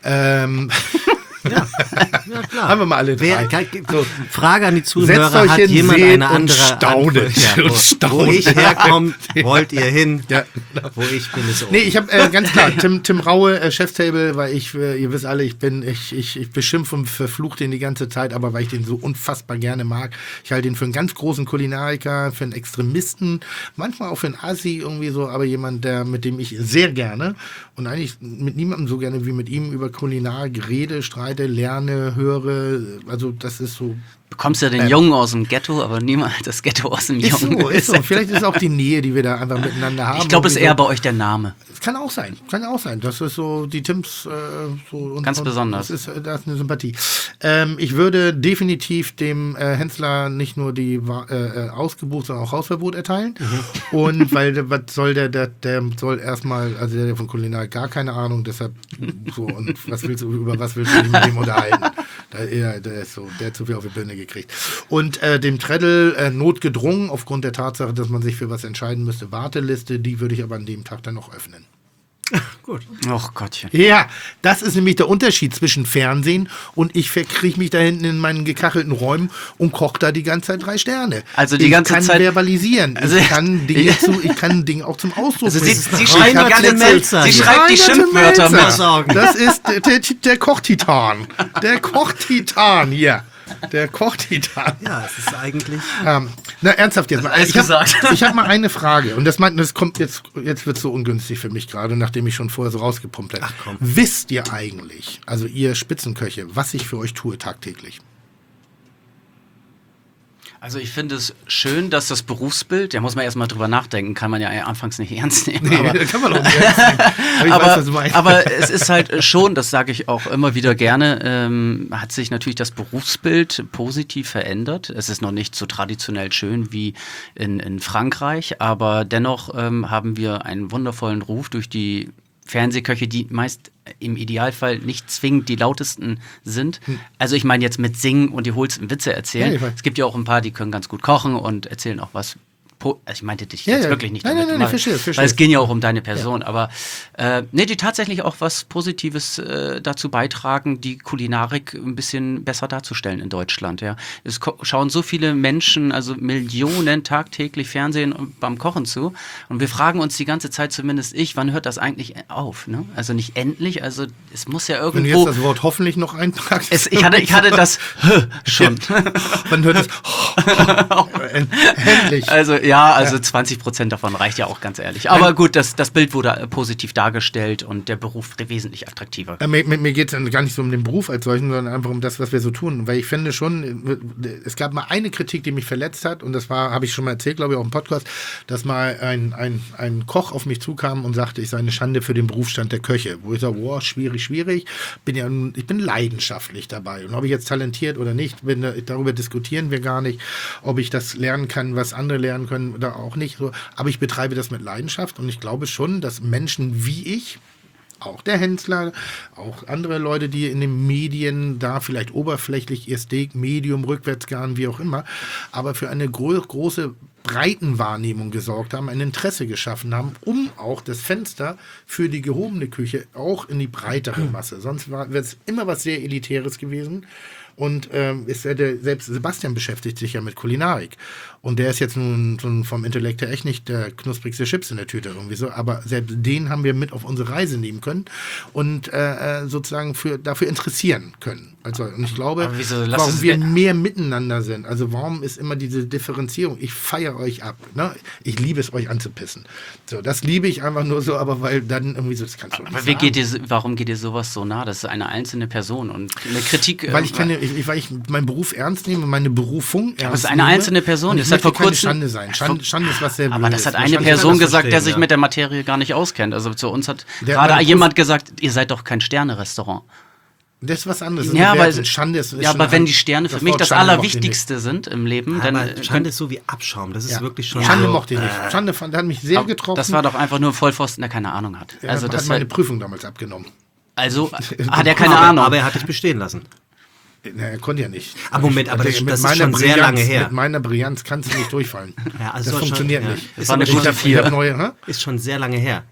Ja, klar. Haben wir mal alle 3. So. Frage an die Setzt Zuhörer, euch hat hin, jemand seht eine und andere staunet. Antwort? Ja, Und wo staunet. ich herkomme, wollt ihr hin. Ja. Wo ich bin, ist oben. Nee, ich habe ganz klar Tim Raue, Chefstable, weil ihr wisst alle, ich beschimpfe und verfluche den die ganze Zeit, aber weil ich den so unfassbar gerne mag. Ich halte ihn für einen ganz großen Kulinariker, für einen Extremisten, manchmal auch für einen Assi irgendwie so, aber jemand, mit dem ich sehr gerne und eigentlich mit niemandem so gerne wie mit ihm über Kulinarik rede, streite, lerne, höre. Also das ist so. Bekommst ja den Jungen aus dem Ghetto, aber niemals das Ghetto aus dem Jungen. Ist so. Vielleicht ist es auch die Nähe, die wir da einfach miteinander haben. Ich glaube, es ist Irgendwie eher so. bei euch der Name. Kann auch sein. Das ist so, die Tims so. Und, Ganz besonders. Das ist eine Sympathie. Ich würde definitiv dem Hensler nicht nur die Ausgebucht, sondern auch Hausverbot erteilen. Und weil, was soll der soll erstmal, also der von Kulinarik gar keine Ahnung, deshalb so, und über was willst du dich mit dem unterhalten? Der ist so, der hat zu viel auf die Birne gekriegt. Und dem Treddle notgedrungen, aufgrund der Tatsache, dass man sich für was entscheiden müsste, Warteliste, die würde ich aber an dem Tag dann noch öffnen. Gut. Och Gottchen. Ja, das ist nämlich der Unterschied zwischen Fernsehen und ich verkriege mich da hinten in meinen gekachelten Räumen und koche da die ganze Zeit 3 Sterne. Also die ganze Zeit. Ich kann verbalisieren. Also ich kann Dinge auch zum Ausdruck Also bringen. sie schreibt die ganze Zeit, sie schreibt die Schimpfwörter mit. Das ist der Kochtitan. Der Kochtitan hier. Der Kochtitan. Ja, es ist eigentlich... Na, ernsthaft jetzt mal. Alles gesagt. Ich hab mal eine Frage. Und das kommt jetzt wird es so ungünstig für mich gerade, nachdem ich schon vorher so rausgepumpt habe. Ach komm. Wisst ihr eigentlich, also ihr Spitzenköche, was ich für euch tue tagtäglich? Also ich finde es schön, dass das Berufsbild, da muss man erstmal drüber nachdenken, kann man ja anfangs nicht ernst nehmen. Nee, aber, kann man auch nicht ernst nehmen. Aber ich weiß, was du meinst. aber es ist halt schon, das sage ich auch immer wieder gerne, hat sich natürlich das Berufsbild positiv verändert. Es ist noch nicht so traditionell schön wie in Frankreich, aber dennoch haben wir einen wundervollen Ruf durch die Fernsehköche, die meist im Idealfall nicht zwingend die lautesten sind. Also ich meine jetzt mit Singen und die hohlsten Witze erzählen. Ja, ich weiß. Es gibt ja auch ein paar, die können ganz gut kochen und erzählen auch was ich meinte dich Ja, jetzt ja. wirklich nicht Nein, damit. nein, weil- verstehe. Weil es ging ja auch um deine Person, aber die tatsächlich auch was Positives dazu beitragen, die Kulinarik ein bisschen besser darzustellen in Deutschland. Ja. Es schauen so viele Menschen, also Millionen tagtäglich Fernsehen beim Kochen zu und wir fragen uns die ganze Zeit, zumindest ich, wann hört das eigentlich auf? Ne? Also nicht endlich, also es muss ja Wenn du irgendwo... jetzt das Wort hoffentlich noch einpackst. Ich hatte das schon. Man hört es. Endlich. Also 20% davon reicht ja auch, ganz ehrlich. Aber gut, das Bild wurde positiv dargestellt und der Beruf wesentlich attraktiver. Mir geht es gar nicht so um den Beruf als solchen, sondern einfach um das, was wir so tun. Weil ich finde schon, es gab mal eine Kritik, die mich verletzt hat, und das war, habe ich schon mal erzählt, glaube ich, auch im Podcast, dass mal ein Koch auf mich zukam und sagte, ich sei eine Schande für den Berufsstand der Köche. Wo ich sage, boah, schwierig. Ich bin leidenschaftlich dabei. Und ob ich jetzt talentiert oder nicht, darüber diskutieren wir gar nicht, ob ich das lernen kann, was andere lernen können oder auch nicht. Aber ich betreibe das mit Leidenschaft und ich glaube schon, dass Menschen wie ich, auch der Hensler, auch andere Leute, die in den Medien da vielleicht oberflächlich ihr Steak, Medium, rückwärts garen, wie auch immer, aber für eine große Breitenwahrnehmung gesorgt haben, ein Interesse geschaffen haben, um auch das Fenster für die gehobene Küche auch in die breitere Masse. Sonst wäre es immer was sehr Elitäres gewesen. Und selbst Sebastian beschäftigt sich ja mit Kulinarik. Und der ist jetzt nun vom Intellekt her echt nicht der knusprigste Chips in der Tüte irgendwie so. Aber selbst den haben wir mit auf unsere Reise nehmen können und sozusagen dafür interessieren können. Also, und ich glaube, warum wir mehr miteinander sind. Also warum ist immer diese Differenzierung? Ich feiere euch ab. Ne? Ich liebe es, euch anzupissen. So, das liebe ich einfach nur so, aber weil dann irgendwie so, das kannst du nicht sagen. Warum geht dir sowas so nah? Das ist eine einzelne Person und eine Kritik... Weil ich meinen Beruf ernst nehme, meine Berufung ernst nehme. Aber es ist eine einzelne Person. Das hat vor kurzem keine Schande sein. Schande ist was sehr Blödes. Aber das hat eine Person gesagt, der sich mit der Materie gar nicht auskennt. Also zu uns hat gerade jemand gesagt, ihr seid doch kein Sterne-Restaurant. Das ist was anderes. Ja, aber, Schande ist aber wenn die Sterne für mich das Allerwichtigste sind im Leben, dann... Schande ist so wie Abschaum. Das ist wirklich schon... Schande mochte ich nicht. Schande hat mich sehr getroffen. Das war doch einfach nur ein Vollpfosten, der keine Ahnung hat. Also das hat meine Prüfung damals abgenommen. Also hat er keine Ahnung. Aber er hat dich bestehen lassen. Na, er konnte ja nicht. Aber Moment, aber das ist schon sehr lange her. Mit meiner Brillanz kannst du nicht durchfallen. Ja, also das funktioniert schon, nicht. Das war eine gute 4. Ist schon sehr lange her.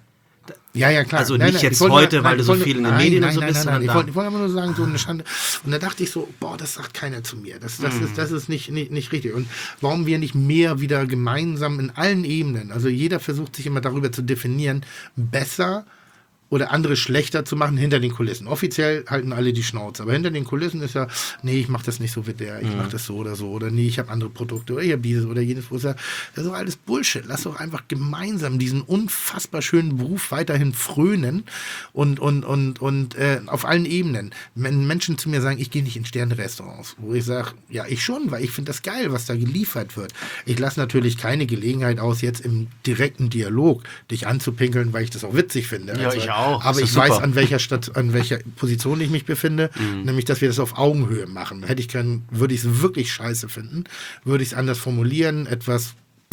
Ja, klar. Also nicht jetzt heute, weil du so viel in den Medien und so bist. Nein. Ich wollte aber nur sagen, so eine Schande. Und da dachte ich so, boah, das sagt keiner zu mir. Das ist nicht richtig. Und warum wir nicht mehr wieder gemeinsam in allen Ebenen, also jeder versucht sich immer darüber zu definieren, besser oder andere schlechter zu machen hinter den Kulissen. Offiziell halten alle die Schnauze, aber hinter den Kulissen ist ja, nee, ich mache das nicht so wie der, ich mache das so, oder nee, ich habe andere Produkte, oder ich habe dieses oder jenes. Das ist doch alles Bullshit. Lass doch einfach gemeinsam diesen unfassbar schönen Beruf weiterhin frönen und auf allen Ebenen. Wenn Menschen zu mir sagen, ich gehe nicht in Sterne-Restaurants, wo ich sage, ja, ich schon, weil ich finde das geil, was da geliefert wird. Ich lasse natürlich keine Gelegenheit aus, jetzt im direkten Dialog dich anzupinkeln, weil ich das auch witzig finde. Ja, ich auch. Aber ich weiß, an welcher Position ich mich befinde, nämlich, dass wir das auf Augenhöhe machen. Würde ich es wirklich scheiße finden, würde ich es anders formulieren, etwas,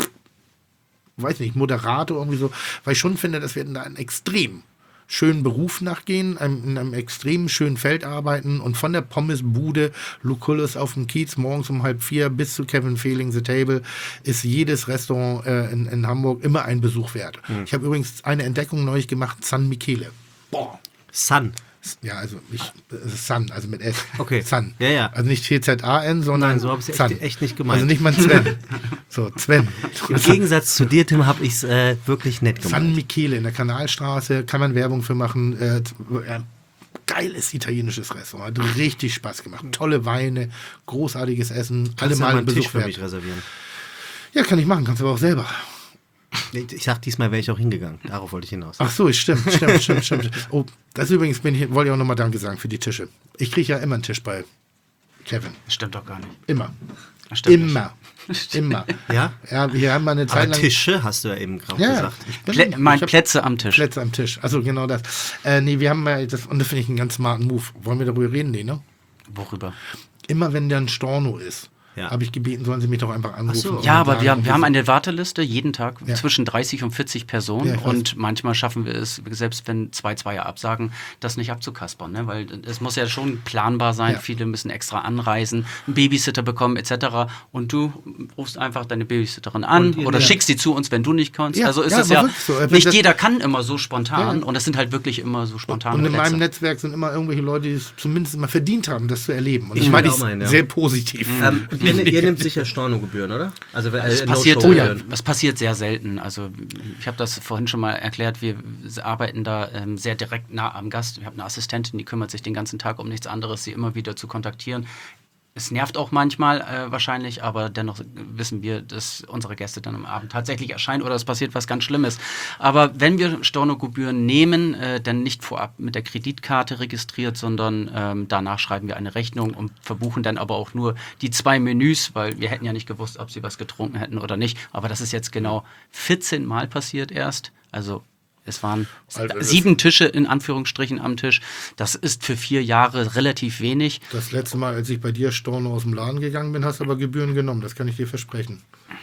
weiß nicht, moderater irgendwie so, weil ich schon finde, dass wir da einen extrem schönen Beruf nachgehen, in einem extrem schönen Feld arbeiten und von der Pommesbude Lucullus auf dem Kiez morgens um 3:30 bis zu Kevin Fehling The Table ist jedes Restaurant in Hamburg immer ein Besuch wert. Ich habe übrigens eine Entdeckung neulich gemacht, San Michele. Boah. San. Ja, also San, also mit S. Okay. San. Ja. Also nicht TZAN, sondern Nein, so habe ich es echt nicht gemeint. Also nicht mal Sven. So, Sven. Im Gegensatz zu dir, Tim, habe ich es wirklich nett gemeint. San Michele in der Kanalstraße, kann man Werbung für machen. Geiles italienisches Restaurant, hat richtig Spaß gemacht. Tolle Weine, großartiges Essen, alle mal einen Besuch für mich wert. reservieren. Ja, kann ich machen, kannst du aber auch selber. Ich sag, diesmal wäre ich auch hingegangen. Darauf wollte ich hinaus. Ach so, stimmt. Oh, das übrigens wollte ich auch nochmal Danke sagen für die Tische. Ich kriege ja immer einen Tisch bei Kevin. Das stimmt doch gar nicht. Immer. Das stimmt Immer. Immer. Ja? Ja, wir haben mal eine Zeit Aber lang... Tische hast du ja eben gerade gesagt. Plätze am Tisch. Plätze am Tisch. Also genau das. Nee, wir haben mal das, und das finde ich einen ganz smarten Move. Wollen wir darüber reden? Nee, ne? Worüber? Immer wenn da ein Storno ist, Ja. habe ich gebeten, sollen sie mich doch einfach anrufen. so. und Ja, aber sagen, wir haben eine Warteliste jeden Tag Ja. zwischen 30 und 40 Personen Ja, ich weiß. und manchmal schaffen wir es, selbst wenn 2 Zweier absagen, das nicht abzukaspern, ne? Weil es muss ja schon planbar sein, Ja. viele müssen extra anreisen, einen Babysitter bekommen etc. Und du rufst einfach deine Babysitterin an Und ihr- oder ja. schickst sie zu uns, wenn du nicht kannst. Ja, Also ist ja, es aber ja, wirklich so. Wenn nicht das- jeder kann immer so spontan Ja. und das sind halt wirklich immer so spontane Und in Plätze. meinem Netzwerk sind immer irgendwelche Leute, die es zumindest mal verdient haben, das zu erleben. Und Ich das meine will ich auch meinen, ja. sehr positiv. Ihr nehmt sicher Stornogebühren, oder? Also Das passiert, No-Show-Gebühren. das passiert sehr selten. Also ich habe das vorhin schon mal erklärt, wir arbeiten da sehr direkt nah am Gast. Wir haben eine Assistentin, die kümmert sich den ganzen Tag um nichts anderes, sie immer wieder zu kontaktieren. Es nervt auch manchmal wahrscheinlich, aber dennoch wissen wir, dass unsere Gäste dann am Abend tatsächlich erscheinen oder es passiert was ganz Schlimmes. Aber wenn wir Stornogebühren nehmen, dann nicht vorab mit der Kreditkarte registriert, sondern danach schreiben wir eine Rechnung und verbuchen dann aber auch nur die 2 Menüs, weil wir hätten ja nicht gewusst, ob sie was getrunken hätten oder nicht. Aber das ist jetzt genau 14 Mal passiert erst. Also es waren Also das- 7 Tische in Anführungsstrichen am Tisch. Das ist für 4 Jahre relativ wenig. Das letzte Mal, als ich bei dir Storno aus dem Laden gegangen bin, hast du aber Gebühren genommen. Das kann ich dir versprechen.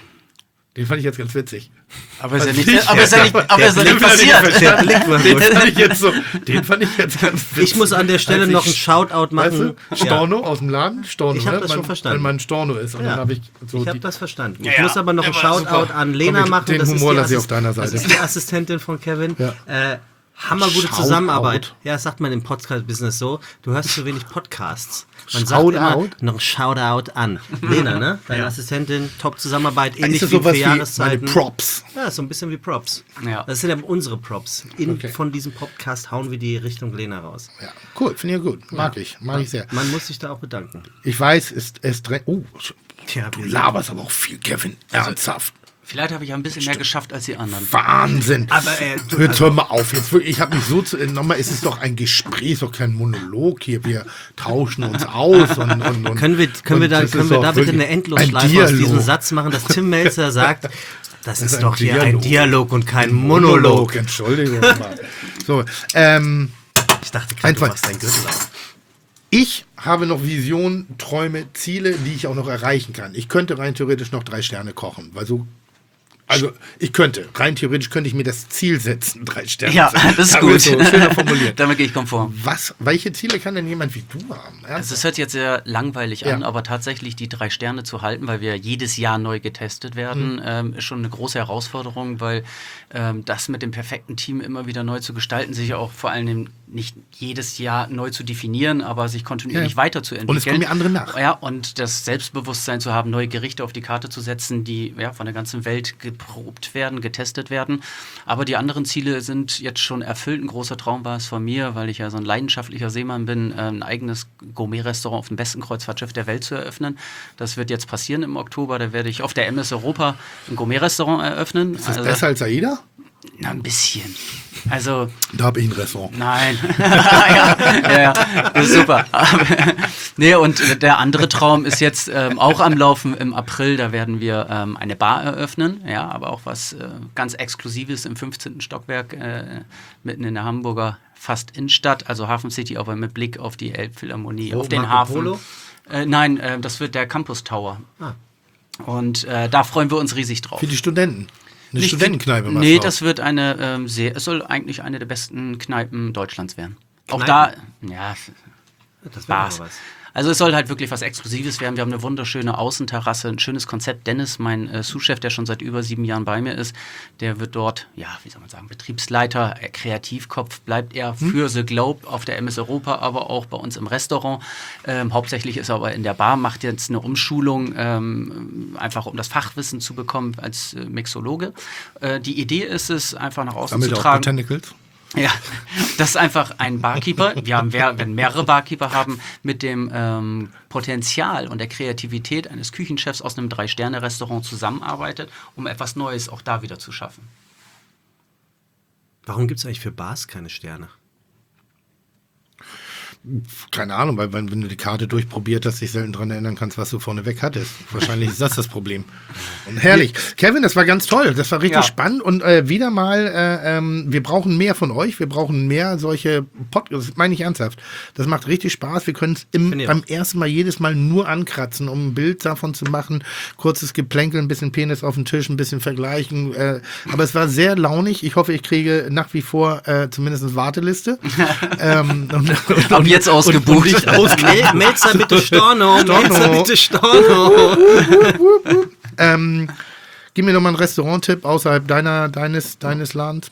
Den fand ich jetzt ganz witzig. Aber ist ja Also nicht, aber ist ja nicht, aber ist ja nicht passiert. Der Blick war Den gut. fand ich jetzt so. Den fand ich jetzt ganz witzig. Ich muss an der Stelle Als noch ich- einen Shoutout Weißt machen. du, Storno aus dem Laden, Storno. Ich hab ne? das schon Man- verstanden. Wenn man Storno ist. Und Ja. dann habe ich so Ich habe die- das verstanden. Ja, Ich muss aber noch einen der war Shoutout super. an Lena Komm, machen. den Das ist Humor die lasse ich auf Assist- deiner Seite. Das ist die Assistentin von Kevin. Ja. Hammergute Shoutout. Zusammenarbeit. Ja, das sagt man im Podcast-Business so. Du hörst zu wenig Podcasts. Man sagt Shoutout? immer noch Shoutout an. Lena, ne? Deine Assistentin, top Zusammenarbeit, ähnlich ist das wie sowas für wie meine Jahreszeiten. Props. Ja, so ein bisschen wie Props. Ja. Das sind ja unsere Props. Okay. Von diesem Podcast hauen wir die Richtung Lena raus. Ja, cool, finde ich gut. Mag ich sehr. Man muss sich da auch bedanken. Ich weiß, es drängt. Oh, Tja, du laberst aber auch viel, Kevin. Ernsthaft. Vielleicht habe ich ein bisschen mehr geschafft als die anderen. Wahnsinn. Aber, Jetzt hör mal auf. Jetzt wirklich, ich habe mich so zu. Nochmal, es ist doch ein Gespräch, ist doch kein Monolog hier. Wir tauschen uns aus. Und Können wir da das ist bitte doch eine wirklich Endlosschleife ein aus Dialog. diesem Satz machen, dass Tim Melzer sagt, das ist ein doch hier ein Dialog. Dialog und kein Monolog. Entschuldigung mal. So, Ich dachte gerade, du Einfach- machst deinen Gürtel auf. ich habe noch Visionen, Träume, Ziele, die ich auch noch erreichen kann. Ich könnte rein theoretisch noch 3 Sterne kochen, weil so. Also, rein theoretisch könnte ich mir das Ziel setzen, 3 Sterne. Ja, zu essen. das ist Aber gut. So schöner formuliert. Damit gehe ich konform. Welche Ziele kann denn jemand wie du haben? Also es hört jetzt sehr langweilig an, Ja. aber tatsächlich die 3 Sterne zu halten, weil wir jedes Jahr neu getestet werden, ist schon eine große Herausforderung, weil das mit dem perfekten Team immer wieder neu zu gestalten, sich auch vor allem nicht jedes Jahr neu zu definieren, aber sich kontinuierlich Ja. weiterzuentwickeln. Und es kommen ja andere nach. Ja, und das Selbstbewusstsein zu haben, neue Gerichte auf die Karte zu setzen, die von der ganzen Welt geprobt werden, getestet werden. Aber die anderen Ziele sind jetzt schon erfüllt. Ein großer Traum war es von mir, weil ich ja so ein leidenschaftlicher Seemann bin, ein eigenes Gourmet-Restaurant auf dem besten Kreuzfahrtschiff der Welt zu eröffnen. Das wird jetzt passieren im Oktober. Da werde ich auf der MS Europa ein Gourmet-Restaurant eröffnen. Ist das besser als AIDA? Na, ein bisschen. Also, Da habe ich ein Restaurant. nein. ja, das ist super. Nee, und der andere Traum ist jetzt auch am Laufen im April. Da werden wir eine Bar eröffnen. Ja, aber auch was ganz Exklusives im 15. Stockwerk mitten in der Hamburger fast Innenstadt, also Hafen City, aber mit Blick auf die Elbphilharmonie, auf den Marco Hafen. Polo? Nein, das wird der Campus Tower. Und da freuen wir uns riesig drauf. Für die Studenten. Eine Nicht- Studentenkneipe. machst Nee, du das wird es soll eigentlich eine der besten Kneipen Deutschlands werden. Auch Kneipen? da, ja, Das wäre Spaß. mal was. Also es soll halt wirklich was Exklusives werden. Wir haben eine wunderschöne Außenterrasse, ein schönes Konzept. Dennis, mein Sous-Chef, der schon seit über 7 Jahren bei mir ist, der wird dort, ja, wie soll man sagen, Betriebsleiter, Kreativkopf bleibt er für The Globe auf der MS Europa, aber auch bei uns im Restaurant. Hauptsächlich ist er aber in der Bar, macht jetzt eine Umschulung, einfach um das Fachwissen zu bekommen als Mixologe. Die Idee ist es, einfach nach außen Sammelt zu auch tragen. Botanicals. Ja, das ist einfach ein Barkeeper. Wenn mehrere Barkeeper haben, mit dem Potenzial und der Kreativität eines Küchenchefs aus einem 3-Sterne-Restaurant zusammenarbeitet, um etwas Neues auch da wieder zu schaffen. Warum gibt es eigentlich für Bars keine Sterne? Keine Ahnung, weil wenn du die Karte durchprobiert hast, dich selten dran erinnern kannst, was du vorne weg hattest. Wahrscheinlich ist das Problem. Und herrlich. Kevin, das war ganz toll. Das war richtig spannend. Und wieder mal, wir brauchen mehr von euch. Wir brauchen mehr solche Podcasts. Das meine ich ernsthaft. Das macht richtig Spaß. Wir können es beim ersten Mal jedes Mal nur ankratzen, um ein Bild davon zu machen. Kurzes Geplänkel, ein bisschen Penis auf den Tisch, ein bisschen vergleichen. Aber es war sehr launig. Ich hoffe, ich kriege nach wie vor zumindest Warteliste. Ab jetzt ausgebucht. Melzer bitte Storno. Melzer bitte Storno. Gib mir noch mal einen Restaurant-Tipp außerhalb deines Ladens.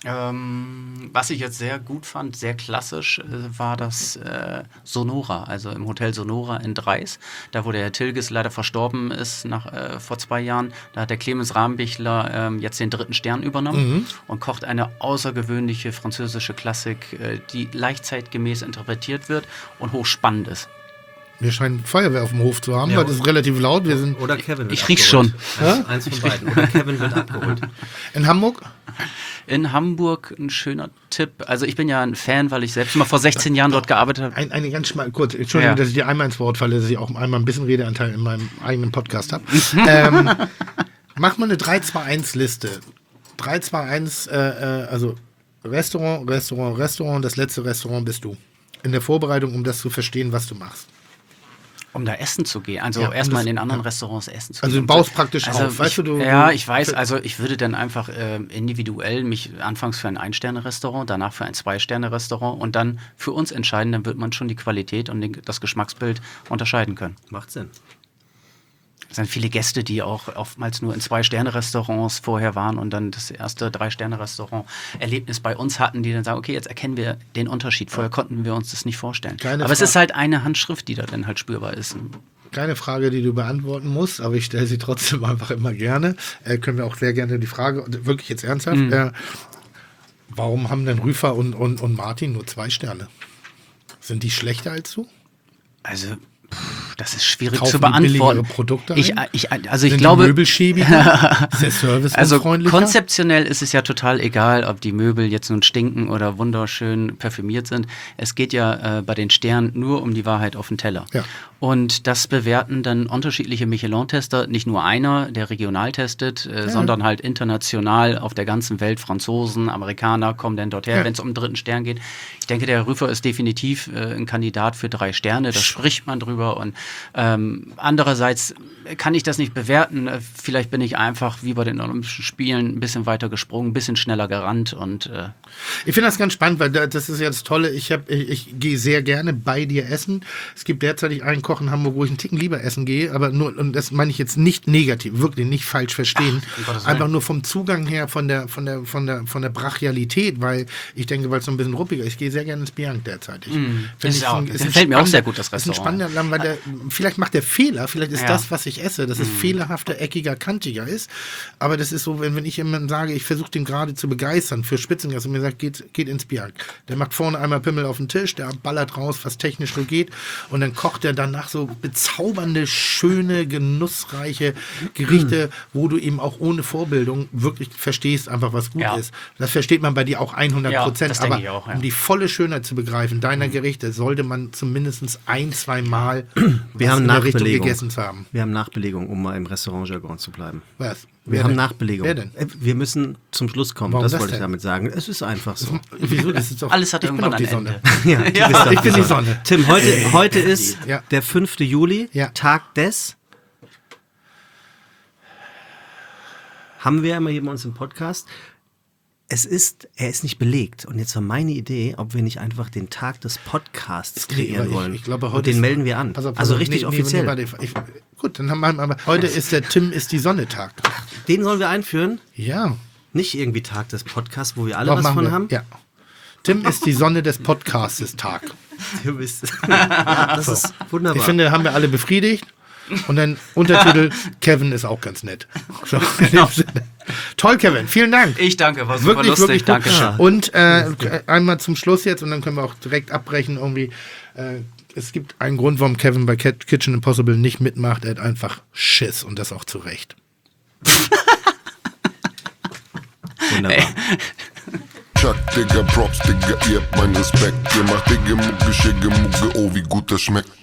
Was ich jetzt sehr gut fand, sehr klassisch, war das Sonora, also im Hotel Sonora in Dreis. Da, wo der Herr Tilges leider verstorben ist vor 2 Jahren, da hat der Clemens Rahmbichler jetzt den 3. Stern übernommen und kocht eine außergewöhnliche französische Klassik, die leicht zeitgemäß interpretiert wird und hochspannend ist. Wir scheinen Feuerwehr auf dem Hof zu haben, weil das ist relativ laut. Oder Kevin wird Ich riech's schon. Eins von beiden. Oder Kevin wird abgeholt. In Hamburg? In Hamburg ein schöner Tipp. Also ich bin ja ein Fan, weil ich selbst mal vor 16 Jahren dort gearbeitet habe. Eine ganz kurz, Entschuldigung, dass ich dir einmal ins Wort falle, dass ich auch einmal ein bisschen Redeanteil in meinem eigenen Podcast habe. Mach mal eine 3-2-1-Liste. 3-2-1, also Restaurant, das letzte Restaurant bist du. In der Vorbereitung, um das zu verstehen, was du machst. Um da essen zu gehen, also erstmal in den anderen Restaurants essen zu gehen. Also du baust praktisch auf, weißt du? Ich weiß, also ich würde dann einfach individuell mich anfangs für ein 1-Sterne-Restaurant, danach für ein 2-Sterne-Restaurant und dann für uns entscheiden, dann wird man schon die Qualität und das Geschmacksbild unterscheiden können. Macht Sinn. Es sind viele Gäste, die auch oftmals nur in 2-Sterne-Restaurants vorher waren und dann das erste 3-Sterne-Restaurant-Erlebnis bei uns hatten, die dann sagen, okay, jetzt erkennen wir den Unterschied. Vorher konnten wir uns das nicht vorstellen. Aber es ist halt eine Handschrift, die da dann halt spürbar ist. Keine Frage, die du beantworten musst, aber ich stelle sie trotzdem einfach immer gerne. Können wir auch sehr gerne die Frage, wirklich jetzt ernsthaft, warum haben denn Rüfer und Martin nur 2 Sterne? Sind die schlechter als du? Also das ist schwierig Kaufen zu beantworten. Produkte ich Sind glaube, die Möbel schäbiger? Ist der Service unfreundlicher? Konzeptionell ist es ja total egal, ob die Möbel jetzt nun stinken oder wunderschön parfümiert sind. Es geht ja bei den Sternen nur um die Wahrheit auf dem Teller. Ja. Und das bewerten dann unterschiedliche Michelin-Tester, nicht nur einer, der regional testet, sondern halt international auf der ganzen Welt. Franzosen, Amerikaner kommen dann dorthin, wenn es um den 3. Stern geht. Ich denke, der Rüfer ist definitiv ein Kandidat für 3 Sterne, da spricht man drüber. Und andererseits kann ich das nicht bewerten. Vielleicht bin ich einfach wie bei den Olympischen Spielen ein bisschen weiter gesprungen, ein bisschen schneller gerannt. Und ich finde das ganz spannend, weil das ist ja das Tolle. Ich gehe sehr gerne bei dir essen. Es gibt derzeit einen Koch in Hamburg, wo ich einen Ticken lieber essen gehe, aber nur, und das meine ich jetzt nicht negativ, wirklich nicht falsch verstehen. Einfach nur vom Zugang her, von der Brachialität, weil ich denke, weil es so ein bisschen ruppiger ist. Ich gehe sehr gerne ins Bianc derzeit. Das gefällt mir auch sehr gut, das Restaurant. Ist ein spannender Laden, weil vielleicht macht der Fehler, vielleicht ist das, was ich esse, dass es fehlerhafter, eckiger, kantiger ist. Aber das ist so, wenn ich jemandem sage, ich versuche den gerade zu begeistern für Spitzengast und mir sagt, geht ins Bianc. Der macht vorne einmal Pimmel auf den Tisch, der ballert raus, was technisch so geht und dann kocht er danach so bezaubernde, schöne, genussreiche Gerichte, wo du eben auch ohne Vorbildung wirklich verstehst einfach, was gut ist. Das versteht man bei dir auch 100%, aber um die volle Schönheit zu begreifen, deiner Gerichte, sollte man zumindest 1-2 Mal wir haben in der Richtung Nachbelegung. gegessen zu haben. Wir haben Nachbelegung, um mal im Restaurant-Jargon zu bleiben. Was? Wir haben Nachbelegung. Wer denn? Wir müssen zum Schluss kommen, Warum das das wollte ich denn? damit sagen. Es ist einfach so. Wieso? Das ist doch, alles hat ich bin irgendwann doch die ein Sonne. Ende. Ja, du bist doch Ich bin die Sonne. Tim, heute ist der 5. Juli, Tag des. Haben wir immer hier bei uns im Podcast. Er ist nicht belegt. Und jetzt war meine Idee, ob wir nicht einfach den Tag des Podcasts kreieren wollen. Ich glaube, heute und den melden wir an. Also richtig offiziell. Gut, dann haben wir aber heute ist der Tim ist die Sonne-Tag. Den sollen wir einführen? Ja. Nicht irgendwie Tag des Podcasts, wo wir alle was von haben? Ja. Tim ist die Sonne des Podcastes Tag. Du bist. Ja, das ist wunderbar. Ich finde, haben wir alle befriedigt. Und dann Untertitel, Kevin ist auch ganz nett. So, in dem Sinne. Toll, Kevin. Vielen Dank. Ich danke, war super Wirklich, lustig. wirklich gut. Dankeschön. Und einmal zum Schluss jetzt und dann können wir auch direkt abbrechen irgendwie. Es gibt einen Grund, warum Kevin bei Kitchen Impossible nicht mitmacht. Er hat einfach Schiss und das auch zu Recht. Wunderbar. Chuck, Digga, Props, Digga, ihr habt meinen Respekt. Ihr macht Digga, Mucke, Schicke, Mucke, oh wie gut das schmeckt.